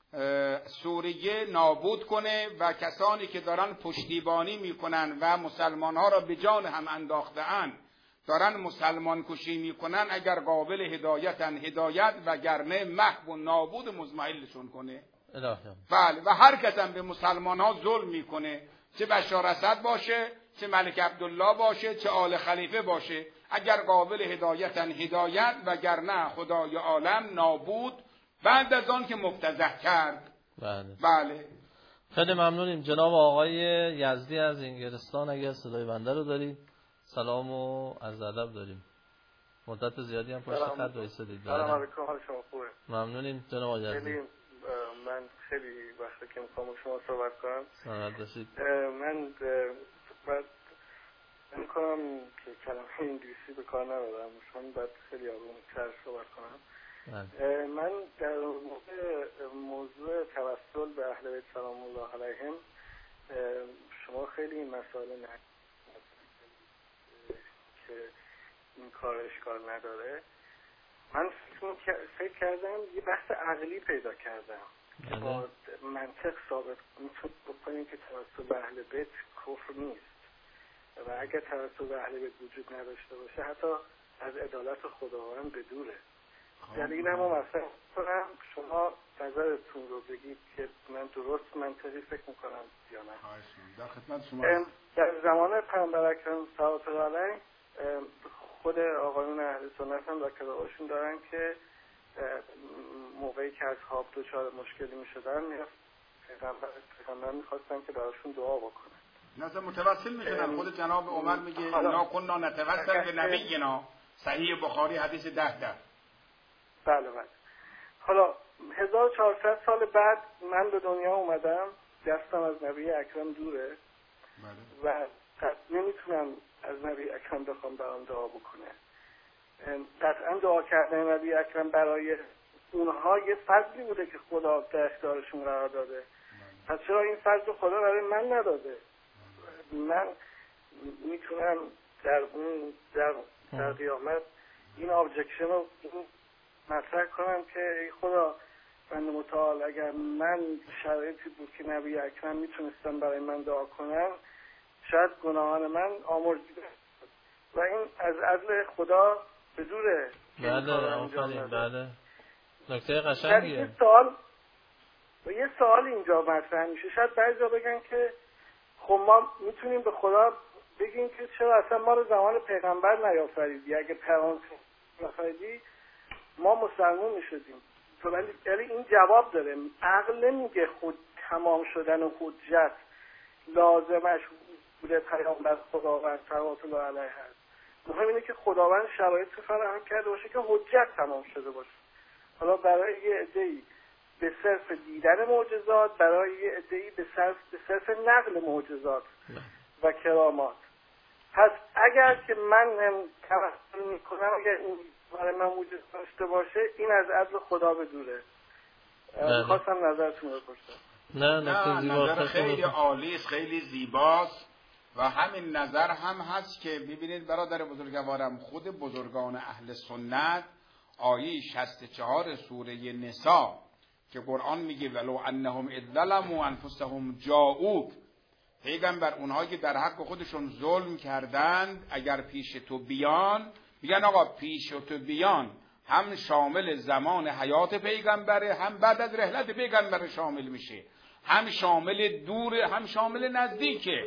سوریه نابود کنه و کسانی که دارن پشتیبانی میکنن و مسلمان ها را به جان هم انداخته‌اند دارن مسلمان کشی میکنن، اگر قابل هدایتن هدایت و گرنه محو و نابود مزمحلشون کنه. بله، و هر کس هم به مسلمان ها ظلم میکنه، چه بشار اسد باشه، چه ملک عبدالله باشه، چه آل خلیفه باشه، اگر قابل هدایتن هدایت و گرنه خدای عالم نابود بعد از آن که مفتضح کرد. بله. خیلی ممنونیم. جناب آقای یزدی از انگلستان اگر صدای بنده رو دارید، سلام و عرض ادب داریم. مدت زیادی هم پشت خط وایسادید. سلام علیکم، حال شما خوبه؟ ممنونیم جناب آقای یزدی. من خیلی وقته که میخوام شما صحبت کنم. سلامت باشید. من بعد میکنم که کلمه انگلیسی به کار نبرم، چون بعد خیلی آروم‌تر صحبت کنم. من در موضوع توسل به اهل بیت سلام الله علیهم شما خیلی این مسائل که این کار اشکال نداره، من فکر کردم یه بحث عقلی پیدا کردم که با منطق ثابت میتونید بکنیم که توسل به اهل بیت کفر نیست و اگر توسل به اهل بیت وجود نداشته باشه حتی از عدالت خداوند به دوره. دلیل هم مثلا کنم شما نظرتون رو بگید که من درست منطقی فکر میکنم یا نه. در خدمت شما. در زمان پیامبر اکرم صلی الله علیه خود آقایون اهل سنت هم ذکرهاشون دارن که موقعی که اصحاب دچار مشکلی میشدن پیغمبر میخواستن که براشون دعا بکنن. نظر متوسل میشدن. خود جناب عمر میگه اینا کننا نتوسل به نبینا، صحیح بخاری حدیث 10. بله. حالا 1400 سال بعد من به دنیا اومدم، دستم از نبی اکرم دوره و نمیتونم از نبی اکرم بخوام برام دعا بکنه. قطعا دعا کردن نبی اکرم برای اونها یه فضلی بوده که خدا در اختیارشون قرار داده. پس چرا این فضل خدا برای من نداده؟ من میتونم در قیامت این ابجکشن رو مطرح کنم که ای خدا بنده متعال اگر من شرایطی بود که نبی اکرم میتونستم برای من دعا کنم شاید گناهان من آمرزیده و این از عدل خدا به دوره. بله آفرین. بله نکته قشنگیه. یه سوال اینجا مطرح میشه. شاید بعضیا بگن که خب ما میتونیم به خدا بگیم که چرا اصلا ما رو زمان پیغمبر نیافریدی؟ اگه پیغمبر نیافریدی ما مسلمون میشدیم. ولی این جواب داره. عقل نمیگه خود تمام شدن و حجت لازمش بوده پیامبر خداوند صلوات الله علیه هست. مهم اینه که خداوند شرایط فراهم کرده باشه که حجت تمام شده باشه. حالا برای یه عده‌ای به صرف دیدن معجزات، برای یه عده‌ای به صرف نقل معجزات و کرامات. پس اگر که من توسل میکنم اگر این برای من وجود داشته باشه این از عدل خدا به دوره. خواستم نظرتون رو بپرسم. نظر خیلی عالی است، خیلی زیباست و همین نظر هم هست که ببینید برادر بزرگوارم خود بزرگان اهل سنت آیه 64 سوره نساء که قرآن میگه ولو انهم اذ ظلموا انفسهم جاءوک، پیغمبر اونهایی که در حق خودشون ظلم کردند اگر پیش تو بیان، میگن آقا پیش تو بیان هم شامل زمان حیات پیغمبره، هم بعد از رحلت پیغمبر شامل میشه، هم شامل دوره هم شامل نزدیکه.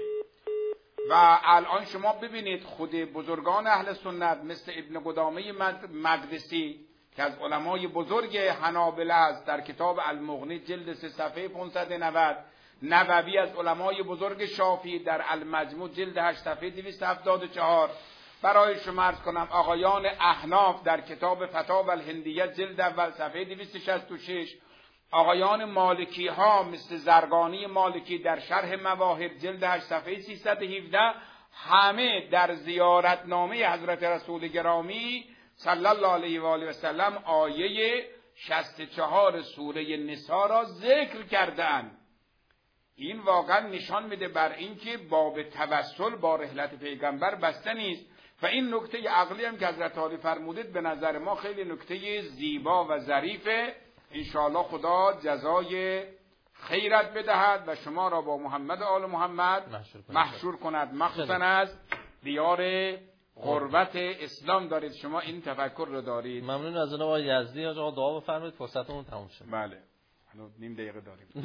و الان شما ببینید خود بزرگان اهل سنت مثل ابن قدامه مقدسی که از علمای بزرگ حنابلة است، در کتاب المغنی جلد 3 صفحه 590، نووی از علمای بزرگ شافعی در المجموع جلد 8 صفحه 274، برای شما عرض کنم آقایان احناف در کتاب فتاوی الهندیه جلد اول صفحه 266، آقایان مالکی ها مثل زرقانی مالکی در شرح مواهب جلد 8 صفحه 317، همه در زیارتنامه حضرت رسول گرامی صلی الله علیه و آله و سلم آیه 64 سوره نساء را ذکر کردند. این واقعا نشان میده بر اینکه باب توسل با رحلت پیغمبر بسته نیست. و این نکته عقلی هم که حضرت عالی فرمودید به نظر ما خیلی نکته زیبا و ظریفه. انشاءالله خدا جزای خیرت بدهد و شما را با محمد و آل محمد محشور کند. مخصوصا از دیار غربت اسلام دارید شما این تفکر رو دارید. ممنون از جناب آقای یزدی. آقا دعا بفرمایید فرصتمون تموم شد. بله نیم دقیقه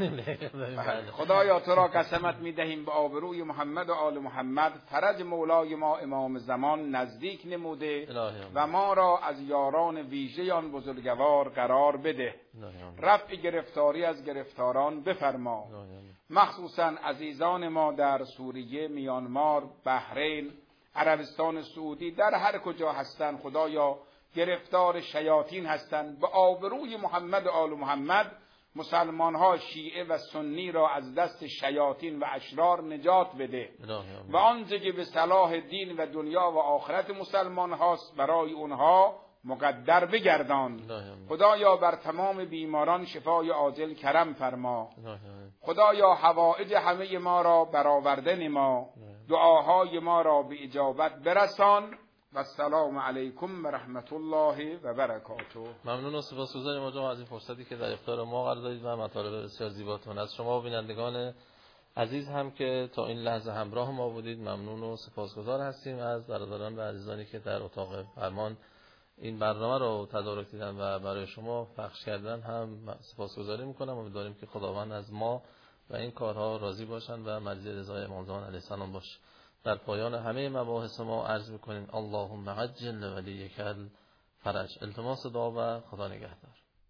داریم. خدایا تو را قسمت میدهیم به آبروی محمد و آل محمد، فرج مولای ما امام زمان نزدیک نموده و ما را از یاران ویژه آن بزرگوار قرار بده. رفع گرفتاری از گرفتاران بفرما، مخصوصا عزیزان ما در سوریه، میانمار، بحرین، عربستان سعودی، در هر کجا هستند خدایا گرفتار شیاطین هستند. به آبروی محمد و آل محمد مسلمان ها شیعه و سنی را از دست شیاطین و اشرار نجات بده و آنچه که به صلاح دین و دنیا و آخرت مسلمان هاست برای اونها مقدر بگردان. خدایا بر تمام بیماران شفای عاجل کرم فرما. خدایا حوائج همه ما را برآورده نما، دعاهای ما را به اجابت برسان. و السلام علیکم و رحمت الله و برکاته. ممنون و سپاسگزاریم آقا از این فرصتی که در اختیار ما قرار دادید و مطالب بسیار زیباتون. از شما بینندگان عزیز هم که تا این لحظه همراه ما بودید ممنون و سپاسگزار هستیم. از برادران و عزیزانی که در اتاق فرمان این برنامه رو تدارک دیدن و برای شما پخش کردن هم سپاسگزاری میکنم. امیدواریم که خداوند از ما و این کارها راضی باشند و مرضی رضای امام زمان علیه السلام باشه. در پایان همه مباحث ما عرض میکنیم اللهم عجل ولیک الفرج. التماس دعا و خدا نگهدار.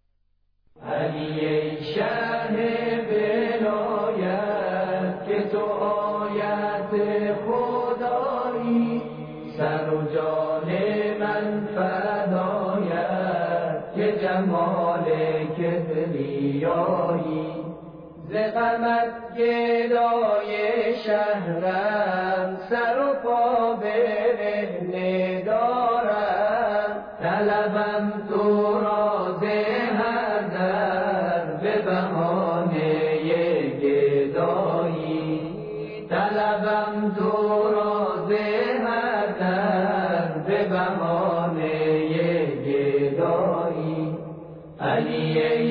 علی شهر ولایت که تو آیت خدایی، سر و جان من فدایت که جمال کبریایی. ز غمت گدای شهرم سر و پا برهنه دارم، طلبم تو را ز هر در به بهانه گدایی، طلبم تو را ز هر در به بهانه گدایی. علی